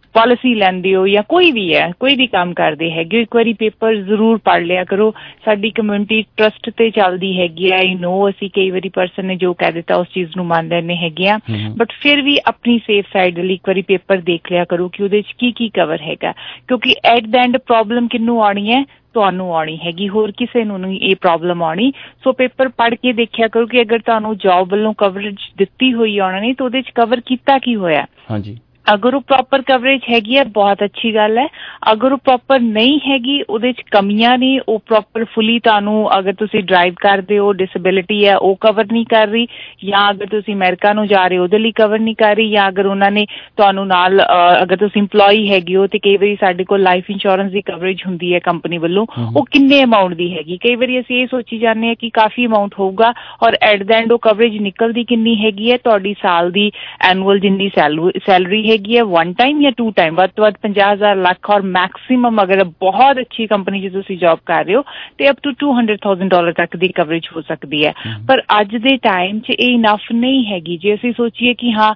ਪਾਲਿਸੀ ਲੈਂਦੇ ਹੋ ਜਾਂ ਕੋਈ ਵੀ ਹੈ, ਕੋਈ ਵੀ ਕੰਮ ਕਰਦੇ ਹੈਗੇ ਹੋ, ਇੱਕ ਵਾਰੀ ਪੇਪਰ ਜ਼ਰੂਰ ਪੜ੍ਹ ਲਿਆ ਕਰੋ। ਸਾਡੀ ਕਮਿਊਨਿਟੀ ਟਰਸਟ ਤੇ ਚੱਲਦੀ ਹੈਗੀ ਆ। ਆਈ ਨੋ ਅਸੀਂ ਕਈ ਵਾਰੀ ਪਰਸਨ ਨੇ ਜੋ ਕਹਿ ਦਿੱਤਾ ਉਸ ਚੀਜ਼ ਨੂੰ ਮੰਨ ਲੈਂਦੇ ਹੈਗੇ ਆ, ਬਟ ਫਿਰ ਵੀ ਆਪਣੀ ਸੇਫ ਸਾਈਡ ਲਈ ਇੱਕ ਵਾਰੀ ਪੇਪਰ ਦੇਖ ਲਿਆ ਕਰੋ ਕਿ ਉਹਦੇ 'ਚ ਕੀ ਕਵਰ ਹੈਗਾ, ਕਿਉਂਕਿ ਐਟ ਦ ਐਂਡ ਪ੍ਰੋਬਲਮ ਕਿਹਨੂੰ ਆਉਣੀ ਹੈ? ਤੁਹਾਨੂੰ ਆਉਣੀ ਹੈਗੀ, ਹੋਰ ਕਿਸੇ ਨੂੰ ਨਹੀਂ ਇਹ ਪ੍ਰੋਬਲਮ ਆਉਣੀ। ਸੋ ਪੇਪਰ ਪੜ੍ਹ ਕੇ ਦੇਖਿਆ ਕਰੋ ਕਿ ਅਗਰ ਤੁਹਾਨੂੰ ਜੌਬ ਵੱਲੋਂ ਕਵਰੇਜ ਦਿੱਤੀ ਹੋਈ ਆਉਣਾ ਨਹੀਂ ਤਾਂ ਉਹਦੇ 'ਚ ਕਵਰ ਕੀਤਾ ਕੀ ਹੋਇਆ। ਹਾਂਜੀ, ਅਗਰ ਉਹ ਪ੍ਰੋਪਰ ਕਵਰੇਜ ਹੈਗੀ ਹੈ ਬਹੁਤ ਅੱਛੀ ਗੱਲ ਹੈ, ਅਗਰ ਉਹ ਪ੍ਰੋਪਰ ਨਹੀਂ ਹੈਗੀ, ਉਹਦੇ 'ਚ ਕਮੀਆਂ ਨੇ, ਉਹ ਪ੍ਰੋਪਰ ਫੁੱਲੀ ਤੁਹਾਨੂੰ, ਅਗਰ ਤੁਸੀਂ ਡਰਾਈਵ ਕਰਦੇ ਹੋ, ਡਿਸੇਬਿਲਿਟੀ ਹੈ ਉਹ ਕਵਰ ਨਹੀਂ ਕਰ ਰਹੀ, ਜਾਂ ਅਗਰ ਤੁਸੀਂ ਅਮਰੀਕਾ ਨੂੰ ਜਾ ਰਹੇ ਹੋ ਉਹਦੇ ਲਈ ਕਵਰ ਨਹੀਂ ਕਰ ਰਹੀ, ਜਾਂ ਅਗਰ ਉਹਨਾਂ ਨੇ ਤੁਹਾਨੂੰ ਨਾਲ, ਅਗਰ ਤੁਸੀਂ ਇੰਪਲੋਈ ਹੈਗੇ ਹੋ ਤੇ ਕਈ ਵਾਰੀ ਸਾਡੇ ਕੋਲ ਲਾਈਫ ਇੰਸ਼ੋਰੈਂਸ ਦੀ ਕਵਰੇਜ ਹੁੰਦੀ ਹੈ ਕੰਪਨੀ ਵੱਲੋਂ, ਉਹ ਕਿੰਨੇ ਅਮਾਊਂਟ ਦੀ ਹੈਗੀ। ਕਈ ਵਾਰੀ ਅਸੀਂ ਇਹ ਸੋਚੀ ਜਾਂਦੇ ਹਾਂ ਕਿ ਕਾਫੀ ਅਮਾਊਂਟ ਹੋਊਗਾ, ਔਰ ਐਟ ਦ ਐਂਡ ਉਹ ਕਵਰੇਜ ਨਿਕਲਦੀ ਕਿੰਨੀ ਹੈਗੀ ਹੈ? ਤੁਹਾਡੀ ਸਾਲ ਦੀ ਐਨੂਅਲ ਜਿੰਨੀ ਸੈਲਰੀ ਹੈਗੀ ਹੈ, 1 ਟਾਈਮ ਜਾਂ 2 ਟਾਈਮ, ਵੱਧ ਤੋਂ ਵੱਧ 50,000 ਲੱਖ, ਔਰ ਮੈਕਸੀਮਮ ਅਗਰ ਬਹੁਤ ਅੱਛੀ ਕੰਪਨੀ 'ਚ ਤੁਸੀਂ ਜੌਬ ਕਰ ਰਹੇ ਹੋ ਤੇ ਅਪ ਟੂ $200,000 ਤੱਕ ਦੀ ਕਵਰੇਜ ਹੋ ਸਕਦੀ ਹੈ। ਪਰ ਅੱਜ ਦੇ ਟਾਈਮ 'ਚ ਇਹ ਇਨਫ ਨਹੀਂ ਹੈਗੀ। ਜੇ ਅਸੀਂ ਸੋਚੀਏ ਕਿ ਹਾਂ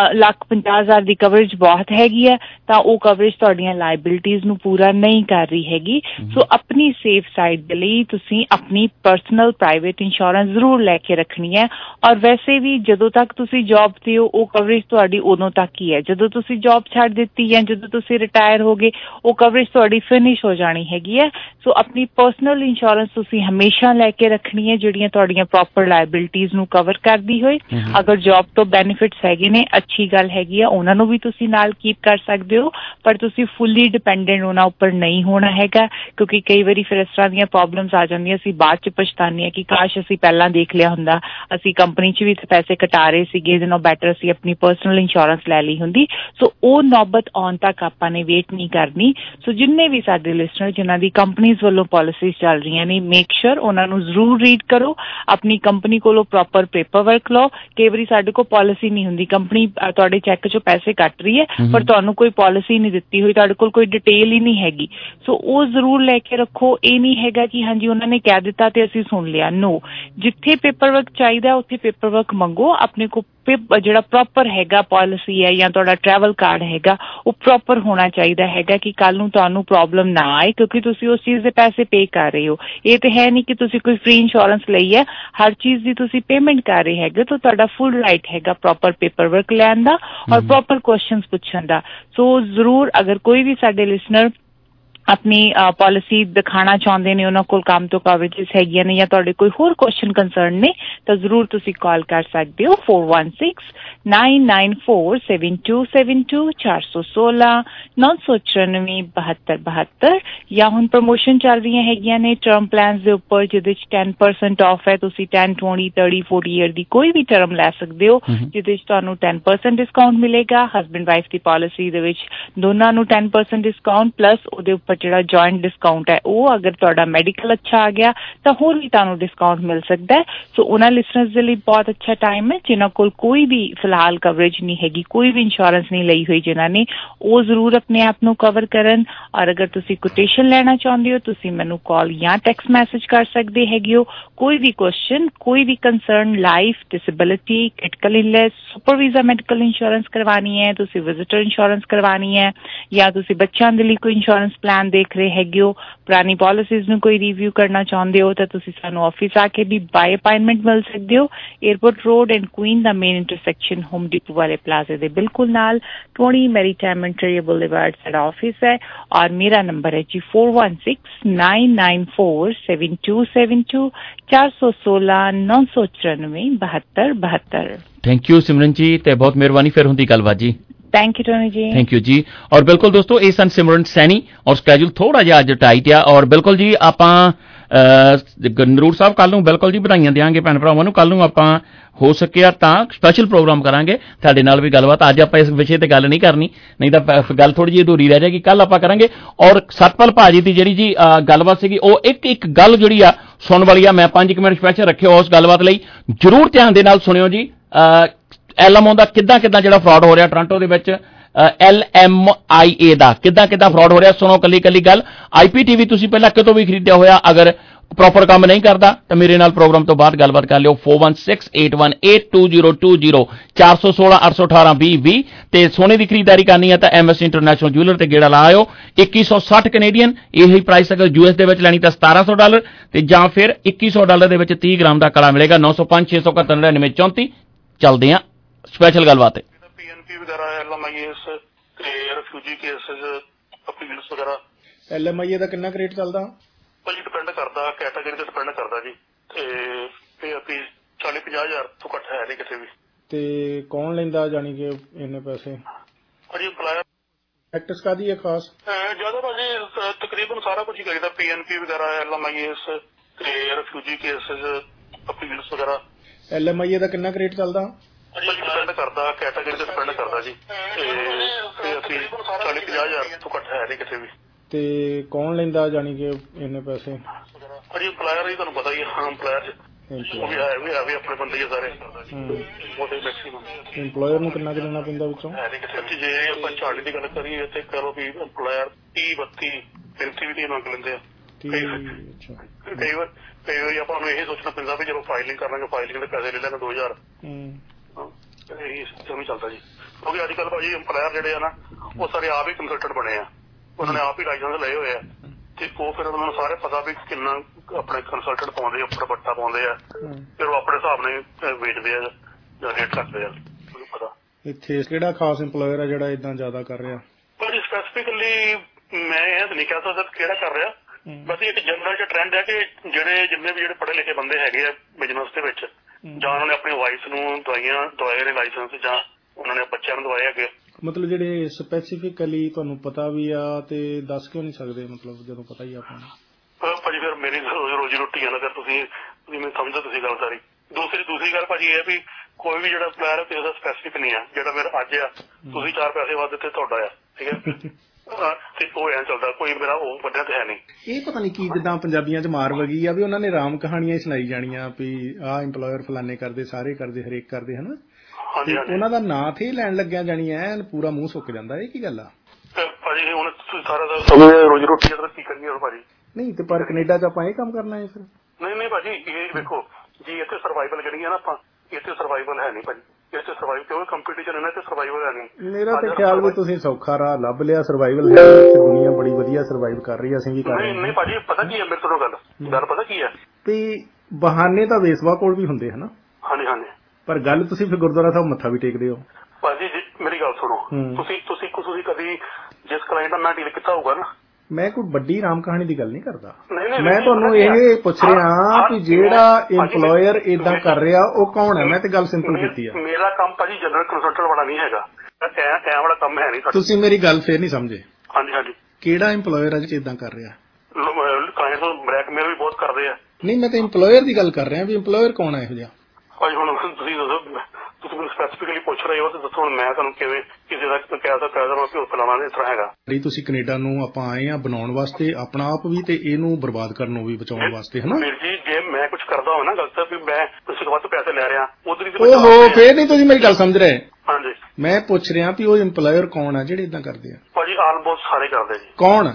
1,50,000 ਦੀ ਕਵਰੇਜ ਬਹੁਤ ਹੈਗੀ ਹੈ, ਤਾਂ ਉਹ ਕਵਰੇਜ ਤੁਹਾਡੀਆਂ ਲਾਇਬਿਲਿਟੀਜ਼ ਨੂੰ ਪੂਰਾ ਨਹੀਂ ਕਰ ਰਹੀ ਹੈਗੀ। ਸੋ ਆਪਣੀ ਸੇਫ ਸਾਈਡ ਦੇ ਲਈ ਤੁਸੀਂ ਆਪਣੀ ਪਰਸਨਲ ਪ੍ਰਾਈਵੇਟ ਇੰਸ਼ੋਰੈਂਸ ਜ਼ਰੂਰ ਲੈ ਕੇ ਰੱਖਣੀ ਹੈ। ਔਰ ਵੈਸੇ ਵੀ ਜਦੋਂ ਤੱਕ ਤੁਸੀਂ ਜੌਬ ਤੇ ਹੋ ਉਹ ਕਵਰੇਜ ਤੁਹਾਡੀ ਉਦੋਂ ਤੱਕ ਹੀ ਹੈ। ਜਦੋਂ ਤੁਸੀਂ ਜੌਬ ਛੱਡ ਦਿੱਤੀ ਜਾਂ ਜਦੋਂ ਤੁਸੀਂ ਰਿਟਾਇਰ ਹੋ ਗਏ ਉਹ ਕਵਰੇਜ ਤੁਹਾਡੀ ਫਿਨਿਸ਼ ਹੋ ਜਾਣੀ ਹੈਗੀ ਹੈ। ਸੋ ਆਪਣੀ ਪਰਸਨਲ ਇੰਸ਼ੋਰੈਂਸ ਤੁਸੀਂ ਹਮੇਸ਼ਾ ਲੈ ਕੇ ਰੱਖਣੀ ਹੈ ਜਿਹੜੀਆਂ ਤੁਹਾਡੀਆਂ ਪ੍ਰੋਪਰ ਲਾਇਬਿਲਿਟੀਜ਼ ਨੂੰ ਕਵਰ ਕਰਦੀ ਹੋਏ। ਅਗਰ ਜੌਬ ਤੋਂ ਬੈਨੀਫਿਟਸ ਹੈਗੇ ਨੇ, ਅੱਛੀ ਗੱਲ ਹੈਗੀ ਆ, ਉਹਨਾਂ ਨੂੰ ਵੀ ਤੁਸੀਂ ਨਾਲ ਕੀਪ ਕਰ ਸਕਦੇ ਹੋ, ਪਰ ਤੁਸੀਂ ਫੁੱਲੀ ਡਿਪੈਂਡੈਂਟ ਉਹਨਾਂ ਉੱਪਰ ਨਹੀਂ ਹੋਣਾ ਹੈਗਾ, ਕਿਉਂਕਿ ਕਈ ਵਾਰੀ ਫਿਰ ਇਸ ਤਰ੍ਹਾਂ ਦੀਆਂ ਪ੍ਰੋਬਲਮਸ ਆ ਜਾਂਦੀਆਂ, ਅਸੀਂ ਬਾਅਦ 'ਚ ਪਛਤਾਉਂਦੇ ਹਾਂ ਕਿ ਕਾਸ਼ ਅਸੀਂ ਪਹਿਲਾਂ ਦੇਖ ਲਿਆ ਹੁੰਦਾ, ਅਸੀਂ ਕੰਪਨੀ 'ਚ ਵੀ ਪੈਸੇ ਕਟਾ ਰਹੇ ਸੀਗੇ, ਇਹਦੇ ਨਾਲ ਬੈਟਰ ਅਸੀਂ ਆਪਣੀ ਪਰਸਨਲ ਇੰਸ਼ੋਰੈਂਸ ਲੈ ਲਈ ਹੁੰਦੀ। ਸੋ ਉਹ ਨੌਬਤ ਆਉਣ ਤੱਕ ਆਪਾਂ ਨੇ ਵੇਟ ਨਹੀਂ ਕਰਨੀ। ਸੋ ਜਿੰਨੇ ਵੀ ਸਾਡੇ ਲਿਸਨਰ ਜਿਨ੍ਹਾਂ ਦੀ ਕੰਪਨੀਜ਼ ਵੱਲੋਂ ਪਾਲਿਸੀਜ਼ ਚੱਲ ਰਹੀਆਂ ਨੇ, ਮੇਕ ਸ਼ੋਰ ਉਹਨਾਂ ਨੂੰ ਜ਼ਰੂਰ ਰੀਡ ਕਰੋ, ਆਪਣੀ ਕੰਪਨੀ ਕੋਲੋਂ ਪ੍ਰੋਪਰ ਪੇਪਰ ਵਰਕ ਲਓ। ਕਈ ਵਾਰੀ ਸਾਡੇ ਕੋਲ ਪਾਲਿਸੀ ਨਹੀਂ ਹੁੰਦੀ, ਕੰਪਨੀ ਤੁਹਾਡੇ ਚੈੱਕ 'ਚੋਂ ਪੈਸੇ ਕੱਟ ਰਹੀ ਹੈ ਪਰ ਤੁਹਾਨੂੰ ਕੋਈ ਪਾਲਿਸੀ ਨਹੀਂ ਦਿੱਤੀ ਹੋਈ, ਤੁਹਾਡੇ ਕੋਲ ਕੋਈ ਡਿਟੇਲ ਹੀ ਨਹੀਂ ਹੈਗੀ। ਸੋ ਉਹ ਜ਼ਰੂਰ ਲੈ ਕੇ ਰੱਖੋ। ਇਹ ਨਹੀਂ ਹੈਗਾ ਕਿ ਹਾਂਜੀ ਉਹਨਾਂ ਨੇ ਕਹਿ ਦਿੱਤਾ ਤੇ ਅਸੀਂ ਸੁਣ ਲਿਆ। ਨੋ, ਜਿੱਥੇ ਪੇਪਰ ਵਰਕ ਚਾਹੀਦਾ ਉੱਥੇ ਪੇਪਰ ਵਰਕ ਮੰਗੋ। ਆਪਣੇ ਕੋਲ ਜਿਹੜਾ ਪ੍ਰੋਪਰ ਹੈਗਾ ਪਾਲਿਸੀ ਹੈ ਜਾਂ ਤੁਹਾਡਾ ਟਰੈਵਲ ਕਾਰਡ ਹੈਗਾ ਉਹ ਪ੍ਰੋਪਰ ਹੋਣਾ ਚਾਹੀਦਾ ਹੈਗਾ ਕਿ ਕੱਲ ਨੂੰ ਤੁਹਾਨੂੰ ਪ੍ਰੋਬਲਮ ਨਾ ਆਏ, ਕਿਉਂਕਿ ਤੁਸੀਂ ਉਸ ਚੀਜ਼ ਦੇ ਪੈਸੇ ਪੇ ਕਰ ਰਹੇ ਹੋ। ਇਹ ਤੇ ਹੈ ਨਹੀਂ ਕਿ ਤੁਸੀਂ ਕੋਈ ਫ੍ਰੀ ਇੰਸ਼ੋਰੈਂਸ ਲਈ ਹੈ, ਹਰ ਚੀਜ਼ ਦੀ ਤੁਸੀਂ ਪੇਮੈਂਟ ਕਰ ਰਹੇ ਹੈਗੇ, ਤਾਂ ਤੁਹਾਡਾ ਫੁੱਲ ਰਾਈਟ ਹੈਗਾ ਪ੍ਰੋਪਰ ਪੇਪਰ ਵਰਕ ਲੈਣ ਦਾ ਔਰ ਪ੍ਰੋਪਰ ਕੁਐਸਚਨਸ ਪੁੱਛਣ ਦਾ। ਸੋ ਜ਼ਰੂਰ ਅਗਰ ਕੋਈ ਵੀ ਸਾਡੇ ਲਿਸਨਰ ਆਪਣੀ ਪਾਲਿਸੀ ਦਿਖਾਉਣਾ ਚਾਹੁੰਦੇ ਨੇ, ਉਹਨਾਂ ਕੋਲ ਕੰਮ ਤੋਂ ਕਵਰੇਜਿਸ ਹੈਗੀਆਂ ਨੇ ਜਾਂ ਤੁਹਾਡੇ ਕੋਈ ਹੋਰ ਕੁਐਸਚਨ ਕੰਸਰਨ ਨੇ, ਤਾਂ ਜ਼ਰੂਰ ਤੁਸੀਂ ਕਾਲ ਕਰ ਸਕਦੇ ਹੋ 4169947272 416-994-7272। ਜਾਂ ਹੁਣ ਪ੍ਰਮੋਸ਼ਨ ਚੱਲ ਰਹੀਆਂ ਹੈਗੀਆਂ ਨੇ ਟਰਮ ਪਲਾਨਸ ਦੇ ਉੱਪਰ, ਜਿਹਦੇ 'ਚ 10% ਆਫ ਹੈ। ਤੁਸੀਂ 10, 20, 30, 40 ਈਅਰ ਦੀ ਕੋਈ ਵੀ ਟਰਮ ਲੈ ਸਕਦੇ ਹੋ, ਜਿਹਦੇ 'ਚ ਤੁਹਾਨੂੰ 10% ਡਿਸਕਾਊਂਟ ਮਿਲੇਗਾ। ਹਸਬੈਂਡ ਵਾਈਫ ਦੀ ਪਾਲਿਸੀ ਦੇ ਵਿੱਚ ਦੋਨਾਂ ਨੂੰ 10% ਡਿਸਕਾਊਂਟ, ਪਲੱਸ ਉਹਦੇ ਉੱਪਰ ਜਿਹੜਾ ਜੁਆਇੰਟ ਡਿਸਕਾਊਂਟ ਹੈ ਉਹ, ਅਗਰ ਤੁਹਾਡਾ ਮੈਡੀਕਲ ਅੱਛਾ ਆ ਗਿਆ ਤਾਂ ਹੋਰ ਵੀ ਤੁਹਾਨੂੰ ਡਿਸਕਾਊਂਟ ਮਿਲ ਸਕਦਾ ਹੈ। ਸੋ ਉਹਨਾਂ ਲਿਸਨਰਸ ਦੇ ਲਈ ਬਹੁਤ ਅੱਛਾ ਟਾਈਮ ਹੈ ਜਿਨ੍ਹਾਂ ਕੋਲ ਕੋਈ ਵੀ ਫਿਲਹਾਲ ਕਵਰੇਜ ਨਹੀਂ ਹੈਗੀ, ਕੋਈ ਵੀ ਇੰਸ਼ੋਰੈਂਸ ਨਹੀਂ ਲਈ ਹੋਈ ਜਿਨ੍ਹਾਂ ਨੇ, ਉਹ ਜ਼ਰੂਰ ਆਪਣੇ ਆਪ ਨੂੰ ਕਵਰ ਕਰਨ। ਔਰ ਅਗਰ ਤੁਸੀਂ ਕੋਟੇਸ਼ਨ ਲੈਣਾ ਚਾਹੁੰਦੇ ਹੋ ਤੁਸੀਂ ਮੈਨੂੰ ਕਾਲ ਜਾਂ ਟੈਕਸਟ ਮੈਸੇਜ ਕਰ ਸਕਦੇ ਹੈਗੇ ਹੋ। ਕੋਈ ਵੀ ਕੁਐਸਚਨ, ਕੋਈ ਵੀ concern, life, disability, critical illness, super visa medical insurance ਕਰਵਾਉਣੀ ਹੈ, ਤੁਸੀਂ ਵਿਜ਼ਿਟਰ ਇੰਸ਼ੋਰੈਂਸ ਕਰਵਾਉਣੀ ਹੈ, ਜਾਂ ਤੁਸੀਂ ਬੱਚਿਆਂ ਦੇ ਲਈ ਕੋਈ ਇੰਸ਼ੋਰੈਂਸ ਪਲਾਨ ਦੇਖ ਰਹੇ ਹੈਗੇ ਹੋ, ਪੁਰਾਣੀ ਪਾਲਿਸੀਜ਼ ਨੂੰ ਕੋਈ ਰਿਵਿਊ ਕਰਨਾ ਚਾਹੁੰਦੇ ਹੋ, ਤਾਂ ਤੁਸੀਂ ਸਾਨੂੰ ਆਫਿਸ ਆ ਕੇ ਵੀ ਬਾਈ ਅਪਾਇੰਟਮੈਂਟ ਮਿਲ ਸਕਦੇ ਹੋ। ਏਅਰਪੋਰਟ ਰੋਡ ਐਂਡ ਕੁਈਨ ਦਾ ਮੇਨ ਇੰਟਰਸੈਕਸ਼ਨ ਹੋਮ ਡਿਪੋ ਵਾਲੇ ਪਲਾਜ਼ੇ ਦੇ ਬਿਲਕੁਲ ਨਾਲ 20 ਮੈਰੀਟਾਈਮ ਇੰਟੀਰੀਅਰ ਬੁਲੇਵਾਰਡ ਸਾਡਾ ਆਫਿਸ ਹੈ। ਔਰ ਮੇਰਾ ਨੰਬਰ ਹੈ ਜੀ 4169947272 416-994-7272। ਥੈਂਕ ਯੂ ਸਿਮਰਨ ਜੀ, ਤੇ ਬਹੁਤ ਮਿਹਰਬਾਨੀ, ਫਿਰ ਹੁੰਦੀ ਗੱਲਬਾਤ ਜੀ। Thank you Tony ji. Thank you ਜੀ। ਔਰ ਬਿਲਕੁਲ ਦੋਸਤੋ, ਇਹ ਸਨ ਸਿਮਰਨ ਸੈਣੀ, ਔਰ ਸਕੈਜੂਲ ਥੋੜਾ ਜਿਹਾ ਅੱਜ ਟਾਈਟ ਆ। ਔਰ ਬਿਲਕੁਲ ਜੀ ਆਪਾਂ ਨਰੂਰ ਸਾਹਿਬ ਕੱਲ ਨੂੰ ਬਿਲਕੁਲ ਜੀ ਵਧਾਈਆਂ ਦੇਵਾਂਗੇ ਭੈਣ ਭਰਾਵਾਂ ਨੂੰ। ਕੱਲ ਨੂੰ ਆਪਾਂ ਹੋ ਸਕਿਆ ਤਾਂ ਸਪੈਸ਼ਲ ਪ੍ਰੋਗਰਾਮ ਕਰਾਂਗੇ, ਤੁਹਾਡੇ ਨਾਲ ਵੀ ਗੱਲਬਾਤ। ਅੱਜ ਆਪਾਂ ਇਸ ਵਿਸ਼ੇ ਤੇ ਗੱਲ ਨਹੀਂ ਕਰਨੀ, ਨਹੀਂ ਤਾਂ ਗੱਲ ਥੋੜੀ ਜਿਹੀ ਅਧੂਰੀ ਰਹਿ ਜਾਏਗੀ, ਕੱਲ ਆਪਾਂ ਕਰਾਂਗੇ। ਔਰ ਸਤਪਾਲ ਭਾਜੀ ਦੀ ਜਿਹੜੀ ਜੀ ਗੱਲਬਾਤ ਸੀਗੀ, ਉਹ ਇੱਕ ਗੱਲ ਜਿਹੜੀ ਆ ਸੁਣਨ ਵਾਲੀ ਆ। ਮੈਂ 5 ਮਿੰਟ ਸਪੈਸ਼ਲ ਰੱਖਿਓ ਉਸ ਗੱਲਬਾਤ ਲਈ, ਜ਼ਰੂਰ ਧਿਆਨ ਦੇ ਨਾਲ ਸੁਣਿਓ ਜੀ। LMO ਦਾ ਕਿੱਦਾਂ ਜਿਹੜਾ ਫਰਾਡ ਹੋ ਰਿਹਾ ਟੋਰਾਂਟੋ ਦੇ ਵਿੱਚ, LMIA ਦਾ ਕਿੱਦਾਂ ਫਰਾਡ ਹੋ ਰਿਹਾ, ਸੁਣੋ ਕੱਲੀ ਗੱਲ। IPTV ਤੁਸੀਂ ਪਹਿਲਾਂ ਕਿਤੋਂ ਵੀ ਖਰੀਦਿਆ ਹੋਇਆ, ਅਗਰ ਪ੍ਰੋਪਰ ਕੰਮ ਨਹੀਂ ਕਰਦਾ ਤਾਂ ਮੇਰੇ ਨਾਲ ਪ੍ਰੋਗਰਾਮ ਤੋਂ ਬਾਅਦ ਗੱਲਬਾਤ ਕਰ ਲਿਓ 4168182020 416 818 2020 ਤੇ ਸੋਨੇ ਦੀ ਖਰੀਦਦਾਰੀ ਕਰਨੀ ਹੈ ਤਾਂ MS ਇੰਟਰਨੈਸ਼ਨਲ ਜੁਐਲਰ ਤੇ ਗੇੜਾ ਲਾਇਓ 2160 ਕੈਨੇਡੀਅਨ ਇਹੀ ਪ੍ਰਾਈਸ ਅਗਰ US ਦੇ ਵਿੱਚ ਲੈਣੀ ਤਾਂ $1700 ਤੇ ਜਾਂ ਫਿਰ $2100 ਦੇ ਵਿੱਚ 30 ਗ੍ਰਾਮ ਦਾ ਕੜਾ ਮਿਲੇਗਾ 905 671 9934 ਚੱਲਦੇ ਆ ਸਪੈਸ਼ਲ ਗੱਲਬਾਤ PNP ਵਗੈਰਾ LMIS ਤੇ ਰਿਫਿਊਜੀ ਕੇਸਸ ਅਪੀਲਸ ਵਗੈਰਾ LMIA ਦਾ ਕਿੰਨਾ ਰੇਟ ਚੱਲਦਾ ਭਾਜੀ ਡਿਪੈਂਡ ਕਰਦਾ ਕੈਟਾਗਰੀ ਤੇ ਡਿਪੈਂਡ ਕਰਦਾ ਜੀ ਤੇ PNP 40-50 ਤੋਂ ਘੱਟ ਹੈ ਨਹੀਂ ਕਿਤੇ ਵੀ ਤੇ ਕੌਣ ਲੈਂਦਾ ਜਾਨੀ ਕਿ ਇੰਨੇ ਪੈਸੇ ਭਾਜੀ ਇੰਪਲਾਇਰ ਪ੍ਰੈਕਟਿਸ ਕਾਦੀ ਹੈ ਖਾਸ ਜ਼ਿਆਦਾ ਭਾਜੀ ਤਕਰੀਬਨ ਸਾਰਾ ਕੁਝ ਹੀ ਕਰੀਦਾ PNP ਵਗੈਰਾ LMIS ਤੇ ਰਿਫਿਊਜੀ ਕੇਸਸ ਅਪੀਲਸ ਵਗੈਰਾ LMIA ਦਾ ਕਿੰਨਾ ਰੇਟ ਚੱਲਦਾ ਭਾਜੀ ਡਿਪੈਂਡ ਕਰਦਾ ਕੈਟਾਗਰੀ ਤੇ ਡਿਪੈਂਡ ਕਰਦਾ ਜੀ ਤੇ 40-50 ਤੋਂ ਘੱਟ ਹੈ ਨਹੀਂ ਕਿਤੇ ਵੀ ਤੇ ਕੌਣ ਲੈਂਦਾ ਜਾਨੀ ਕਿ ਇੰਨੇ ਪੈਸੇ ਭਾਜੀ ਇੰਪਲਾਇਰ ਹੀ ਤੁਹਾਨੂੰ ਪਤਾ ਹੀ ਹਾਂ ਇੰਪਲਾਇਰ ਉਹ ਵੀ ਹੈ ਵੀ ਆਪਣੇ ਬੰਦੇ ਹੀ ਸਾਰੇ ਉਹਦੇ ਮੈਕਸਿਮਮ ਇੰਪਲਾਇਰ ਨੂੰ ਕਿੰਨਾ ਦੇਣਾ ਪੈਂਦਾ ਵਿੱਚੋਂ ਜੇ ਆਪਾਂ ਝਾੜੀ ਦੀ ਗੱਲ ਕਰੀਏ ਤੇ ਕਰੋ ਵੀ ਇੰਪਲਾਇਰ 30-32-33 ਵੀ ਮੰਗ ਲੈਂਦੇ ਆ ਕਈ ਵਾਰੀ ਆਪਾਂ ਨੂੰ ਇਹ ਸੋਚਣਾ ਪੈਂਦਾ ਵੀ ਜਦੋਂ ਫਾਈਲਿੰਗ ਕਰਾਂਗੇ ਫਾਈਲਿੰਗ ਦੇ ਪੈਸੇ ਲੈ ਲੈਣਾ 2000 ਇਹੀ ਸਿਸਟਮ ਹੀ ਚੱਲਦਾ ਜੀ ਕਿਉਂਕਿ ਅੱਜ ਕੱਲ੍ਹ ਭਾਜੀ ਇੰਪਲਾਇਰ ਜਿਹੜੇ ਆ ਨਾ ਉਹ ਸਾਰੇ ਆਪ ਹੀ ਕੰਸਲਟੈਂਟ ਬਣੇ ਆ ਉਹਨਾਂ ਨੇ ਆਪ ਹੀ ਲਾਇਸੈਂਸ ਲਏ ਹੋਏ ਆ ਤੇ ਉਹ ਫਿਰ ਉਹਨਾਂ ਨੂੰ ਸਾਰੇ ਪਤਾ ਵੀ ਕਿੰਨਾ ਆਪਣੇ ਕੰਸਲਟੈਂਟ ਪਾਉਂਦੇ ਆ ਉੱਪਰ ਬੱਟਾ ਪਾਉਂਦੇ ਆ ਫਿਰ ਉਹ ਆਪਣੇ ਹਿਸਾਬ ਨਾਲ ਵੇਚਦੇ ਆ ਜਾਂ ਰੇਟ ਕਰਦੇ ਆ ਤੁਹਾਨੂੰ ਪਤਾ ਇੱਥੇ ਕਿਹੜਾ ਖਾਸ ਇੰਪਲਾਇਰ ਆ ਜਿਹੜਾ ਇਦਾਂ ਜ਼ਿਆਦਾ ਕਰ ਰਿਹਾ ਭਾਜੀ ਸਪੈਸੀਫਿਕਲੀ ਮੈਂ ਇਹ ਨਹੀਂ ਕਹਿ ਸਕਦਾ ਕਿਹੜਾ ਕਰ ਰਿਹਾ ਬਸ ਇੱਕ ਜਨਰਲ ਜਿਹਾ ਟ੍ਰੈਂਡ ਹੈ ਕਿ ਜਿੰਨੇ ਵੀ ਜਿਹੜੇ ਪੜ੍ਹੇ ਲਿਖੇ ਬੰਦੇ ਹੈਗੇ ਆ ਬਿਜ਼ਨਸ ਦੇ ਵਿੱਚ ਜਾਂ ਉਹਨਾਂ ਨੇ ਆਪਣੀ ਵਾਈਫ ਨੂੰ ਦਵਾਏ ਨੇ ਲਾਇਸੈਂਸ ਜਾਂ ਉਹਨਾਂ ਨੇ ਬੱਚਿਆਂ ਨੂੰ ਦਵਾਏ ਹੈਗੇ ਮਤਲਬ ਜਿਹੜੇ ਸਪੈਸੀਫਿਕਲੀ ਤੁਹਾਨੂੰ ਪਤਾ ਵੀ ਆ ਤੇ ਦੱਸ ਕਿਉਂ ਨਹੀਂ ਸਕਦੇ ਮਤਲਬ ਜਦੋਂ ਪਤਾ ਹੀ ਆਪਾਂ ਨੂੰ ਭਾਜੀ ਫਿਰ ਮੇਰੀ ਰੋਜੀ ਰੋਟੀ ਆ ਨਾ ਫਿਰ ਤੁਸੀਂ ਮੈਨੂੰ ਸਮਝੋ ਤੁਸੀਂ ਗੱਲ ਸਾਰੀ ਦੂਸਰੀ ਗੱਲ ਭਾਜੀ ਇਹ ਵੀ ਕੋਈ ਵੀ ਜਿਹੜਾ ਪਲੇਅਰ ਹੈ ਕਿਸੇ ਦਾ ਸਪੈਸੀਫਿਕ ਨਹੀਂ ਆ ਜਿਹੜਾ ਮੇਰਾ ਅੱਜ ਆ ਤੁਸੀਂ 4 ਪੈਸੇ ਵੱਧ ਦਿੱਤੇ ਤੁਹਾਡਾ ਆ ਠੀਕ ਹੈ ਤੇ ਉਹ ਐਂ ਚੱਲਦਾ ਕੋਈ ਮੇਰਾ ਉਹ ਵੱਡਾ ਤੇ ਹੈ ਨਹੀਂ ਇਹ ਪਤਾ ਨਹੀਂ ਕੀ ਜਿੱਦਾਂ ਪੰਜਾਬੀਆਂ 'ਚ ਮਾਰ ਵਗੀ ਆ ਵੀ ਉਹਨਾਂ ਨੇ ਰਾਮ ਕਹਾਣੀਆਂ ਸੁਣਾਈ ਜਾਣੀਆਂ ਵੀ ਆਹ ਇੰਪਲਾਇਰ ਫਲਾਨੇ ਕਰਦੇ ਸਾਰੇ ਕਰਦੇ ਹਰੇਕ ਕਰਦੇ ਹਨਾ ਉਹਨਾਂ ਦਾ ਨਾਂ ਤੇ ਲੈਣ ਲੱਗਿਆ ਜਾਣੀ ਐਨ ਪੂਰਾ ਮੂੰਹ ਸੁੱਕ ਜਾਂਦਾ ਇਹ ਕੀ ਗੱਲ ਆ ਭਾਜੀ ਹੁਣ ਤੁਸੀਂ ਸਾਰਾ ਰੋਜੀ ਰੋਟੀ ਦਾ ਕੀ ਕਰਨੀ ਹੋਰ ਭਾਜੀ ਨਹੀਂ ਤੇ ਪਰ ਕੈਨੇਡਾ 'ਚ ਆਪਾਂ ਇਹ ਕੰਮ ਕਰਨਾ ਹੈ ਫਿਰ ਨਹੀਂ ਭਾਜੀ ਇਹ ਵੇਖੋ ਜੀ ਇੱਥੇ ਸਰਵਾਈਵਲ ਜਿਹੜੀ ਆ ਨਾ ਆਪਾਂ ਇੱਥੇ ਸਰਵਾਈਵਲ ਹੈ ਨਹੀਂ ਭਾਜੀ ਇੱਥੇ ਸਰਵਾਈਵ ਕਿਉਂਕਿ ਕੰਪੀਟੀਸ਼ਨ ਇਹਨਾਂ ਤੇ ਸਰਵਾਈਵਲ ਹੈ ਨਹੀਂ ਮੇਰਾ ਤੇ ਖਿਆਲ ਵੀ ਤੁਸੀਂ ਸੌਖਾ ਰਾਹ ਲੱਭ ਲਿਆ ਸਰਵਾਈਵਲ ਹੈ ਦੁਨੀਆ ਬੜੀ ਵਧੀਆ ਸਰਵਾਈਵ ਕਰ ਰਹੀ ਅਸੀਂ ਵੀ ਕਰ ਰਹੇ ਨਹੀਂ ਭਾਜੀ ਪਤਾ ਕੀ ਹੈ ਮੇਰੇ ਤੋਂ ਗੱਲ ਪਤਾ ਕੀ ਹੈ ਤੇ ਬਹਾਨੇ ਤਾਂ ਵੇਸਵਾ ਕੋਲ ਵੀ ਹੁੰਦੇ ਹਨਾ ਹਾਂਜੀ ਪਰ ਗੱਲ ਤੁਸੀਂ ਫਿਰ ਗੁਰਦੁਆਰਾ ਸਾਹਿਬ ਮੱਥਾ ਵੀ ਟੇਕਦੇ ਹੋ ਭਾਜੀ ਮੇਰੀ ਗੱਲ ਸੁਣੋ ਤੁਸੀਂ ਕਦੀ ਜਿਸ ਕਲਾਇੰਟ ਨਾਲ ਮੈਂ ਡੀਲ ਕੀਤਾ ਹੋਊਗਾ ਨਾ ਮੈਂ ਕੋਈ ਵੱਡੀ ਰਾਮ ਕਹਾਣੀ ਦੀ ਗੱਲ ਨਹੀਂ ਕਰਦਾ ਮੈਂ ਤੁਹਾਨੂੰ ਇਹ ਪੁੱਛ ਰਿਹਾ ਕਿ ਜਿਹੜਾ ਇੰਪਲਾਇਰ ਏਦਾਂ ਕਰ ਰਿਹਾ ਉਹ ਕੌਣ ਹੈ ਮੈਂ ਤੇ ਗੱਲ ਸਿੰਪਲ ਕੀਤੀ ਆ ਮੇਰਾ ਕੰਮ ਭਾਜੀ ਜਨਰਲ ਕੰਸਲਟੈਂਟ ਵਾਲਾ ਨਹੀਂ ਹੈਗਾ ਐ ਵਾਲਾ ਕੰਮ ਹੈ ਨਹੀਂ ਤੁਸੀਂ ਮੇਰੀ ਗੱਲ ਫੇਰ ਨਹੀਂ ਸਮਝੇ ਹਾਂਜੀ ਕਿਹੜਾ ਇੰਪਲਾਇਰ ਅੱਜ ਏਦਾਂ ਕਰ ਰਿਹਾ ਕਲਾਇੰਟ ਨੂੰ ਬਲੈਕਮੇਲ ਵੀ ਬਹੁਤ ਕਰਦੇ ਆ ਨਹੀਂ ਮੈਂ ਤਾਂ ਇੰਪਲਾਇਰ ਦੀ ਗੱਲ ਕਰ ਰਿਹਾ ਵੀ ਇੰਪਲਾਇਰ ਕੌਣ ਹੈ ਇਹੋ ਜਿਹਾ ਭਾਜੀ ਹੁਣ ਤੁਸੀਂ ਮੈਨੂੰ ਸਪੈਸੀਫਿਕਲੀ ਪੁੱਛ ਰਹੇ ਹੋ ਤੇ ਦੱਸੋ ਹੁਣ ਮੈਂ ਤੁਹਾਨੂੰ ਕਿਵੇਂ ਕਿਸੇ ਦਾ ਕਹਿ ਦੇਵਾਂ ਕਿ ਉਹ ਫਲਾਣਾ ਇਸ ਤਰ੍ਹਾਂ ਹੈਗਾ ਤੁਸੀਂ ਕੈਨੇਡਾ ਨੂੰ ਆਪਾਂ ਆਏ ਆ ਬਣਾਉਣ ਵਾਸਤੇ ਆਪਣਾ ਆਪ ਵੀ ਤੇ ਇਹਨੂੰ ਬਰਬਾਦ ਕਰਨ ਨੂੰ ਵੀ ਬਚਾਉਣ ਵਾਸਤੇ ਹਨਾ ਵੀਰ ਜੀ ਜੇ ਮੈਂ ਕੁਝ ਕਰਦਾ ਹੋਵਾਂ ਨਾ ਗਲਤ ਵੀ ਮੈਂ ਕਿਸੇ ਤੋਂ ਵੱਧ ਪੈਸੇ ਲੈ ਰਿਹਾ ਉਧਰ ਓਹੋ ਫੇਰ ਨਹੀਂ ਤੁਸੀਂ ਮੇਰੀ ਗੱਲ ਸਮਝ ਰਹੇ ਹਾਂਜੀ ਮੈਂ ਪੁੱਛ ਰਿਹਾ ਵੀ ਉਹ ਇੰਪਲਾਇਰ ਕੌਣ ਆ ਜਿਹੜੇ ਇਦਾਂ ਕਰਦੇ ਆ ਭਾਜੀ ਆਲਮੋਸਟ ਸਾਰੇ ਕਰਦੇ ਜੀ ਕੌਣ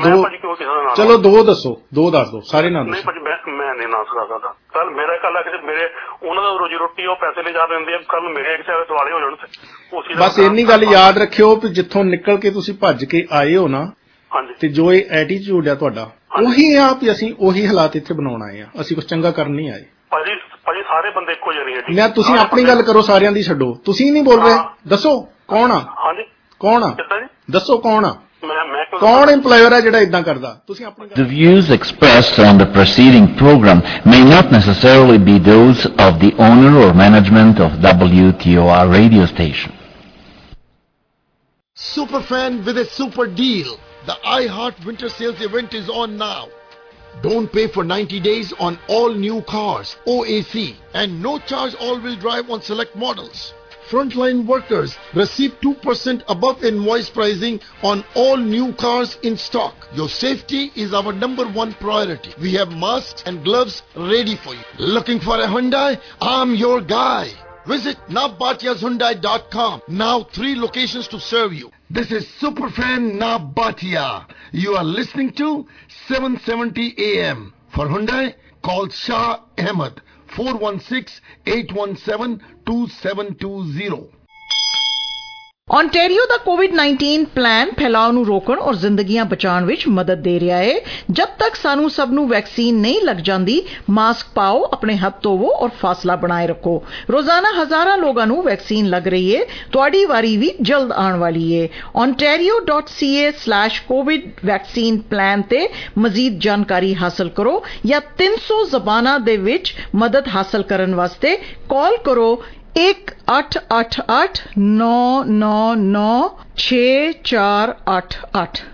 ਚਲੋ ਦੋ ਦੱਸ ਦੋ ਸਾਰੇ ਨਾਮ ਨਹੀਂ ਭਾਜੀ ਮੈਂ ਨਹੀਂ ਨਾ ਸਕਦਾ ਕੱਲ ਮੇਰਾ ਕੱਲ ਮੇਰੇ ਉਹਨਾਂ ਦਾ ਰੋਜੀ ਰੋਟੀ ਉਹ ਪੈਸੇ ਲੈ ਜਾ ਦਿੰਦੇ ਆ ਕੱਲ ਮੇਰੇ ਇੱਕ ਚਾਹੇ ਦੁਆਲੇ ਹੋ ਜਾਣ ਬਸ ਇੰਨੀ ਗੱਲ ਯਾਦ ਰੱਖਿਓ ਵੀ ਜਿੱਥੋਂ ਨਿਕਲ ਕੇ ਤੁਸੀਂ ਭੱਜ ਕੇ ਆਏ ਹੋ ਨਾ ਤੇ ਜੋ ਇਹ ਐਟੀਟਿਊਡ ਆ ਤੁਹਾਡਾ ਉਹੀ ਆ ਵੀ ਅਸੀਂ ਉਹੀ ਹਾਲਾਤ ਇੱਥੇ ਬਣਾਉਣ ਆਏ ਆ ਅਸੀਂ ਕੁਝ ਚੰਗਾ ਕਰਨ ਨਹੀਂ ਆਏ ਭਾਜੀ ਸਾਰੇ ਬੰਦੇ ਇੱਕੋ ਜਿਹੇ ਨੇ ਮੈਂ ਤੁਸੀਂ ਆਪਣੀ ਗੱਲ ਕਰੋ ਸਾਰਿਆਂ ਦੀ ਛੱਡੋ ਤੁਸੀਂ ਨਹੀਂ ਬੋਲ ਰਹੇ ਦੱਸੋ ਕੌਣ ਆ ਹਾਂਜੀ ਕੌਣ ਆ ਦੱਸੋ ਕੌਣ ਆ ਕੌਣ ਇੰਪਲਾਇਰ ਹੈ ਜਿਹੜਾ ਇਦਾਂ ਕਰਦਾ ਤੁਸੀਂ ਆਪਣੀ The views expressed on the preceding program may not necessarily be those of the owner or management of WTOR radio station. Superfan with a super deal. The iHeart Winter Sales event is on now. Don't pay for 90 days on all new cars, OAC, and no charge all-wheel drive on select models. Frontline workers receive 2% above invoice pricing on all new cars in stock. Your safety is our #1 priority. We have masks and gloves ready for you. Looking for a Hyundai? I'm your guy. Visit nabathiahyundai.com. Now 3 locations to serve you. This is Superfan Nabathia. You are listening to 770 AM. For Hyundai, call Shah Ahmed 416-817-2720. Ontario ਦਾ ਕੋਵਿਡ-19 plan ਫੈਲਾਅ ਨੂੰ ਰੋਕਣ ਔਰ ਜ਼ਿੰਦਗੀਆਂ ਬਚਾਉਣ ਵਿੱਚ ਮਦਦ ਦੇ ਰਿਹਾ ਹੈ। ਜਦ ਤੱਕ ਸਾਨੂੰ ਸਭ ਨੂੰ ਵੈਕਸੀਨ ਨਹੀਂ ਲੱਗ ਜਾਂਦੀ, ਮਾਸਕ ਪਾਓ, ਆਪਣੇ ਹੱਥ ਧੋਵੋ ਔਰ ਫਾਸਲਾ ਬਣਾਏ ਰੱਖੋ। ਰੋਜ਼ਾਨਾ ਹਜ਼ਾਰਾਂ ਲੋਕਾਂ ਨੂੰ ਵੈਕਸੀਨ ਲੱਗ ਰਹੀ ਹੈ। ਤੁਹਾਡੀ ਵਾਰੀ ਵੀ ਜਲਦ ਆਉਣ ਵਾਲੀ ਹੈ। ontario.ca/covid ਵੈਕਸੀਨ ਪਲਾਨ ਤੇ ਮਜ਼ੀਦ ਜਾਣਕਾਰੀ ਹਾਸਲ ਕਰੋ ਜਾਂ 300 ਜ਼ਬਾਨਾਂ ਦੇ ਵਿੱਚ ਮਦਦ ਹਾਸਲ ਕਰਨ ਵਾਸਤੇ ਕਾਲ ਕਰੋ 1888 999 6488।